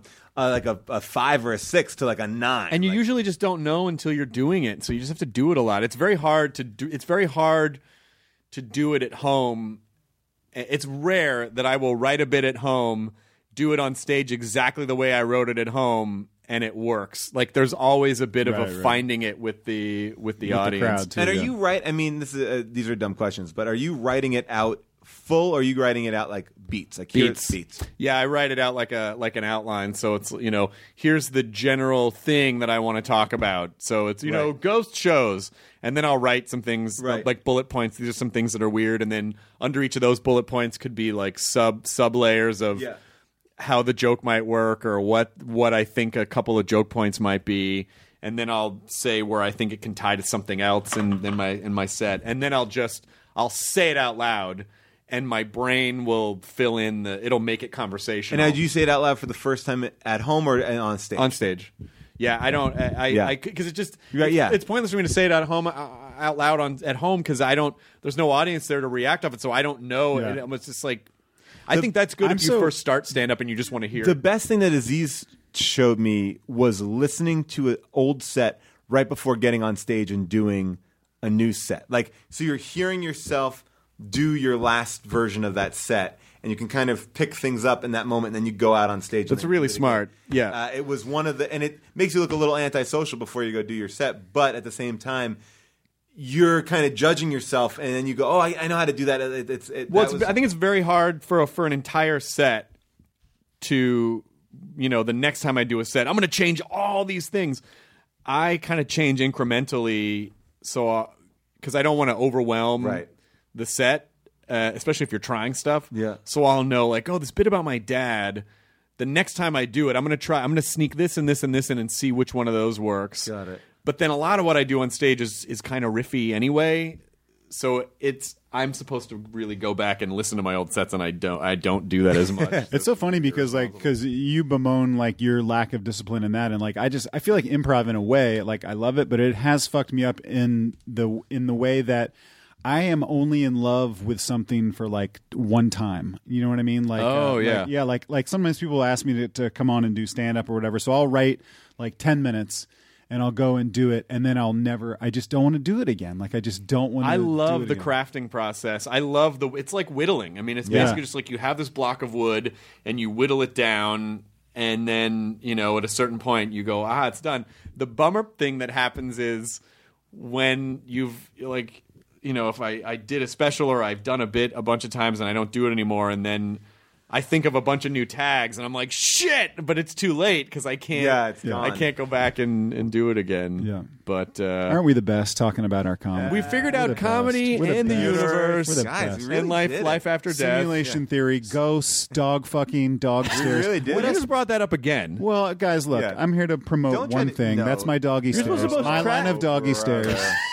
[SPEAKER 14] a 5 or a 6 to like a 9,
[SPEAKER 4] and you usually just don't know until you're doing it. So you just have to do it a lot. It's very hard to do. It's very hard to do it at home. It's rare that I will write a bit at home, do it on stage exactly the way I wrote it at home, and it works. Like there's always a bit of finding it with the audience.
[SPEAKER 10] The crowd too,
[SPEAKER 14] and are you right? I mean, these are dumb questions, but are you writing it out full, or are you writing it out like beats? Like beats.
[SPEAKER 4] Yeah, I write it out like an outline. So it's here's the general thing that I want to talk about. So it's ghost shows, and then I'll write some things like bullet points. These are some things that are weird, and then under each of those bullet points could be like sub layers of how the joke might work, or what I think a couple of joke points might be, and then I'll say where I think it can tie to something else in my set, and then I'll say it out loud, and my brain will fill in it'll make it conversational.
[SPEAKER 14] And now, do you say it out loud for the first time at home or on stage?
[SPEAKER 4] On stage. Yeah, I don't. Because it just it's pointless for me to say it at home out loud at home because there's no audience there to react off it, so I don't know.
[SPEAKER 10] Yeah.
[SPEAKER 4] It's just like. I think that's good if you first start stand-up and you just want to hear.
[SPEAKER 14] The best thing that Aziz showed me was listening to an old set right before getting on stage and doing a new set. Like, so you're hearing yourself do your last version of that set, and you can kind of pick things up in that moment, and then you go out on stage.
[SPEAKER 4] That's really smart. Yeah.
[SPEAKER 14] It was one of the – and it makes you look a little antisocial before you go do your set, but at the same time – you're kind of judging yourself, and then you go, "Oh, I know how to do that."
[SPEAKER 4] I think it's very hard for an entire set to, the next time I do a set, I'm going to change all these things. I kind of change incrementally, so because I don't want to overwhelm the set, especially if you're trying stuff.
[SPEAKER 14] Yeah.
[SPEAKER 4] So I'll know, like, this bit about my dad. The next time I do it, I'm going to sneak this and this and this in and see which one of those works.
[SPEAKER 14] Got it.
[SPEAKER 4] But then a lot of what I do on stage is kind of riffy anyway, so I'm supposed to really go back and listen to my old sets, and I don't do that as much.
[SPEAKER 10] It's so funny because you bemoan like your lack of discipline in that, and like I feel like improv in a way, like I love it, but it has fucked me up in the way that I am only in love with something for like one time. You know what I mean? Like like sometimes people ask me to come on and do stand up or whatever, so I'll write like 10 minutes. And I'll go and do it, and then I just don't want to do it again. Like, I just don't want to do it again.
[SPEAKER 4] I love the crafting process. I love it's like whittling. I mean, it's basically just like you have this block of wood, and you whittle it down, and then, at a certain point, you go, it's done. The bummer thing that happens is when you've, like, if I did a special or I've done a bit a bunch of times and I don't do it anymore, and then I think of a bunch of new tags, and I'm like, shit, but it's too late because I can't.
[SPEAKER 14] Yeah, it's gone.
[SPEAKER 4] I can't go back and do it again.
[SPEAKER 10] Yeah,
[SPEAKER 4] but
[SPEAKER 10] aren't we the best talking about our comedy?
[SPEAKER 4] We figured out comedy in the universe,
[SPEAKER 14] guys,
[SPEAKER 4] and life after death,
[SPEAKER 10] simulation theory, ghosts, dog fucking, dog stairs.
[SPEAKER 14] Really did.
[SPEAKER 4] We just brought that up again.
[SPEAKER 10] Well, guys, look, I'm here to promote one thing. That's my doggy stairs. My line of doggy stairs.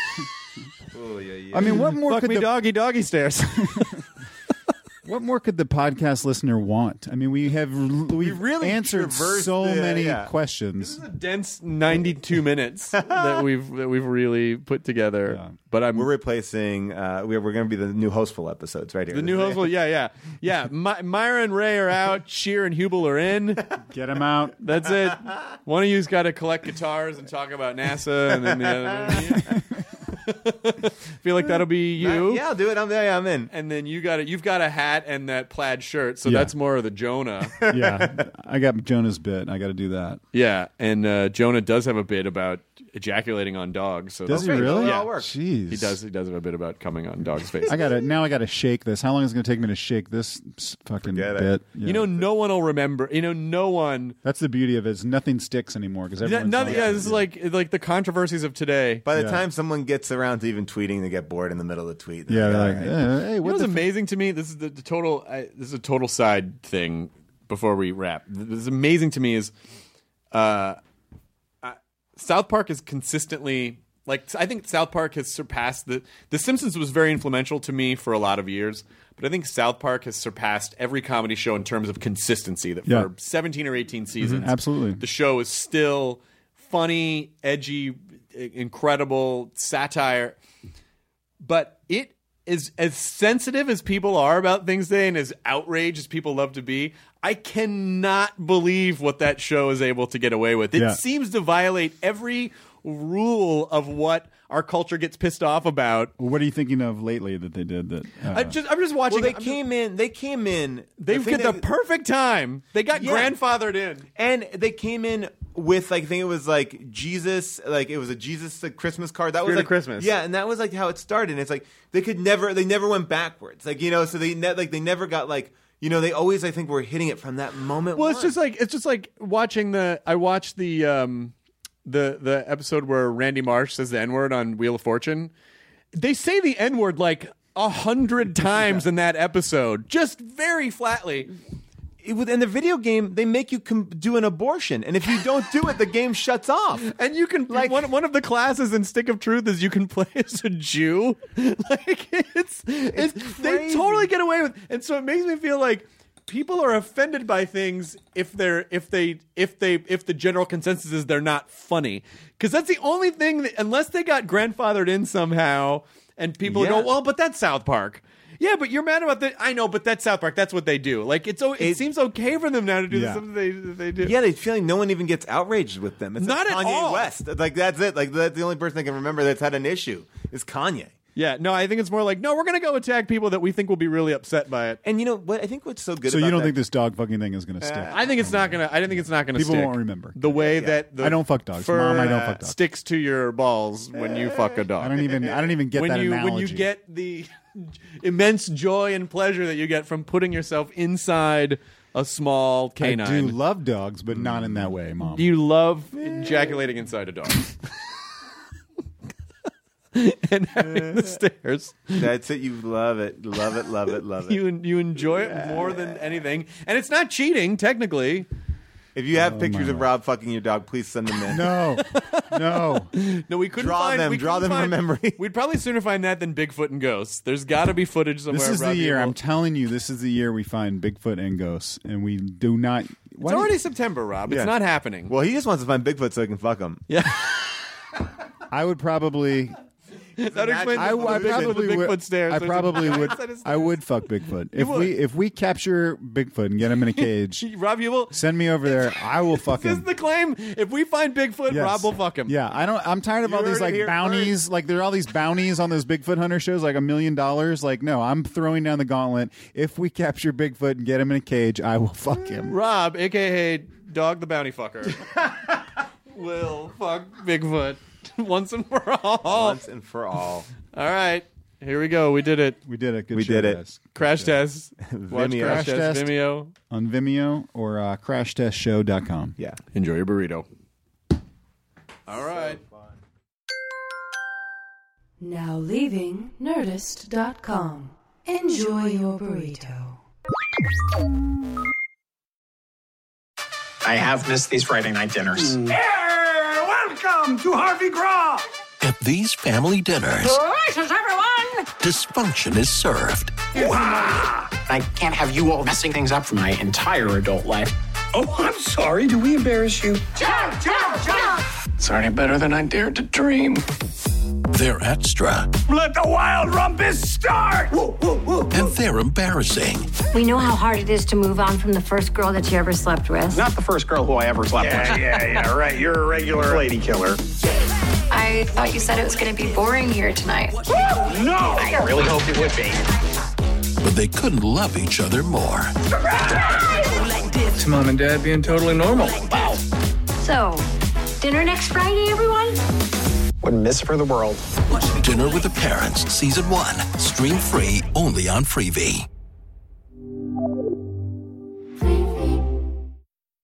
[SPEAKER 10] I mean, what more could
[SPEAKER 4] doggy stairs?
[SPEAKER 10] What more could the podcast listener want? I mean, we've really answered so many questions.
[SPEAKER 4] This is a dense 92 minutes that we've really put together. Yeah. But
[SPEAKER 14] we're replacing. We're going to be the new Hostful episodes right here.
[SPEAKER 4] The new Hostful, yeah. Myra and Ray are out. Sheer and Hubel are in.
[SPEAKER 10] Get them out.
[SPEAKER 4] That's it. One of you's got to collect guitars and talk about NASA, and then the other. Feel like that'll be you.
[SPEAKER 14] Yeah, I'll do it. I'm in.
[SPEAKER 4] And then you've got a hat and that plaid shirt, so that's more of the Jonah.
[SPEAKER 10] Yeah, I got Jonah's bit. I got to do that.
[SPEAKER 4] Yeah, and Jonah does have a bit about ejaculating on dogs. So
[SPEAKER 10] does he really?
[SPEAKER 4] Yeah,
[SPEAKER 10] jeez.
[SPEAKER 4] He does have a bit about coming on dogs' faces.
[SPEAKER 10] I gotta shake this. How long is it gonna take me to shake this fucking bit?
[SPEAKER 4] Yeah. No one will remember. No one.
[SPEAKER 10] That's the beauty of it. Is nothing sticks anymore because
[SPEAKER 4] this is like the controversies of today.
[SPEAKER 14] By the time someone gets around to even tweeting, they get bored in the middle of the tweet.
[SPEAKER 10] Yeah, they're like, hey,
[SPEAKER 4] what's amazing to me? This is the total. This is a total side thing. Before we wrap, this is amazing to me is, South Park is consistently Like, I think South Park has surpassed The Simpsons was very influential to me for a lot of years, but I think South Park has surpassed every comedy show in terms of consistency. That for 17 or 18 seasons,
[SPEAKER 10] absolutely,
[SPEAKER 4] the show is still funny, edgy, incredible satire, but it is as sensitive as people are about things today and as outraged as people love to be. I cannot believe what that show is able to get away with. It seems to violate every rule of what our culture gets pissed off about.
[SPEAKER 10] What are you thinking of lately that they did that?
[SPEAKER 4] I'm just watching.
[SPEAKER 14] Well, they came in.
[SPEAKER 4] They get the perfect time. They got grandfathered in,
[SPEAKER 14] and they came in with like, I think it was like Jesus, like it was a Jesus Christmas card. That was like
[SPEAKER 4] Christmas.
[SPEAKER 14] Yeah, and that was like how it started. And it's like they never went backwards. Like, you know, so they never got like. You know, they always, I think, were hitting it from that moment.
[SPEAKER 4] Well, it's just like watching I watched the episode where Randy Marsh says the N-word on Wheel of Fortune. They say the N-word like 100 times in that episode, just very flatly.
[SPEAKER 14] In the video game, they make you do an abortion, and if you don't do it, the game shuts off.
[SPEAKER 4] And you can like one of the classes in Stick of Truth is you can play as a Jew. Like it's they totally get away with. And so it makes me feel like people are offended by things if the general consensus is they're not funny, because that's the only thing that, unless they got grandfathered in somehow, and people go, well, but that's South Park. Yeah, but you're mad about that. I know, but that's South Park. That's what they do. Like it seems okay for them now to do something they do.
[SPEAKER 14] Yeah, they feel like no one even gets outraged with them. It's
[SPEAKER 4] not
[SPEAKER 14] like
[SPEAKER 4] at
[SPEAKER 14] Kanye
[SPEAKER 4] all.
[SPEAKER 14] West. Like that's it. Like that's the only person I can remember that's had an issue is Kanye.
[SPEAKER 4] Yeah, no, I think it's more like, no, we're going to go attack people that we think will be really upset by it.
[SPEAKER 14] And you know what? I think what's so good.
[SPEAKER 10] So
[SPEAKER 14] about
[SPEAKER 10] you don't
[SPEAKER 14] that,
[SPEAKER 10] think this dog fucking thing is going to stick?
[SPEAKER 4] I think it's not going to. I think it's not going to.
[SPEAKER 10] People
[SPEAKER 4] stick.
[SPEAKER 10] won't remember
[SPEAKER 4] the way that
[SPEAKER 10] I don't fuck dogs.
[SPEAKER 4] fur
[SPEAKER 10] Mom, I don't fuck dogs.
[SPEAKER 4] Sticks to your balls when you fuck a dog.
[SPEAKER 10] I don't even get that analogy.
[SPEAKER 4] When you get the immense joy and pleasure that you get from putting yourself inside a small canine.
[SPEAKER 10] I do love dogs, but not in that way, Mom.
[SPEAKER 4] You love ejaculating inside a dog. And having the stairs.
[SPEAKER 14] That's it. You love it. Love it. Love it. Love it.
[SPEAKER 4] You enjoy it more than anything. And it's not cheating, technically.
[SPEAKER 14] If you have pictures of Rob fucking your dog, please send them in.
[SPEAKER 10] No,
[SPEAKER 4] we couldn't
[SPEAKER 14] draw
[SPEAKER 4] find
[SPEAKER 14] them. Draw them from memory.
[SPEAKER 4] We'd probably sooner find that than Bigfoot and ghosts. There's got to be footage somewhere.
[SPEAKER 10] This is
[SPEAKER 4] of Rob
[SPEAKER 10] the year.
[SPEAKER 4] Hubel.
[SPEAKER 10] I'm telling you, this is the year we find Bigfoot and ghosts, and we do not.
[SPEAKER 4] It's already September, Rob. It's not happening.
[SPEAKER 14] Well, he just wants to find Bigfoot so he can fuck him.
[SPEAKER 4] Yeah.
[SPEAKER 10] I would probably.
[SPEAKER 4] That explains
[SPEAKER 10] I probably
[SPEAKER 4] the
[SPEAKER 10] would.
[SPEAKER 4] Bigfoot stairs.
[SPEAKER 10] I probably would. I would fuck Bigfoot if we capture Bigfoot and get him in a cage.
[SPEAKER 4] Rob, you will
[SPEAKER 10] send me over there. I will fuck him.
[SPEAKER 4] This is the claim. If we find Bigfoot,
[SPEAKER 10] Yes.
[SPEAKER 4] Rob will fuck him.
[SPEAKER 10] Yeah, I'm tired of all these like bounties. Like there are all these bounties on those Bigfoot hunter shows, like $1 million. Like no, I'm throwing down the gauntlet. If we capture Bigfoot and get him in a cage, I will fuck him.
[SPEAKER 4] Rob, aka Dog the Bounty Fucker, will fuck Bigfoot once and for all.
[SPEAKER 14] Once and for all.
[SPEAKER 4] All right, here we go. We did it.
[SPEAKER 10] We did it. Good
[SPEAKER 14] We
[SPEAKER 10] show,
[SPEAKER 14] did it.
[SPEAKER 10] guys.
[SPEAKER 4] Crash test. Watch
[SPEAKER 14] Vimeo.
[SPEAKER 4] Crash test. Vimeo.
[SPEAKER 10] On Vimeo or crashtestshow.com.
[SPEAKER 14] Yeah.
[SPEAKER 4] Enjoy your burrito. All right.
[SPEAKER 7] Now leaving Nerdist.com. Enjoy your burrito.
[SPEAKER 15] I have missed these Friday night dinners.
[SPEAKER 11] Welcome to Harvey Graw.
[SPEAKER 16] At these family dinners,
[SPEAKER 13] Gracious, everyone!
[SPEAKER 16] dysfunction is served.
[SPEAKER 15] I can't have you all messing things up for my entire adult life.
[SPEAKER 11] Oh, I'm sorry. Do we embarrass you?
[SPEAKER 13] Jump, jump, jump!
[SPEAKER 15] It's already better than I dared to dream.
[SPEAKER 16] They're extra,
[SPEAKER 11] Let the wild rumpus start!
[SPEAKER 16] and they're embarrassing.
[SPEAKER 17] We know how hard it is to move on from the first girl that you ever slept with.
[SPEAKER 15] Not the first girl who I ever slept with.
[SPEAKER 11] Yeah, right. You're a regular lady killer.
[SPEAKER 18] I thought you said it was going to be boring here tonight.
[SPEAKER 11] No!
[SPEAKER 15] I really hoped it would be.
[SPEAKER 16] But they couldn't love each other more.
[SPEAKER 15] It's Mom and Dad being totally normal. Wow.
[SPEAKER 17] So, dinner next Friday, everyone?
[SPEAKER 15] Wouldn't miss it for the world.
[SPEAKER 16] Dinner with the Parents, Season 1. Stream free only on Freevee.